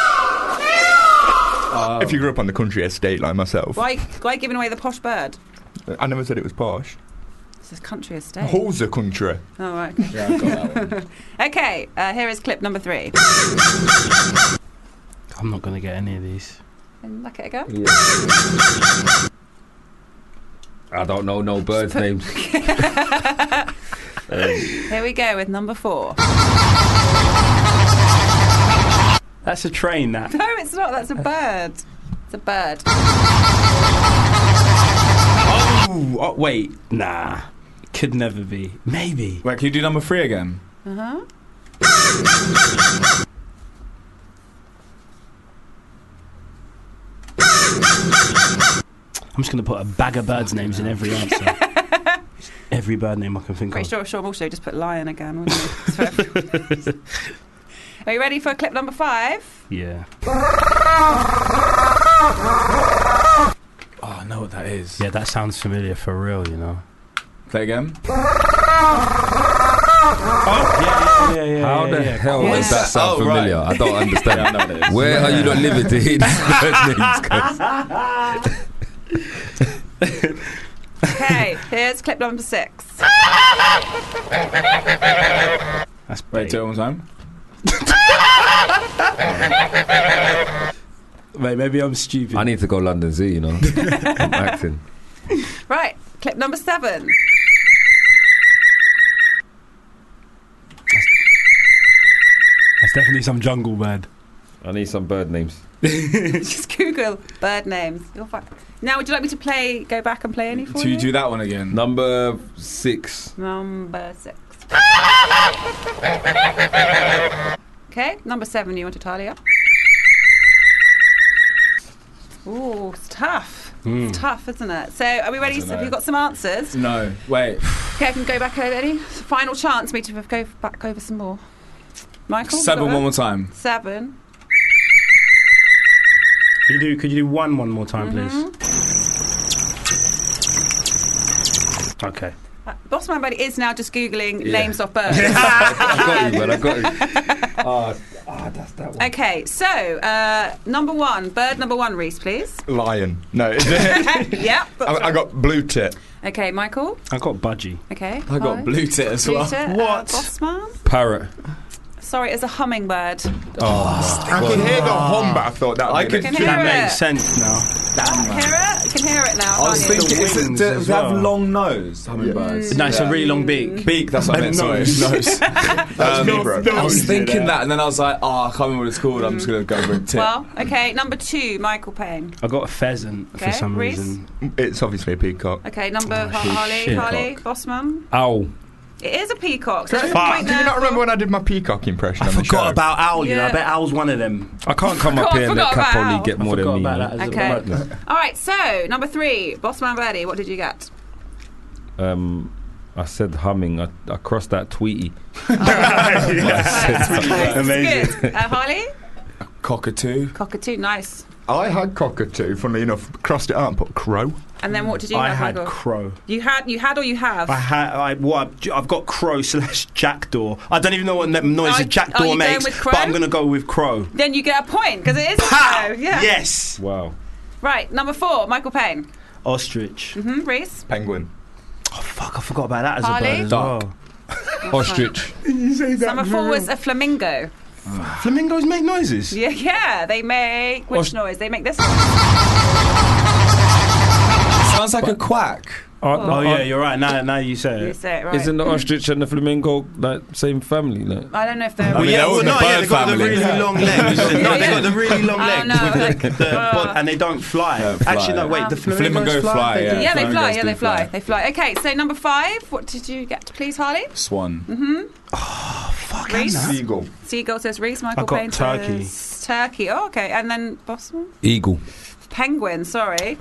[SPEAKER 3] Uh, if you grew up on the country estate like myself,
[SPEAKER 7] Why, why giving away the posh bird?
[SPEAKER 3] I never said it was posh.
[SPEAKER 7] This is country estate.
[SPEAKER 3] Who's the country?
[SPEAKER 7] Oh, right.
[SPEAKER 6] Yeah, I got that one.
[SPEAKER 7] Okay, uh, here is clip number three.
[SPEAKER 5] I'm not going to get any of these.
[SPEAKER 7] And look at it go.
[SPEAKER 13] I don't know no birds' names. Um,
[SPEAKER 7] Here we go with number four.
[SPEAKER 5] That's a train, that.
[SPEAKER 7] No, it's not. That's a bird. It's a bird.
[SPEAKER 5] Oh, oh, wait. Nah. Could never be. Maybe.
[SPEAKER 6] Wait, can you do number three again?
[SPEAKER 7] Uh-huh.
[SPEAKER 5] I'm just going to put a bag of birds' names in every answer. Every bird name I can think
[SPEAKER 7] Pretty
[SPEAKER 5] of.
[SPEAKER 7] sure Sean also just put lion again, wouldn't he? So- Are you ready for clip number five?
[SPEAKER 5] Yeah.
[SPEAKER 6] Oh, I know what that is.
[SPEAKER 5] Yeah, that sounds familiar for real, you know.
[SPEAKER 6] Play again.
[SPEAKER 5] Oh, yeah, yeah, yeah, yeah.
[SPEAKER 13] How
[SPEAKER 5] yeah,
[SPEAKER 13] the
[SPEAKER 5] yeah.
[SPEAKER 13] hell
[SPEAKER 5] Cool.
[SPEAKER 13] does that sound
[SPEAKER 6] Oh, right.
[SPEAKER 13] familiar? I don't understand.
[SPEAKER 6] Yeah, I know what it is.
[SPEAKER 13] Where are you not living to hear these bird names? 'Cause
[SPEAKER 7] Okay, here's clip number six.
[SPEAKER 5] That's
[SPEAKER 6] Wait, do it one more time.
[SPEAKER 5] Wait, maybe I'm stupid.
[SPEAKER 13] I need to go London Zoo, you know. I'm acting.
[SPEAKER 7] Right, clip number seven.
[SPEAKER 5] That's definitely some jungle bird.
[SPEAKER 13] I need some bird names.
[SPEAKER 7] Just Google bird names. You'll find. Now, would you like me to play? Go back and play any for
[SPEAKER 6] Do
[SPEAKER 7] you?
[SPEAKER 6] you do that one again?
[SPEAKER 13] Number six.
[SPEAKER 7] Number six. Okay, number seven. You want to tally up? Ooh, it's tough.
[SPEAKER 6] Mm.
[SPEAKER 7] It's tough, isn't it? So, are we ready?
[SPEAKER 6] don't
[SPEAKER 7] Have
[SPEAKER 6] know.
[SPEAKER 7] you got some answers?
[SPEAKER 6] No. Wait.
[SPEAKER 7] Okay, I can go back over any. Final chance for me to go back over some more. Michael?
[SPEAKER 6] Seven
[SPEAKER 7] got
[SPEAKER 6] one
[SPEAKER 7] that?
[SPEAKER 6] more time.
[SPEAKER 7] Seven.
[SPEAKER 5] Could you do, could you do one one more time, please? Okay.
[SPEAKER 7] Uh, Bossman Buddy is now just Googling
[SPEAKER 13] Yeah.
[SPEAKER 7] names of birds.
[SPEAKER 13] I got you, man. I got you. Oh, oh, that's that one.
[SPEAKER 7] Okay, so uh, number one, bird number one, Reese, please.
[SPEAKER 3] Lion. No, is it?
[SPEAKER 7] Yep.
[SPEAKER 3] I, I got blue tit.
[SPEAKER 7] Okay, Michael.
[SPEAKER 5] I got budgie.
[SPEAKER 7] Okay.
[SPEAKER 6] I got
[SPEAKER 7] Holly?
[SPEAKER 6] blue tit as
[SPEAKER 7] Blue
[SPEAKER 6] well.
[SPEAKER 7] tit, uh,
[SPEAKER 5] What?
[SPEAKER 7] Bossman.
[SPEAKER 13] Parrot.
[SPEAKER 7] Sorry, it's a hummingbird.
[SPEAKER 13] Oh,
[SPEAKER 3] I could hear the hum, but I thought that
[SPEAKER 6] I
[SPEAKER 3] would
[SPEAKER 6] could-
[SPEAKER 3] be
[SPEAKER 7] Can
[SPEAKER 3] a
[SPEAKER 7] hear
[SPEAKER 5] That
[SPEAKER 7] it.
[SPEAKER 5] makes sense now.
[SPEAKER 7] Can hear it? You can hear it now.
[SPEAKER 6] I was
[SPEAKER 7] can't you?
[SPEAKER 6] thinking, is it,
[SPEAKER 5] wings
[SPEAKER 6] do
[SPEAKER 5] as
[SPEAKER 6] they have
[SPEAKER 5] well.
[SPEAKER 6] long nose, hummingbirds?
[SPEAKER 5] No, it's a really long beak.
[SPEAKER 6] Beak, that's what I meant, sorry.
[SPEAKER 5] Nose.
[SPEAKER 6] Nose. Um,
[SPEAKER 3] me, bro.
[SPEAKER 6] I was thinking that, and then I was like, oh, I can't remember what it's called, I'm just going to go with tit.
[SPEAKER 7] Well, okay, number two, Michael Payne.
[SPEAKER 5] I got a pheasant
[SPEAKER 7] Okay,
[SPEAKER 5] for some
[SPEAKER 7] Reese?
[SPEAKER 5] reason.
[SPEAKER 3] It's obviously a peacock.
[SPEAKER 7] Okay, number
[SPEAKER 5] Oh,
[SPEAKER 7] Har- Harley,
[SPEAKER 5] shit.
[SPEAKER 7] Harley, Bossman.
[SPEAKER 13] owl.
[SPEAKER 7] It is a peacock. So
[SPEAKER 3] Do
[SPEAKER 7] there's a
[SPEAKER 5] Fuck.
[SPEAKER 7] point
[SPEAKER 3] you
[SPEAKER 7] there
[SPEAKER 3] not
[SPEAKER 7] for-
[SPEAKER 3] remember when I did my peacock impression
[SPEAKER 5] I
[SPEAKER 3] on the
[SPEAKER 5] forgot
[SPEAKER 3] show?
[SPEAKER 5] about owl, you know. I
[SPEAKER 7] Yeah.
[SPEAKER 5] bet owl's one of them.
[SPEAKER 13] I can't come
[SPEAKER 7] Forgot-
[SPEAKER 13] up here and let
[SPEAKER 7] forgot about
[SPEAKER 13] Cap only
[SPEAKER 7] owl.
[SPEAKER 13] get
[SPEAKER 5] I
[SPEAKER 13] more than
[SPEAKER 5] forgot
[SPEAKER 13] me.
[SPEAKER 5] about
[SPEAKER 13] man.
[SPEAKER 5] that as
[SPEAKER 7] Okay.
[SPEAKER 5] a madness.
[SPEAKER 7] All right, so number three, Bossman Birdie, what did you get?
[SPEAKER 13] Um, I said humming. I, I crossed that Tweety.
[SPEAKER 7] Nice,
[SPEAKER 5] Amazing.
[SPEAKER 7] Good. Uh, Harley?
[SPEAKER 6] Cockatoo.
[SPEAKER 7] Cockatoo, nice.
[SPEAKER 3] I had cockatoo, funnily enough, crossed it out and put crow.
[SPEAKER 7] And then what did you
[SPEAKER 5] I
[SPEAKER 7] have,
[SPEAKER 5] had
[SPEAKER 7] Michael?
[SPEAKER 5] crow.
[SPEAKER 7] You had, you had or you have?
[SPEAKER 5] I had. I what? I've, I've got crow slash jackdaw. I don't even know what n- noise
[SPEAKER 7] Are-
[SPEAKER 5] a
[SPEAKER 7] are
[SPEAKER 5] jackdaw
[SPEAKER 7] you going
[SPEAKER 5] makes,
[SPEAKER 7] with crow?
[SPEAKER 5] but I'm gonna go with crow.
[SPEAKER 7] Then you get a point because it is a
[SPEAKER 5] Ha!
[SPEAKER 7] crow. Yeah.
[SPEAKER 5] Yes.
[SPEAKER 13] Wow.
[SPEAKER 7] Right, number four, Michael Payne.
[SPEAKER 5] Ostrich.
[SPEAKER 7] Mm-hmm, Reese.
[SPEAKER 3] Penguin.
[SPEAKER 5] Oh fuck! I forgot about that as
[SPEAKER 7] Harley?
[SPEAKER 5] a bird as
[SPEAKER 6] Duck.
[SPEAKER 5] well.
[SPEAKER 13] Ostrich.
[SPEAKER 7] Number four was a flamingo.
[SPEAKER 5] Flamingos make noises.
[SPEAKER 7] Yeah, yeah. They make which
[SPEAKER 6] Os-
[SPEAKER 7] noise? They make this one.
[SPEAKER 6] Sounds like a quack.
[SPEAKER 13] Aren't-
[SPEAKER 7] Oh.
[SPEAKER 5] Oh yeah,
[SPEAKER 13] aren't-
[SPEAKER 5] you're right. Now, now you say
[SPEAKER 7] You
[SPEAKER 5] it.
[SPEAKER 7] say it right.
[SPEAKER 13] Isn't the ostrich and the flamingo like same family? Like?
[SPEAKER 7] I don't know if they're.
[SPEAKER 6] I mean, they're all in the
[SPEAKER 5] yeah,
[SPEAKER 6] bird
[SPEAKER 5] they've got the
[SPEAKER 6] family.
[SPEAKER 5] really long legs. no,
[SPEAKER 7] Yeah,
[SPEAKER 5] they've
[SPEAKER 7] yeah.
[SPEAKER 5] got the really long
[SPEAKER 7] Oh,
[SPEAKER 5] legs,
[SPEAKER 7] no,
[SPEAKER 5] with
[SPEAKER 7] like,
[SPEAKER 5] the, the
[SPEAKER 7] uh,
[SPEAKER 5] bod- and they don't fly.
[SPEAKER 6] Don't fly.
[SPEAKER 5] Actually, no, wait,
[SPEAKER 7] Um,
[SPEAKER 5] the flamingos,
[SPEAKER 6] Flamingos fly,
[SPEAKER 5] They
[SPEAKER 6] yeah.
[SPEAKER 5] do.
[SPEAKER 7] Yeah, they fly.
[SPEAKER 6] Flamingos
[SPEAKER 7] Yeah,
[SPEAKER 6] do
[SPEAKER 7] they fly.
[SPEAKER 6] fly.
[SPEAKER 7] They fly. Okay, so number five. What did you get, please, Harley?
[SPEAKER 6] Swan.
[SPEAKER 5] Fuck,
[SPEAKER 7] Reese?
[SPEAKER 3] Seagull.
[SPEAKER 7] Seagull says Reese. Michael
[SPEAKER 5] I got
[SPEAKER 7] Payne
[SPEAKER 5] turkey.
[SPEAKER 7] says turkey. Oh, okay. And then Bossman?
[SPEAKER 13] Eagle.
[SPEAKER 7] Penguin. Sorry.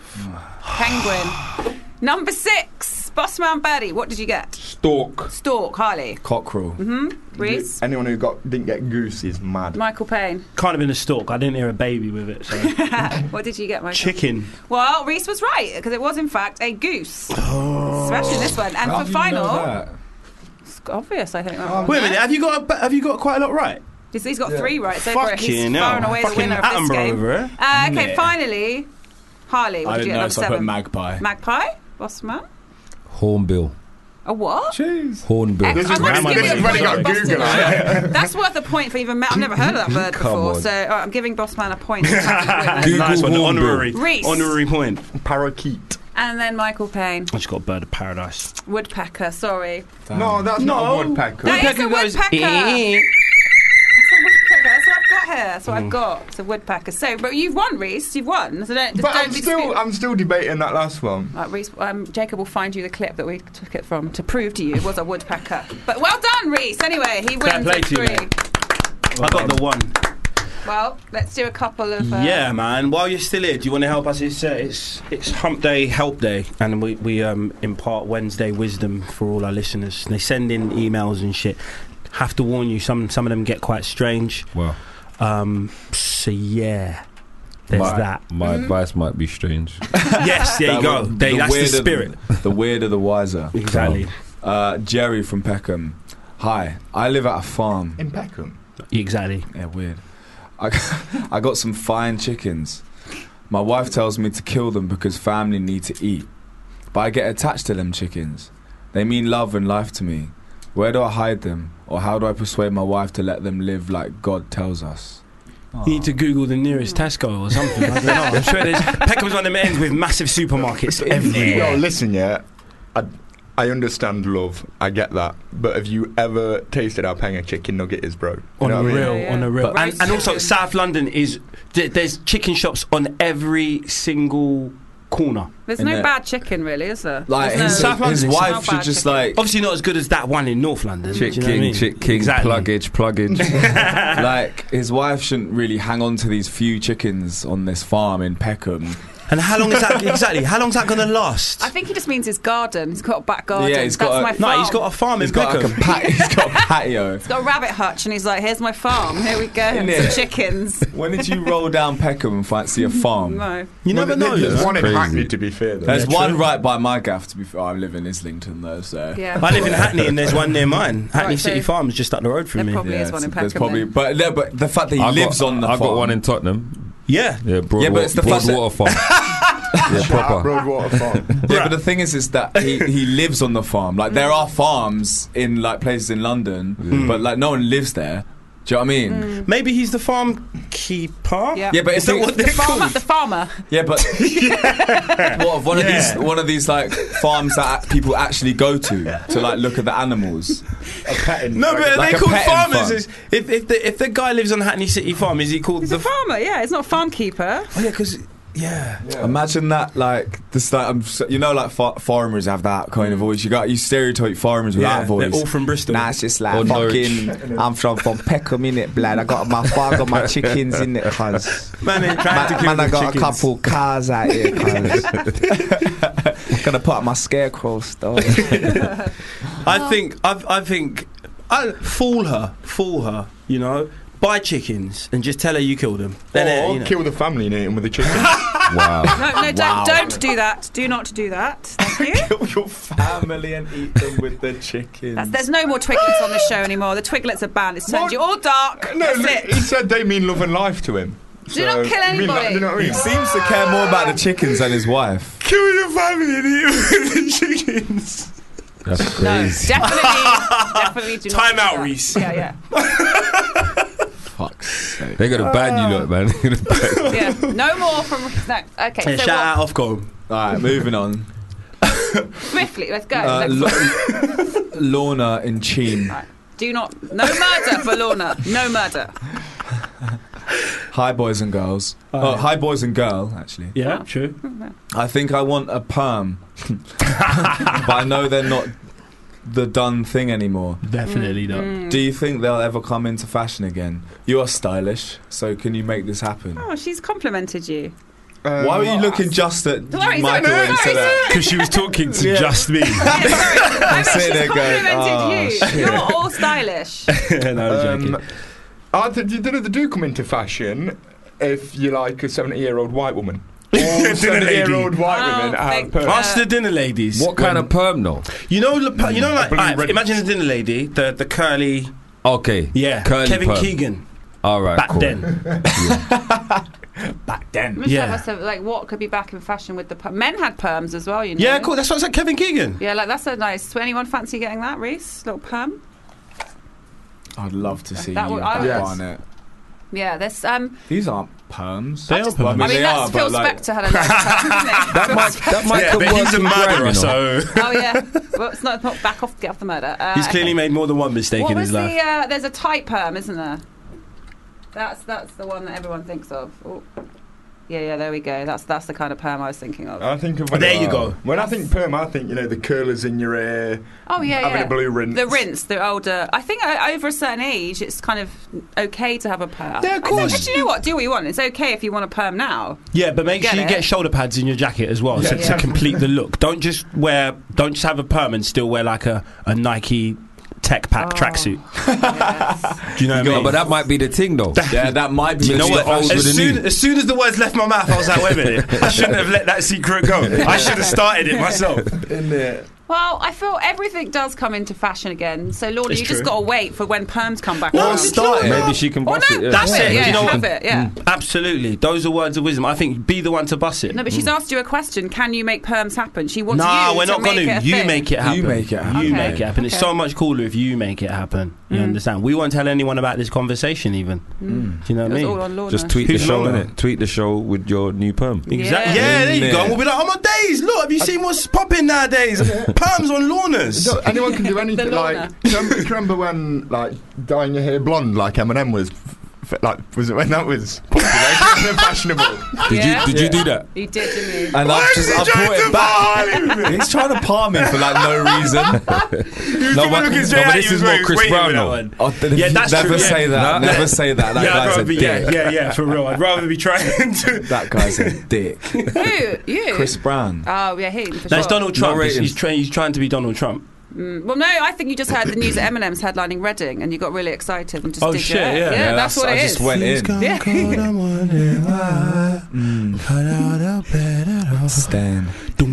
[SPEAKER 7] Penguin. Number six. Bossman Birdie. What did you get?
[SPEAKER 3] Stork.
[SPEAKER 7] Stork. Harley.
[SPEAKER 6] Cockerel.
[SPEAKER 7] Mm-hmm. Reese.
[SPEAKER 3] Anyone who got didn't get goose is mad.
[SPEAKER 7] Michael Payne.
[SPEAKER 5] Can't have been a stork. I didn't hear a baby with it. So.
[SPEAKER 7] What did you get, Michael?
[SPEAKER 5] Chicken.
[SPEAKER 7] Well, Reese was right because it was in fact a goose. Especially this one. And
[SPEAKER 6] How
[SPEAKER 7] for
[SPEAKER 6] do you know
[SPEAKER 7] final,
[SPEAKER 6] that?
[SPEAKER 7] it's obvious. I think. That one.
[SPEAKER 5] Wait a minute. Have you got a, have you got quite a lot right?
[SPEAKER 7] He's, he's got three right so far. He's
[SPEAKER 5] Fucking
[SPEAKER 7] far
[SPEAKER 5] hell.
[SPEAKER 7] and away the
[SPEAKER 5] Fucking
[SPEAKER 7] winner of this
[SPEAKER 5] Attenborough
[SPEAKER 7] game.
[SPEAKER 5] over here.
[SPEAKER 7] Uh, okay,
[SPEAKER 6] Yeah.
[SPEAKER 7] finally, Harley. What
[SPEAKER 6] I
[SPEAKER 7] did you
[SPEAKER 6] didn't
[SPEAKER 7] get?
[SPEAKER 6] know,
[SPEAKER 7] Number
[SPEAKER 6] so I put
[SPEAKER 7] seven.
[SPEAKER 6] magpie.
[SPEAKER 7] Magpie. Bossman.
[SPEAKER 13] Hornbill.
[SPEAKER 7] A what?
[SPEAKER 6] Jeez.
[SPEAKER 13] Hornbill.
[SPEAKER 3] This is
[SPEAKER 7] I'm
[SPEAKER 3] when
[SPEAKER 7] gonna
[SPEAKER 3] he-
[SPEAKER 7] give
[SPEAKER 3] this
[SPEAKER 7] you
[SPEAKER 3] is when he
[SPEAKER 7] a
[SPEAKER 3] got
[SPEAKER 7] point,
[SPEAKER 3] Google.
[SPEAKER 7] Bossman. That's worth a point for even. I've never heard of that bird
[SPEAKER 13] Come
[SPEAKER 7] before,
[SPEAKER 13] on.
[SPEAKER 7] so all right, I'm giving Bossman a point. for that
[SPEAKER 13] Google
[SPEAKER 5] Nice one.
[SPEAKER 13] hornbill.
[SPEAKER 5] Honorary.
[SPEAKER 7] Reese.
[SPEAKER 5] Honorary point.
[SPEAKER 3] Parakeet.
[SPEAKER 7] And then Michael Payne.
[SPEAKER 5] I just got a bird of paradise.
[SPEAKER 7] Woodpecker. Sorry.
[SPEAKER 3] No, that's not a woodpecker.
[SPEAKER 7] That is a
[SPEAKER 5] goes,
[SPEAKER 7] woodpecker.
[SPEAKER 5] "Eh."
[SPEAKER 7] That's a woodpecker. That's what I've got here. That's what I've got. It's a woodpecker. So, but you've won, Reese. You've won. So don't, just
[SPEAKER 3] But
[SPEAKER 7] don't
[SPEAKER 3] I'm
[SPEAKER 7] be
[SPEAKER 3] still,
[SPEAKER 7] dispute-
[SPEAKER 3] I'm still debating that last one.
[SPEAKER 7] Right, Reese, um, Jacob will find you the clip that we took it from to prove to you it was a woodpecker. But well done, Reese. Anyway, he
[SPEAKER 5] Fair
[SPEAKER 7] wins
[SPEAKER 5] play
[SPEAKER 7] with
[SPEAKER 5] to you,
[SPEAKER 7] three.
[SPEAKER 5] mate. I got the one.
[SPEAKER 7] Well, let's do a couple of. Uh,
[SPEAKER 5] Yeah, man. While you're still here, do you want to help us? It's uh, it's it's Hump Day, Help Day, and we we um, impart Wednesday wisdom for all our listeners. They send in emails and shit. Have to warn you, some some of them get quite strange.
[SPEAKER 13] Wow.
[SPEAKER 5] Um, so yeah, there's
[SPEAKER 13] my,
[SPEAKER 5] that.
[SPEAKER 13] My advice might be strange.
[SPEAKER 5] Yes, there you go.
[SPEAKER 6] w-
[SPEAKER 5] They, that's the
[SPEAKER 6] weirder
[SPEAKER 5] spirit.
[SPEAKER 6] The weirder, the wiser.
[SPEAKER 5] Exactly.
[SPEAKER 6] Uh, Jerry from Peckham. Hi, I live at a farm.
[SPEAKER 3] In Peckham.
[SPEAKER 5] Exactly.
[SPEAKER 6] Yeah, weird. I, I got some fine chickens. My wife tells me to kill them because family need to eat. But I get attached to them chickens. They mean love and life to me. Where do I hide them? Or how do I persuade my wife to let them live like God tells us?
[SPEAKER 5] You need to Google the nearest Tesco or something. I don't know. I'm sure there's Peckham's one of them ends with massive supermarkets
[SPEAKER 3] Yo,
[SPEAKER 5] everywhere.
[SPEAKER 3] listen, yeah. I, I understand love. I get that. But have you ever tasted how paying a chicken nugget is, bro? You
[SPEAKER 5] On
[SPEAKER 3] know
[SPEAKER 5] the
[SPEAKER 3] what I mean?
[SPEAKER 5] real,
[SPEAKER 7] Yeah,
[SPEAKER 5] on the real,
[SPEAKER 7] yeah.
[SPEAKER 5] and, and also South London is th- there's chicken shops on every single corner.
[SPEAKER 7] There's
[SPEAKER 6] In
[SPEAKER 7] no
[SPEAKER 6] it.
[SPEAKER 7] bad chicken, really, is there?
[SPEAKER 6] Like
[SPEAKER 7] There's
[SPEAKER 6] his,
[SPEAKER 7] no-
[SPEAKER 5] South London
[SPEAKER 6] his
[SPEAKER 5] is
[SPEAKER 6] wife
[SPEAKER 7] not
[SPEAKER 6] should
[SPEAKER 7] bad
[SPEAKER 6] just
[SPEAKER 7] chicken.
[SPEAKER 6] like
[SPEAKER 5] Obviously not as good as that one in North London.
[SPEAKER 13] Chick
[SPEAKER 5] do you know what I
[SPEAKER 13] king,
[SPEAKER 5] mean?
[SPEAKER 13] chick king,
[SPEAKER 5] Exactly.
[SPEAKER 13] pluggage, pluggage.
[SPEAKER 6] like his wife shouldn't really hang on to these few chickens on this farm in Peckham.
[SPEAKER 5] And how long is that exactly? How long's that going to last?
[SPEAKER 7] I think he just means his garden. He's got a back garden.
[SPEAKER 6] Yeah, he's
[SPEAKER 7] That's
[SPEAKER 6] got a-
[SPEAKER 7] my
[SPEAKER 5] no,
[SPEAKER 7] farm.
[SPEAKER 5] he's got a farm
[SPEAKER 6] He's
[SPEAKER 5] in
[SPEAKER 6] got like
[SPEAKER 5] Peckham.
[SPEAKER 6] a pat- he's got a patio.
[SPEAKER 7] He's got a rabbit hutch, and he's like, "Here's my farm. Here we go.
[SPEAKER 6] Innit?
[SPEAKER 7] Some chickens."
[SPEAKER 6] When did you roll down Peckham and fancy a farm?
[SPEAKER 7] No.
[SPEAKER 5] You never know.
[SPEAKER 3] There's
[SPEAKER 5] though.
[SPEAKER 3] one in
[SPEAKER 13] crazy.
[SPEAKER 3] Hackney, to be fair. Though.
[SPEAKER 6] There's
[SPEAKER 5] Yeah,
[SPEAKER 6] one
[SPEAKER 5] true.
[SPEAKER 6] right by my gaff. To be fair, I live in Islington though, so
[SPEAKER 7] Yeah.
[SPEAKER 5] I live in Hackney and there's one near mine. Hackney
[SPEAKER 7] Right, so-
[SPEAKER 5] City Farm's just up the road from
[SPEAKER 7] There
[SPEAKER 5] me.
[SPEAKER 7] probably is
[SPEAKER 6] Yeah,
[SPEAKER 7] one in
[SPEAKER 6] there's
[SPEAKER 7] Peckham.
[SPEAKER 6] probably,
[SPEAKER 7] then.
[SPEAKER 6] but no, but the fact that he
[SPEAKER 13] I
[SPEAKER 6] lives
[SPEAKER 13] got,
[SPEAKER 6] on the
[SPEAKER 13] I
[SPEAKER 6] farm.
[SPEAKER 13] got one in Tottenham.
[SPEAKER 5] Yeah.
[SPEAKER 13] Yeah, Broadwater,
[SPEAKER 6] Yeah, but it's the fact that-
[SPEAKER 13] Broadwater farm. Yeah, proper.
[SPEAKER 3] Broadwater Farm.
[SPEAKER 6] Yeah, but the thing is, is that he, he lives on the farm. Like there are farms in like places in London, but like no one lives there. Do you know what I mean?
[SPEAKER 5] Maybe he's the farm keeper.
[SPEAKER 7] Yeah.
[SPEAKER 6] Yeah, but
[SPEAKER 5] Is
[SPEAKER 6] it's
[SPEAKER 5] that what
[SPEAKER 7] The
[SPEAKER 5] they're
[SPEAKER 7] farmer.
[SPEAKER 5] called?
[SPEAKER 7] The farmer.
[SPEAKER 6] Yeah, but what one of
[SPEAKER 5] Yeah.
[SPEAKER 6] these one of these like farms that people actually go to to like look at the animals.
[SPEAKER 3] A petting.
[SPEAKER 5] No, but
[SPEAKER 6] Like
[SPEAKER 5] they're
[SPEAKER 6] a
[SPEAKER 5] called
[SPEAKER 6] petting
[SPEAKER 5] farmers.
[SPEAKER 6] farm.
[SPEAKER 5] Is- If if the, if the guy lives on Hackney City Farm, is he called
[SPEAKER 7] He's
[SPEAKER 5] the?
[SPEAKER 7] a farmer. Yeah, he's not a farm keeper.
[SPEAKER 5] Oh yeah, because yeah.
[SPEAKER 6] Imagine that, like this, like I'm, so- you know, like fa- farmers have that kind of voice. You got you stereotype farmers with
[SPEAKER 5] Yeah,
[SPEAKER 6] that voice.
[SPEAKER 5] they're all from Bristol.
[SPEAKER 6] Nah, it's just like
[SPEAKER 13] Or
[SPEAKER 6] fucking. I'm from from Peckham, innit, blood. I got my farm, got my chickens in it, cuz.
[SPEAKER 5] Man, they're trying to
[SPEAKER 6] Man,
[SPEAKER 5] kill
[SPEAKER 6] man I
[SPEAKER 5] the
[SPEAKER 6] got
[SPEAKER 5] chickens.
[SPEAKER 6] a couple cars out here, cuz. Gonna put up my scarecrow stuff.
[SPEAKER 5] I think I I think I fool her, fool her. You know, buy chickens and just tell her you killed them. Then
[SPEAKER 3] Or
[SPEAKER 5] uh, you know.
[SPEAKER 3] kill the family and eat them with the chicken.
[SPEAKER 13] Wow.
[SPEAKER 7] No, no, don't,
[SPEAKER 6] Wow.
[SPEAKER 7] don't do that. Do not do that. Thank you.
[SPEAKER 6] Kill your family and eat them with the chickens.
[SPEAKER 7] That's, there's no more Twiglets on the show anymore. The Twiglets are banned. It's turned
[SPEAKER 3] What?
[SPEAKER 7] you all dark.
[SPEAKER 3] No,
[SPEAKER 7] That's
[SPEAKER 3] look,
[SPEAKER 7] it.
[SPEAKER 3] he said they mean love and life to him.
[SPEAKER 7] Do not kill
[SPEAKER 3] I mean, like,
[SPEAKER 7] anybody.
[SPEAKER 3] you know what I
[SPEAKER 6] He
[SPEAKER 3] mean?
[SPEAKER 6] seems to care more about the chickens than his wife.
[SPEAKER 5] Kill your family and eat them with the chickens.
[SPEAKER 13] That's
[SPEAKER 7] No,
[SPEAKER 13] crazy.
[SPEAKER 7] definitely, definitely do not.
[SPEAKER 5] Time
[SPEAKER 7] do
[SPEAKER 5] out,
[SPEAKER 7] that.
[SPEAKER 5] Reese.
[SPEAKER 7] Yeah, yeah.
[SPEAKER 6] Fuck's sake.
[SPEAKER 13] They're gonna ban you, lot, man. They're gonna ban-
[SPEAKER 7] Yeah, no more from. No, okay.
[SPEAKER 5] Yeah,
[SPEAKER 7] so
[SPEAKER 5] shout
[SPEAKER 7] what,
[SPEAKER 5] out Ofcom.
[SPEAKER 6] Alright, moving on.
[SPEAKER 7] Swiftly, let's go.
[SPEAKER 6] Uh,
[SPEAKER 7] Next one.
[SPEAKER 6] Lo- Lorna in Cheen.
[SPEAKER 7] Right. Do not. No murder for Lorna. No murder.
[SPEAKER 6] Hi, boys and girls.
[SPEAKER 5] Oh,
[SPEAKER 6] Oh,
[SPEAKER 5] yeah.
[SPEAKER 6] hi, boys and girl, actually.
[SPEAKER 5] Yeah, true.
[SPEAKER 6] I think I want a perm. But I know they're not the done thing anymore.
[SPEAKER 5] Definitely not.
[SPEAKER 7] Mm.
[SPEAKER 6] Do you think they'll ever come into fashion again? You are stylish, so can you make this happen?
[SPEAKER 7] Oh, she's complimented you.
[SPEAKER 6] Why were you looking just at
[SPEAKER 7] Sorry,
[SPEAKER 6] Michael
[SPEAKER 7] sorry,
[SPEAKER 6] when you
[SPEAKER 7] sorry,
[SPEAKER 6] said that?
[SPEAKER 5] Because she was talking to
[SPEAKER 6] Yeah.
[SPEAKER 5] just me.
[SPEAKER 7] I mean,
[SPEAKER 6] sitting
[SPEAKER 7] she's
[SPEAKER 6] there going,
[SPEAKER 7] complimented
[SPEAKER 6] "Oh,
[SPEAKER 7] you.
[SPEAKER 6] shit."
[SPEAKER 7] You're all stylish.
[SPEAKER 5] No, I'm joking.
[SPEAKER 3] Um, I think you know they do come into fashion if you're like a seventy-year-old white woman. All seventy-year-old white
[SPEAKER 7] Oh,
[SPEAKER 3] women have
[SPEAKER 7] thank-
[SPEAKER 3] perms.
[SPEAKER 5] Ask the dinner ladies.
[SPEAKER 13] What kind of perm though?
[SPEAKER 5] You know, the- you know, like
[SPEAKER 3] Blue
[SPEAKER 5] alright,
[SPEAKER 3] ribbons.
[SPEAKER 5] imagine a dinner lady, the the curly,
[SPEAKER 13] Okay.
[SPEAKER 5] yeah,
[SPEAKER 13] Curly
[SPEAKER 5] Kevin
[SPEAKER 13] perm.
[SPEAKER 5] Keegan
[SPEAKER 13] All right.
[SPEAKER 5] back
[SPEAKER 13] cool.
[SPEAKER 5] then.
[SPEAKER 6] Back then.
[SPEAKER 7] Let's
[SPEAKER 5] Yeah.
[SPEAKER 7] have us a- like what could be back in fashion with the per- men had perms as well. You know.
[SPEAKER 5] Yeah, cool. That's what I said, Kevin Keegan.
[SPEAKER 7] Yeah, like that's a nice. Do anyone fancy getting that, Reese? Little perm.
[SPEAKER 6] I'd love to see
[SPEAKER 7] That
[SPEAKER 6] you
[SPEAKER 7] would- I
[SPEAKER 6] back
[SPEAKER 7] would-
[SPEAKER 6] on it.
[SPEAKER 7] Yeah, there's um.
[SPEAKER 6] These aren't perms.
[SPEAKER 5] They are
[SPEAKER 6] Well, I
[SPEAKER 5] perms.
[SPEAKER 6] mean,
[SPEAKER 7] I mean,
[SPEAKER 6] they
[SPEAKER 7] that's
[SPEAKER 6] are,
[SPEAKER 7] Phil
[SPEAKER 6] but like,
[SPEAKER 7] Spector had a nice perm, isn't it?
[SPEAKER 13] That might that might
[SPEAKER 5] Yeah,
[SPEAKER 13] could
[SPEAKER 5] but
[SPEAKER 13] work
[SPEAKER 5] he's a
[SPEAKER 13] in
[SPEAKER 5] murderer,
[SPEAKER 13] Graham, you know.
[SPEAKER 5] so
[SPEAKER 7] Oh yeah. Well, it's not, it's not back off. Get off the murder. Uh,
[SPEAKER 5] he's clearly made more than one mistake
[SPEAKER 7] What
[SPEAKER 5] in
[SPEAKER 7] was
[SPEAKER 5] his
[SPEAKER 7] the?
[SPEAKER 5] life.
[SPEAKER 7] Uh, there's a tight perm, isn't there? That's that's the one that everyone thinks of. Oh. Yeah, yeah. There we go. That's that's the kind of perm I was thinking of.
[SPEAKER 3] I think of
[SPEAKER 5] There you go.
[SPEAKER 3] When I think perm, I think you know the curlers in your hair.
[SPEAKER 7] Oh yeah,
[SPEAKER 3] having
[SPEAKER 7] yeah.
[SPEAKER 3] a blue rinse.
[SPEAKER 7] The rinse, the older. I think uh, over a certain age, it's kind of okay to have a perm.
[SPEAKER 5] Yeah, of
[SPEAKER 7] I
[SPEAKER 5] course.
[SPEAKER 7] think, do you know what? Do what you want. It's okay if you want a perm now.
[SPEAKER 5] Yeah, but make
[SPEAKER 7] Get
[SPEAKER 5] sure you
[SPEAKER 7] it?
[SPEAKER 5] get shoulder pads in your jacket as well, so,
[SPEAKER 7] Yeah.
[SPEAKER 5] to complete the look. Don't just wear, don't just have a perm and still wear like a, a Nike Tech Pack
[SPEAKER 7] Oh.
[SPEAKER 5] tracksuit.
[SPEAKER 7] Yes.
[SPEAKER 5] Do you know what I
[SPEAKER 13] No,
[SPEAKER 5] mean?
[SPEAKER 13] but that might be the thing though.
[SPEAKER 6] yeah, that might be.
[SPEAKER 5] You know
[SPEAKER 6] the
[SPEAKER 5] what?
[SPEAKER 6] old
[SPEAKER 5] As
[SPEAKER 6] with the
[SPEAKER 5] soon,
[SPEAKER 6] new.
[SPEAKER 5] as soon as the words left my mouth, I was like, wait a minute. I shouldn't have let that secret go. I should have started it myself.
[SPEAKER 3] in there.
[SPEAKER 7] Well, I feel everything does come into fashion again. So, Lorna,
[SPEAKER 5] It's
[SPEAKER 7] you
[SPEAKER 5] true.
[SPEAKER 7] just got to wait for when perms come back.
[SPEAKER 5] No,
[SPEAKER 7] around.
[SPEAKER 5] it's not.
[SPEAKER 13] Maybe she can
[SPEAKER 7] Well,
[SPEAKER 13] bust
[SPEAKER 7] no,
[SPEAKER 13] it. Yeah.
[SPEAKER 5] That's
[SPEAKER 7] have
[SPEAKER 5] it,
[SPEAKER 7] it. Yeah,
[SPEAKER 5] you know
[SPEAKER 7] have
[SPEAKER 5] what?
[SPEAKER 7] it. Yeah.
[SPEAKER 5] Absolutely. Those are words of wisdom. I think be the one to bust it.
[SPEAKER 7] No, but she's asked you a question. Can you make perms happen? She wants
[SPEAKER 5] Nah,
[SPEAKER 7] you
[SPEAKER 5] we're
[SPEAKER 7] to
[SPEAKER 5] not
[SPEAKER 7] make
[SPEAKER 5] going
[SPEAKER 7] it a
[SPEAKER 5] to. You
[SPEAKER 7] thing.
[SPEAKER 5] make it happen.
[SPEAKER 6] You make it happen.
[SPEAKER 5] You
[SPEAKER 7] Okay.
[SPEAKER 5] make it happen. It's
[SPEAKER 7] Okay.
[SPEAKER 5] so much cooler if you make it happen. You
[SPEAKER 7] Mm.
[SPEAKER 5] understand? We won't tell anyone about this conversation even.
[SPEAKER 7] Mm.
[SPEAKER 5] Do you know
[SPEAKER 7] It
[SPEAKER 5] what I
[SPEAKER 7] was
[SPEAKER 5] mean?
[SPEAKER 7] all on Lorna.
[SPEAKER 13] Just tweet the
[SPEAKER 5] Who's
[SPEAKER 13] show,
[SPEAKER 5] Lorna?
[SPEAKER 13] innit? Tweet the show with your new perm.
[SPEAKER 5] Exactly.
[SPEAKER 7] Yeah.
[SPEAKER 5] Yeah, there you go.
[SPEAKER 6] Yeah.
[SPEAKER 5] We'll be like, oh my days, look, have you seen what's popping nowadays? Perms on Lornas.
[SPEAKER 3] So anyone can do anything.
[SPEAKER 7] The
[SPEAKER 3] like,
[SPEAKER 7] Lorna.
[SPEAKER 3] do you remember, do you remember when like dyeing your hair blonde like Eminem was? F- like, was it when that was popular and fashionable?
[SPEAKER 13] Did
[SPEAKER 7] Yeah.
[SPEAKER 13] you did you do that?
[SPEAKER 7] You did, didn't you?
[SPEAKER 6] And I've just I brought it back. He's trying to palm me for like no reason.
[SPEAKER 13] No, but, no, but this is more Chris Brown though.
[SPEAKER 6] Oh, th-
[SPEAKER 5] Yeah, that's
[SPEAKER 6] never
[SPEAKER 5] true, yeah.
[SPEAKER 6] say that.
[SPEAKER 13] No.
[SPEAKER 6] Never say that. That
[SPEAKER 5] Yeah, I'd
[SPEAKER 6] guy's
[SPEAKER 5] rather
[SPEAKER 6] a
[SPEAKER 5] be,
[SPEAKER 6] dick.
[SPEAKER 5] yeah, yeah, yeah, for real. I'd rather be trying to.
[SPEAKER 6] That guy's a dick.
[SPEAKER 7] Who? You?
[SPEAKER 6] Chris Brown.
[SPEAKER 7] Oh, yeah, he. For
[SPEAKER 5] That's
[SPEAKER 7] sure.
[SPEAKER 5] Donald Trump.
[SPEAKER 13] No
[SPEAKER 5] he's,
[SPEAKER 13] ratings.
[SPEAKER 5] he's, trying, he's trying to be Donald Trump.
[SPEAKER 7] Mm, well, no, I think you just heard the news that Eminem's headlining Reading and you got really excited and just
[SPEAKER 5] Oh,
[SPEAKER 7] did
[SPEAKER 5] shit,
[SPEAKER 7] your hair.
[SPEAKER 5] yeah.
[SPEAKER 7] yeah,
[SPEAKER 6] Yeah,
[SPEAKER 7] that's,
[SPEAKER 6] that's-
[SPEAKER 7] what
[SPEAKER 6] I
[SPEAKER 7] it
[SPEAKER 6] just
[SPEAKER 7] is.
[SPEAKER 6] went in.
[SPEAKER 7] Yeah.
[SPEAKER 6] Stan.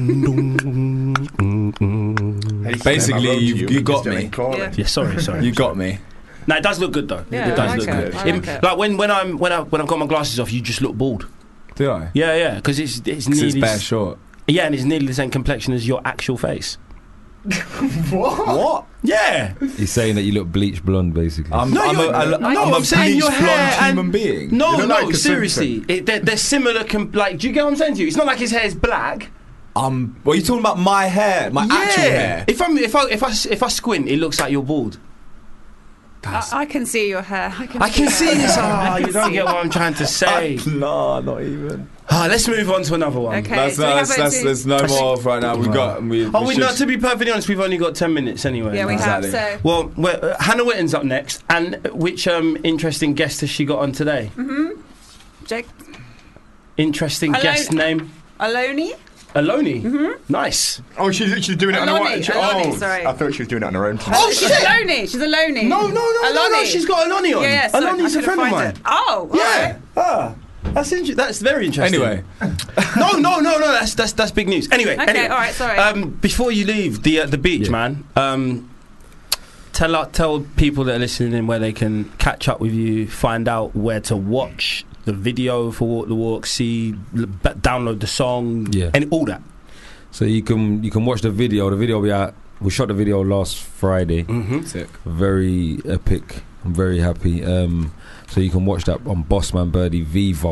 [SPEAKER 3] Hey, Stan,
[SPEAKER 6] Basically,
[SPEAKER 3] I wrote
[SPEAKER 6] you-
[SPEAKER 3] to
[SPEAKER 6] you
[SPEAKER 3] because
[SPEAKER 6] got
[SPEAKER 3] Dylan
[SPEAKER 6] me.
[SPEAKER 3] Crawley.
[SPEAKER 7] Yeah.
[SPEAKER 5] Yeah, sorry, sorry.
[SPEAKER 6] You got me.
[SPEAKER 5] No, it does look good though.
[SPEAKER 7] Yeah,
[SPEAKER 5] it
[SPEAKER 7] I
[SPEAKER 5] does
[SPEAKER 7] like
[SPEAKER 5] look
[SPEAKER 7] it.
[SPEAKER 5] good.
[SPEAKER 7] I like
[SPEAKER 5] Im-
[SPEAKER 7] it.
[SPEAKER 5] like when when I'm when I when I've got my glasses off, you just look bald.
[SPEAKER 6] Do I?
[SPEAKER 5] Yeah, yeah, because it's it's
[SPEAKER 6] Because
[SPEAKER 5] nearly
[SPEAKER 6] it's bare short.
[SPEAKER 5] yeah, and it's nearly the same complexion as your actual face.
[SPEAKER 3] What?
[SPEAKER 6] What?
[SPEAKER 5] Yeah.
[SPEAKER 13] He's saying that you look bleach blonde, basically.
[SPEAKER 6] I'm,
[SPEAKER 5] No,
[SPEAKER 6] I'm, a,
[SPEAKER 5] you're-
[SPEAKER 6] a,
[SPEAKER 5] no,
[SPEAKER 6] I'm a
[SPEAKER 5] I'm saying
[SPEAKER 6] bleached
[SPEAKER 5] your hair
[SPEAKER 6] blonde
[SPEAKER 5] and-
[SPEAKER 6] human being.
[SPEAKER 5] No,
[SPEAKER 3] You look
[SPEAKER 5] no,
[SPEAKER 3] like a
[SPEAKER 5] seriously, it, they're, they're similar. Com- like, do you get what I'm saying to you? It's not like his hair's black.
[SPEAKER 6] Um, what are you talking about? My hair, my actual hair.
[SPEAKER 5] If I'm if I if I if I squint, it looks like you're bald.
[SPEAKER 7] I, I can see your hair. I can,
[SPEAKER 5] I can see this.
[SPEAKER 7] Ah,
[SPEAKER 5] Ah, you don't get what I'm trying to say.
[SPEAKER 6] No, not even.
[SPEAKER 5] Ah, let's move on to another one.
[SPEAKER 7] Okay.
[SPEAKER 6] That's,
[SPEAKER 7] do we
[SPEAKER 6] no,
[SPEAKER 7] have
[SPEAKER 6] that's,
[SPEAKER 7] it
[SPEAKER 6] that's,
[SPEAKER 7] to-
[SPEAKER 6] there's no more off right now. We got. We,
[SPEAKER 5] Oh,
[SPEAKER 6] we
[SPEAKER 5] we
[SPEAKER 6] should-
[SPEAKER 5] not to be perfectly honest, we've only got ten minutes anyway.
[SPEAKER 7] Yeah, we have.
[SPEAKER 6] Exactly.
[SPEAKER 7] So,
[SPEAKER 5] Well, we're, uh, Hannah Witten's up next, and which um, interesting guest has she got on today?
[SPEAKER 7] Jake
[SPEAKER 5] Interesting
[SPEAKER 7] Alone-
[SPEAKER 5] guest name,
[SPEAKER 7] Aloni.
[SPEAKER 5] Aloni. Mm-hmm. Nice.
[SPEAKER 3] Oh, she's she's doing it on her
[SPEAKER 7] Aloni,
[SPEAKER 3] own.
[SPEAKER 7] Aloni,
[SPEAKER 3] Oh,
[SPEAKER 7] sorry.
[SPEAKER 3] I thought she was doing it on her own.
[SPEAKER 5] Oh,
[SPEAKER 7] she's
[SPEAKER 5] shit.
[SPEAKER 7] Aloni. She's Aloni.
[SPEAKER 5] No, no, no, no, no.
[SPEAKER 7] Aloni.
[SPEAKER 5] She's got Aloni on.
[SPEAKER 7] Yeah, yeah. sorry,
[SPEAKER 5] Aloni's
[SPEAKER 7] I
[SPEAKER 5] a
[SPEAKER 7] couldn't
[SPEAKER 5] friend of
[SPEAKER 7] find
[SPEAKER 5] mine.
[SPEAKER 7] it. Oh, all
[SPEAKER 5] Yeah.
[SPEAKER 7] right.
[SPEAKER 5] Ah, that's inter- that's very interesting.
[SPEAKER 6] Anyway,
[SPEAKER 5] no, no, no, no. That's that's that's big news. Anyway,
[SPEAKER 7] Okay,
[SPEAKER 5] anyway.
[SPEAKER 7] all right, sorry.
[SPEAKER 5] Um, before you leave the uh, the beach,
[SPEAKER 13] Yeah.
[SPEAKER 5] man. Um, tell uh, tell people that are listening in where they can catch up with you, find out where to watch the video for Walk the Walk, see, l- b- download the song,
[SPEAKER 13] Yeah.
[SPEAKER 5] and all that.
[SPEAKER 13] So you can you can watch the video. The video we out. We shot the video last Friday.
[SPEAKER 5] Mm-hmm.
[SPEAKER 6] sick.
[SPEAKER 13] Very epic. I'm very happy. Um, so you can watch that on Bossman Birdie Vivo.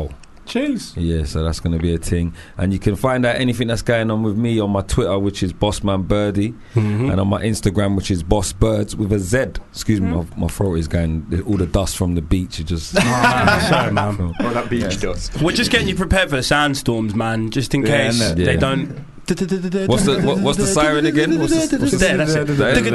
[SPEAKER 6] Cheers.
[SPEAKER 13] Yeah, so that's going to be a thing. And you can find out anything that's going on with me on my Twitter, which is Bossman Birdie,
[SPEAKER 5] Mhm.
[SPEAKER 13] and on my Instagram, which is Boss Birds with a Z. Excuse me, my, my throat is going. All the dust from the beach is just.
[SPEAKER 5] Sorry, man.
[SPEAKER 3] Oh, that beach dust.
[SPEAKER 5] We're just getting you prepared for the sandstorms, man, just in
[SPEAKER 13] Yeah,
[SPEAKER 5] case
[SPEAKER 13] innit?
[SPEAKER 5] they
[SPEAKER 13] Yeah.
[SPEAKER 5] don't.
[SPEAKER 13] What's the what, what's the siren again? What's the, what's the
[SPEAKER 5] There, that's it.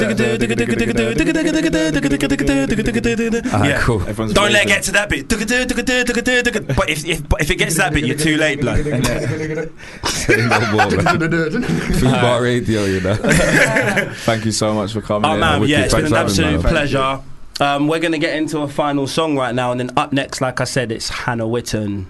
[SPEAKER 13] Ah,
[SPEAKER 5] Yeah.
[SPEAKER 13] cool.
[SPEAKER 5] Don't let it get to that bit. But if, if, but if it gets to that bit, you're too late, bloke.
[SPEAKER 13] Say no more, man. Fubar Radio, you know.
[SPEAKER 6] Thank you so much for coming.
[SPEAKER 5] Oh
[SPEAKER 6] in.
[SPEAKER 5] man,
[SPEAKER 6] Wicked.
[SPEAKER 5] yeah, it's been
[SPEAKER 6] Thanks
[SPEAKER 5] an
[SPEAKER 6] for having me,
[SPEAKER 5] absolute
[SPEAKER 6] man.
[SPEAKER 5] pleasure. Um, we're going to get into a final song right now, and then up next, like I said, it's Hannah Witton.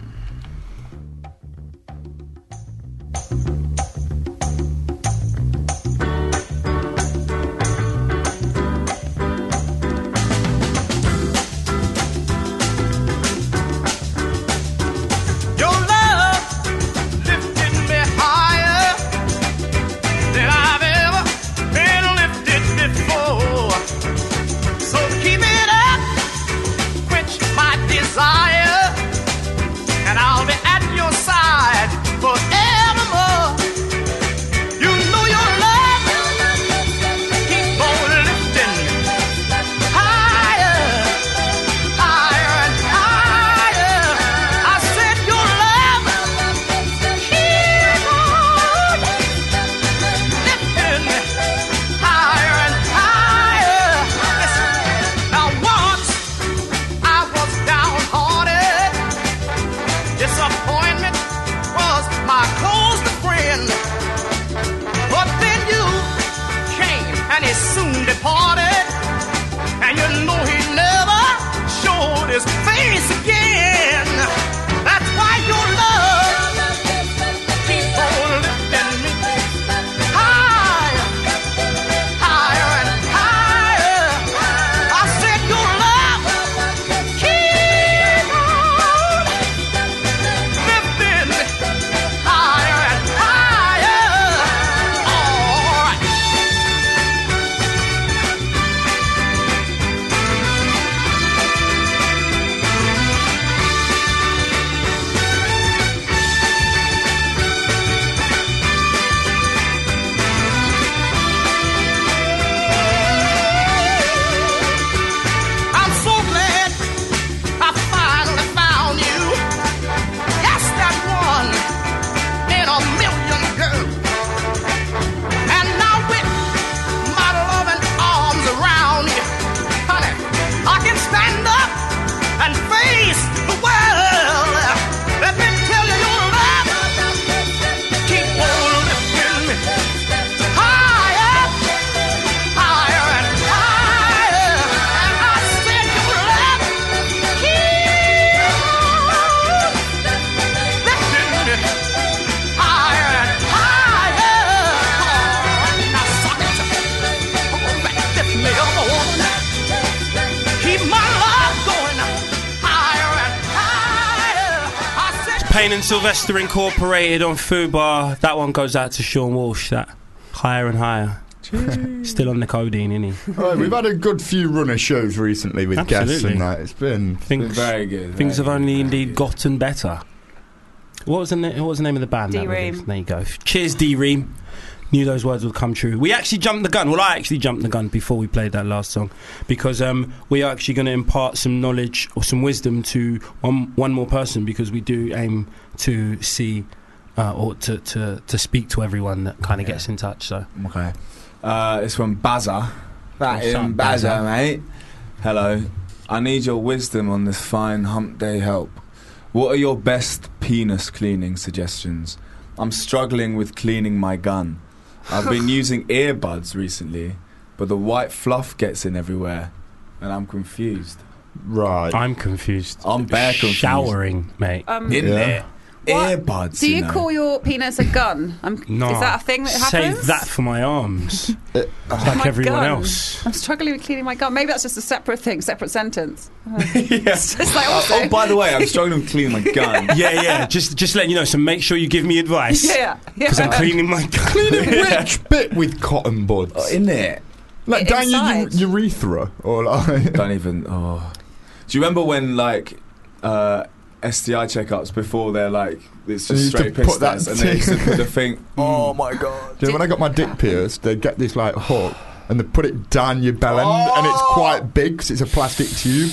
[SPEAKER 4] Your love lifted me higher than I've ever been lifted before. So keep it up, quench my desire, and I'll be at your side forevermore. You know your love keep on lifting higher, higher and higher. I said your love keep on lifting higher and higher. Listen, now once I was downhearted, disappointment was my closest friend. But then you came and he soon departed, and you know he never showed his face again. That's why your love keep on lifting me higher, higher and higher. I said your love keep on lifting me higher and higher. All right. I'm so glad I finally found you. Yes, that one in a million girls. And now with my loving arms around you, honey, I can stand up and face the world. Let me tell you, your love keep on lifting me higher, higher and higher. I said your love keep on lifting me higher and higher. Now suck it, oh, back, lift me up, oh. Keep my love going higher and higher. I said.
[SPEAKER 5] Payne and Sylvester Incorporated on Fubar. That one goes out to Sean Walsh. That higher and higher. Still on the codeine, isn't he?
[SPEAKER 3] Right, we've had a good few runner shows recently with guests
[SPEAKER 5] Absolutely.
[SPEAKER 3] and that. It's been
[SPEAKER 5] Things,
[SPEAKER 6] Very good.
[SPEAKER 5] things have
[SPEAKER 6] very
[SPEAKER 5] only
[SPEAKER 6] good,
[SPEAKER 5] indeed
[SPEAKER 6] very
[SPEAKER 5] gotten better. What was the na- what was the name of the band? that
[SPEAKER 7] D-Ream.
[SPEAKER 5] released? There you go. Cheers, D-Ream. Knew those words would come true. We actually jumped the gun. Well, I actually jumped the gun before we played that last song because um, we are actually going to impart some knowledge or some wisdom to one, one more person because we do aim to see uh, or to, to, to speak to everyone that kind of gets in touch. So
[SPEAKER 6] Okay. Uh, it's from Bazza. That
[SPEAKER 5] What's up,
[SPEAKER 6] in Bazza,
[SPEAKER 5] Bazza?
[SPEAKER 6] mate. Hello. I need your wisdom on this fine hump day help. What are your best penis cleaning suggestions? I'm struggling with cleaning my gun. I've been using earbuds recently, but the white fluff gets in everywhere, and I'm confused.
[SPEAKER 3] right.
[SPEAKER 5] I'm confused.
[SPEAKER 6] I'm bare confused.
[SPEAKER 5] Showering, mate.
[SPEAKER 7] Um,
[SPEAKER 6] In
[SPEAKER 3] Yeah.
[SPEAKER 6] there.
[SPEAKER 7] What?
[SPEAKER 6] Earbuds.
[SPEAKER 7] Do you
[SPEAKER 6] know.
[SPEAKER 7] call your penis a gun? Um,
[SPEAKER 5] No.
[SPEAKER 7] Is that a thing that happens?
[SPEAKER 5] Save that for my arms.
[SPEAKER 3] Uh,
[SPEAKER 5] like
[SPEAKER 7] My
[SPEAKER 5] everyone
[SPEAKER 7] gun.
[SPEAKER 5] else.
[SPEAKER 7] I'm struggling with cleaning my gun. Maybe that's just a separate thing, separate sentence.
[SPEAKER 6] Yeah.
[SPEAKER 7] It's just like
[SPEAKER 6] Oh,
[SPEAKER 7] also.
[SPEAKER 6] oh, by the way, I'm struggling with cleaning my gun.
[SPEAKER 5] Yeah, yeah. Just, just letting you know. So make sure you give me advice.
[SPEAKER 7] yeah, yeah.
[SPEAKER 5] Because I'm cleaning my gun.
[SPEAKER 3] Cleaning which bit with cotton buds?
[SPEAKER 6] Oh, in there.
[SPEAKER 3] Like
[SPEAKER 7] Bit
[SPEAKER 3] down your
[SPEAKER 7] inside.
[SPEAKER 3] u- urethra or like.
[SPEAKER 6] Don't even. Oh. Do you remember when like uh, S T I checkups before they're like it's
[SPEAKER 3] And you
[SPEAKER 6] just
[SPEAKER 3] used to
[SPEAKER 6] straight piss
[SPEAKER 3] put that
[SPEAKER 6] test, and they used to put the thing. Oh my
[SPEAKER 3] Do
[SPEAKER 6] god!
[SPEAKER 3] you know when I got my dick pierced, they'd get this like hook and they put it down your bell end, and it's quite big because it's a plastic tube.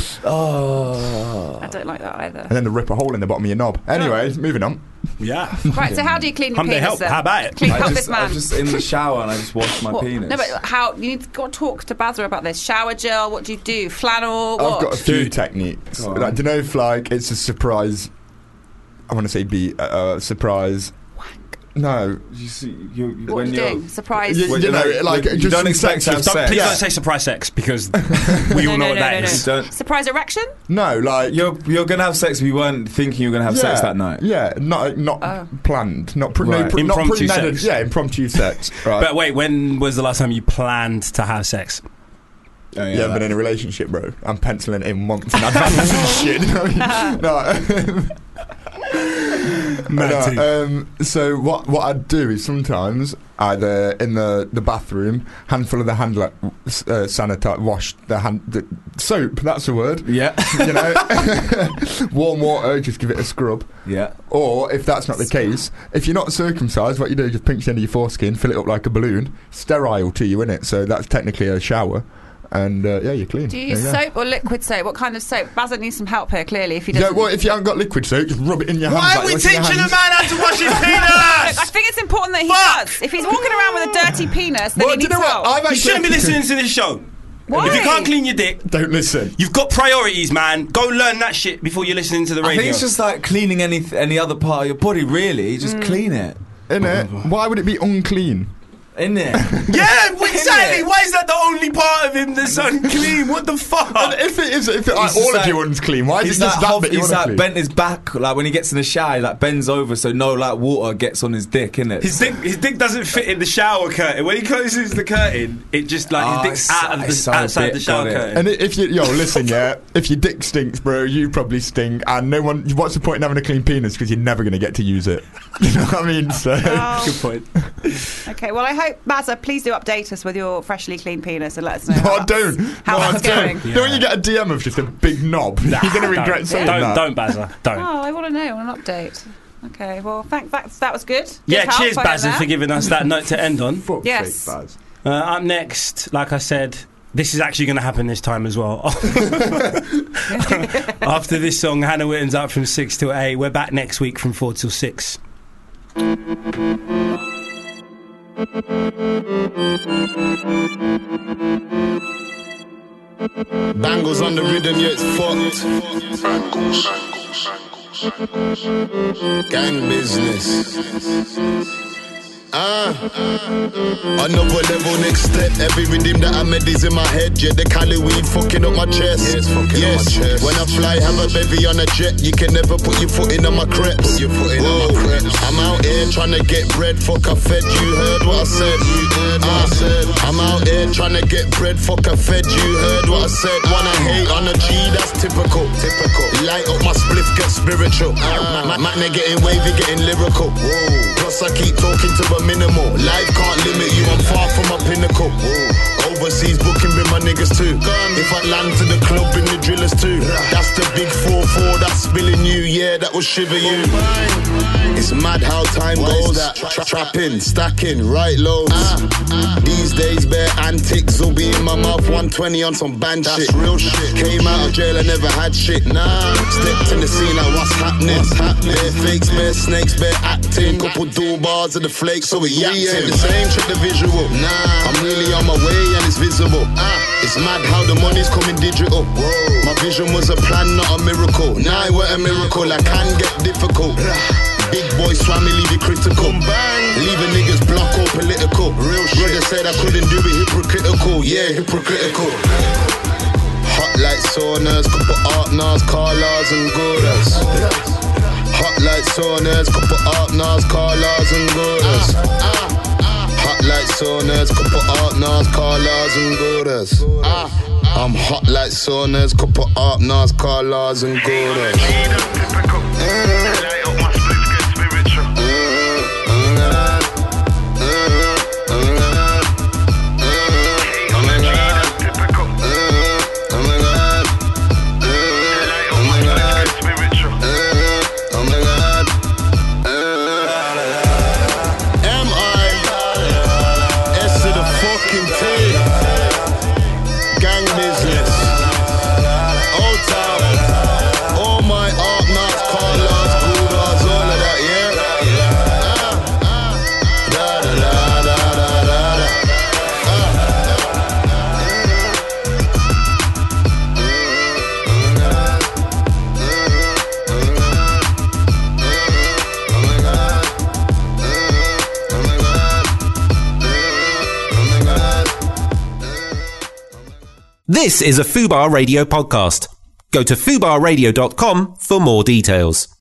[SPEAKER 6] Oh,
[SPEAKER 7] I don't like that either.
[SPEAKER 3] And then they rip a hole in the bottom of your knob. Anyway, moving on.
[SPEAKER 5] Yeah.
[SPEAKER 7] Right, so how do you clean your
[SPEAKER 5] Hum they
[SPEAKER 7] penis
[SPEAKER 5] help.
[SPEAKER 7] then?
[SPEAKER 5] How about it?
[SPEAKER 7] Clean
[SPEAKER 6] I
[SPEAKER 7] help
[SPEAKER 6] just,
[SPEAKER 7] this man.
[SPEAKER 6] I'm just in the shower and I just wash my
[SPEAKER 7] What?
[SPEAKER 6] penis.
[SPEAKER 7] No, but how you need to go talk to Bazza about this. Shower gel. What do you do? Flannel.
[SPEAKER 3] I've
[SPEAKER 7] What?
[SPEAKER 3] got a few
[SPEAKER 5] Dude.
[SPEAKER 3] techniques.
[SPEAKER 6] Go on.
[SPEAKER 3] Like, do you know if like it's a surprise? I want to say be a uh, uh, surprise. No,
[SPEAKER 6] you see, you, you,
[SPEAKER 7] What
[SPEAKER 6] when
[SPEAKER 7] are you
[SPEAKER 6] you're
[SPEAKER 7] doing? Surprise.
[SPEAKER 3] you,
[SPEAKER 6] When
[SPEAKER 3] you
[SPEAKER 6] you're
[SPEAKER 3] know,
[SPEAKER 6] like-
[SPEAKER 3] like
[SPEAKER 6] you- you
[SPEAKER 3] just
[SPEAKER 6] don't
[SPEAKER 3] some
[SPEAKER 6] expect to have
[SPEAKER 3] sex-
[SPEAKER 6] sex.
[SPEAKER 5] Please
[SPEAKER 3] Yeah.
[SPEAKER 5] don't say surprise sex because we
[SPEAKER 7] No,
[SPEAKER 5] all know
[SPEAKER 7] no,
[SPEAKER 5] what
[SPEAKER 7] no,
[SPEAKER 5] that
[SPEAKER 7] no,
[SPEAKER 5] is.
[SPEAKER 7] no.
[SPEAKER 6] Don't-
[SPEAKER 7] Surprise erection?
[SPEAKER 3] No, like
[SPEAKER 6] You're you're gonna have sex if you weren't thinking you were gonna have sex
[SPEAKER 3] yeah,
[SPEAKER 6] that night.
[SPEAKER 3] Yeah, not not
[SPEAKER 7] Oh.
[SPEAKER 3] planned, not pre- no,
[SPEAKER 6] Right.
[SPEAKER 3] pre- not
[SPEAKER 5] Impromptu
[SPEAKER 3] premeditated.
[SPEAKER 5] sex.
[SPEAKER 3] Yeah, impromptu sex. Right.
[SPEAKER 5] But wait, when was the last time you planned to have sex?
[SPEAKER 6] Oh,
[SPEAKER 3] yeah, I've been in a relationship, bro. I'm penciling it in months in advance and shit. You know what I mean? No.
[SPEAKER 5] Mad
[SPEAKER 3] No, um, so what what I'd do is sometimes either in the, the bathroom, handful of the hand la- uh, sanitize, wash the hand the soap. That's the word.
[SPEAKER 6] Yeah.
[SPEAKER 3] You know, warm water, just give it a scrub.
[SPEAKER 6] Yeah.
[SPEAKER 3] Or if that's not the case, if you're not circumcised, what you do is just pinch the end of your foreskin, fill it up like a balloon, sterile to you, innit? So that's technically a shower. And uh, yeah, you're clean.
[SPEAKER 7] Do you
[SPEAKER 3] There
[SPEAKER 7] use
[SPEAKER 3] go.
[SPEAKER 7] soap or liquid soap? What kind of soap? Bazza needs some help here, clearly, if he
[SPEAKER 3] Yeah,
[SPEAKER 7] doesn't.
[SPEAKER 3] well, if you haven't got liquid soap, just rub it in your hands.
[SPEAKER 5] Why
[SPEAKER 3] like
[SPEAKER 5] are we
[SPEAKER 3] washing your
[SPEAKER 5] teaching a
[SPEAKER 3] hands.
[SPEAKER 5] man how to wash his
[SPEAKER 7] Look,
[SPEAKER 5] penis?
[SPEAKER 7] I think it's important that he
[SPEAKER 5] Fuck!
[SPEAKER 7] does. If he's walking around with a dirty penis, then
[SPEAKER 3] Well,
[SPEAKER 7] he
[SPEAKER 3] do you
[SPEAKER 7] needs
[SPEAKER 3] know
[SPEAKER 7] help.
[SPEAKER 3] what? I've
[SPEAKER 5] You
[SPEAKER 3] actually
[SPEAKER 5] shouldn't be listening to this show.
[SPEAKER 7] Why?
[SPEAKER 5] If you can't clean your dick,
[SPEAKER 3] Don't listen.
[SPEAKER 5] you've got priorities, man. Go learn that shit before you're listening to the
[SPEAKER 6] I
[SPEAKER 5] radio.
[SPEAKER 6] think it's just like cleaning any any other part of your body. Really, just clean it.
[SPEAKER 3] Innit? Why would it be unclean?
[SPEAKER 6] In there.
[SPEAKER 5] yeah, exactly. Why is that the only part of him that's unclean? What the fuck?
[SPEAKER 3] And if it is, if it, like,
[SPEAKER 6] He's
[SPEAKER 3] all
[SPEAKER 6] just
[SPEAKER 3] of
[SPEAKER 6] like-
[SPEAKER 3] you unclean, why is
[SPEAKER 6] He's
[SPEAKER 3] it just
[SPEAKER 6] like,
[SPEAKER 3] that
[SPEAKER 6] hof-
[SPEAKER 3] bit you
[SPEAKER 6] he's
[SPEAKER 3] wanna
[SPEAKER 6] like
[SPEAKER 3] clean?
[SPEAKER 6] bent his back, like when he gets in the shower, he like bends over so no like water gets on his dick, innit?
[SPEAKER 5] His dick, his dick doesn't fit in the shower curtain. When he closes the curtain, it just like
[SPEAKER 6] Oh,
[SPEAKER 5] his dick's
[SPEAKER 6] it's-
[SPEAKER 5] out of the,
[SPEAKER 6] it's so
[SPEAKER 5] outside
[SPEAKER 6] bit,
[SPEAKER 5] the shower
[SPEAKER 6] got it.
[SPEAKER 5] curtain.
[SPEAKER 3] And if you, yo, listen, yeah, if your dick stinks, bro, you probably stink, and no one. What's the point in having a clean penis? Because you're never going to get to use it. You know what I mean? So.
[SPEAKER 7] Oh.
[SPEAKER 5] Good point.
[SPEAKER 7] Okay, well, I hope, Bazza, please do update us with your freshly clean penis and let us know.
[SPEAKER 3] No,
[SPEAKER 7] how
[SPEAKER 3] I
[SPEAKER 7] that's-
[SPEAKER 3] don't.
[SPEAKER 7] How
[SPEAKER 3] no, I
[SPEAKER 7] that's
[SPEAKER 3] don't.
[SPEAKER 7] going.
[SPEAKER 3] Then when you get a D M of just a big knob, you're going to regret
[SPEAKER 5] don't,
[SPEAKER 3] saying
[SPEAKER 5] don't,
[SPEAKER 3] that.
[SPEAKER 5] Don't, Bazza. Don't.
[SPEAKER 7] Oh, I want to know. I want an update. Okay, well, thank that. That was good. Good
[SPEAKER 5] yeah,
[SPEAKER 7] help,
[SPEAKER 5] cheers,
[SPEAKER 7] I heard
[SPEAKER 5] Bazza,
[SPEAKER 7] that.
[SPEAKER 5] for giving us that note to end on.
[SPEAKER 3] Fuck's
[SPEAKER 7] Yes.
[SPEAKER 3] sake, Baz.
[SPEAKER 5] Uh, up next, like I said, this is actually going to happen this time as well. After this song, Hannah Witten's up from six till eight. We're back next week from four till six.
[SPEAKER 14] Bangles on the rhythm, yeah, it's fucked. Gang business. Ah, another level, next step. Every rhythm that I made is in my head. Yeah, the Cali weed fucking up my chest. Yes, fucking yes. Up my chest. When I fly, have a bevy on a jet. You can never put your foot in on my creps. Put your foot in on my creps. I'm out here trying to get bread. Fuck, I fed you. Heard what I said. You heard what I said. I'm out here trying to get bread. Fuck, I fed you. Heard what I said. Wanna hate on a G? That's typical. Typical. Light up my spliff, get spiritual. Uh, my man, they getting wavy, getting lyrical. Whoa. Plus I keep talking to a minimal. Life can't limit you, I'm far from a pinnacle. Whoa. Overseas booking with my niggas too. If I land to the club, bring the drillers too. That's the big four four that's spilling you. Yeah, that will shiver you. It's mad how time goes. Tra- trapping, stacking, right loads. These days, bare antics will be in my mouth. one twenty on some band shit. Real shit. Came out of jail, I never had shit. Nah. Stepped in the scene like what's happening? What's happening? Bare fakes, bare snakes, bare acting. Couple dual bars of the flakes, so we yapping. The same, check the visual. Nah. I'm really on my way and it's visible. Ah. It's mad how the money's coming digital. Whoa. My vision was a plan, not a miracle. Now it were a miracle, I can get difficult. Big boy swam me, leave it critical. Leaving niggas block or political. Real shit. Brother said I couldn't do it, hypocritical. Yeah, hypocritical. Hot like saunas, couple art nars, Carlas and Goras. Hot like saunas, couple art nars, Carlas and Goras. Hot like saunas, couple art nars, Carlas and Goras. I'm hot like saunas, couple art nars, Carlas and Goras.
[SPEAKER 1] This is a Fubar Radio podcast. Go to fubar radio dot com for more details.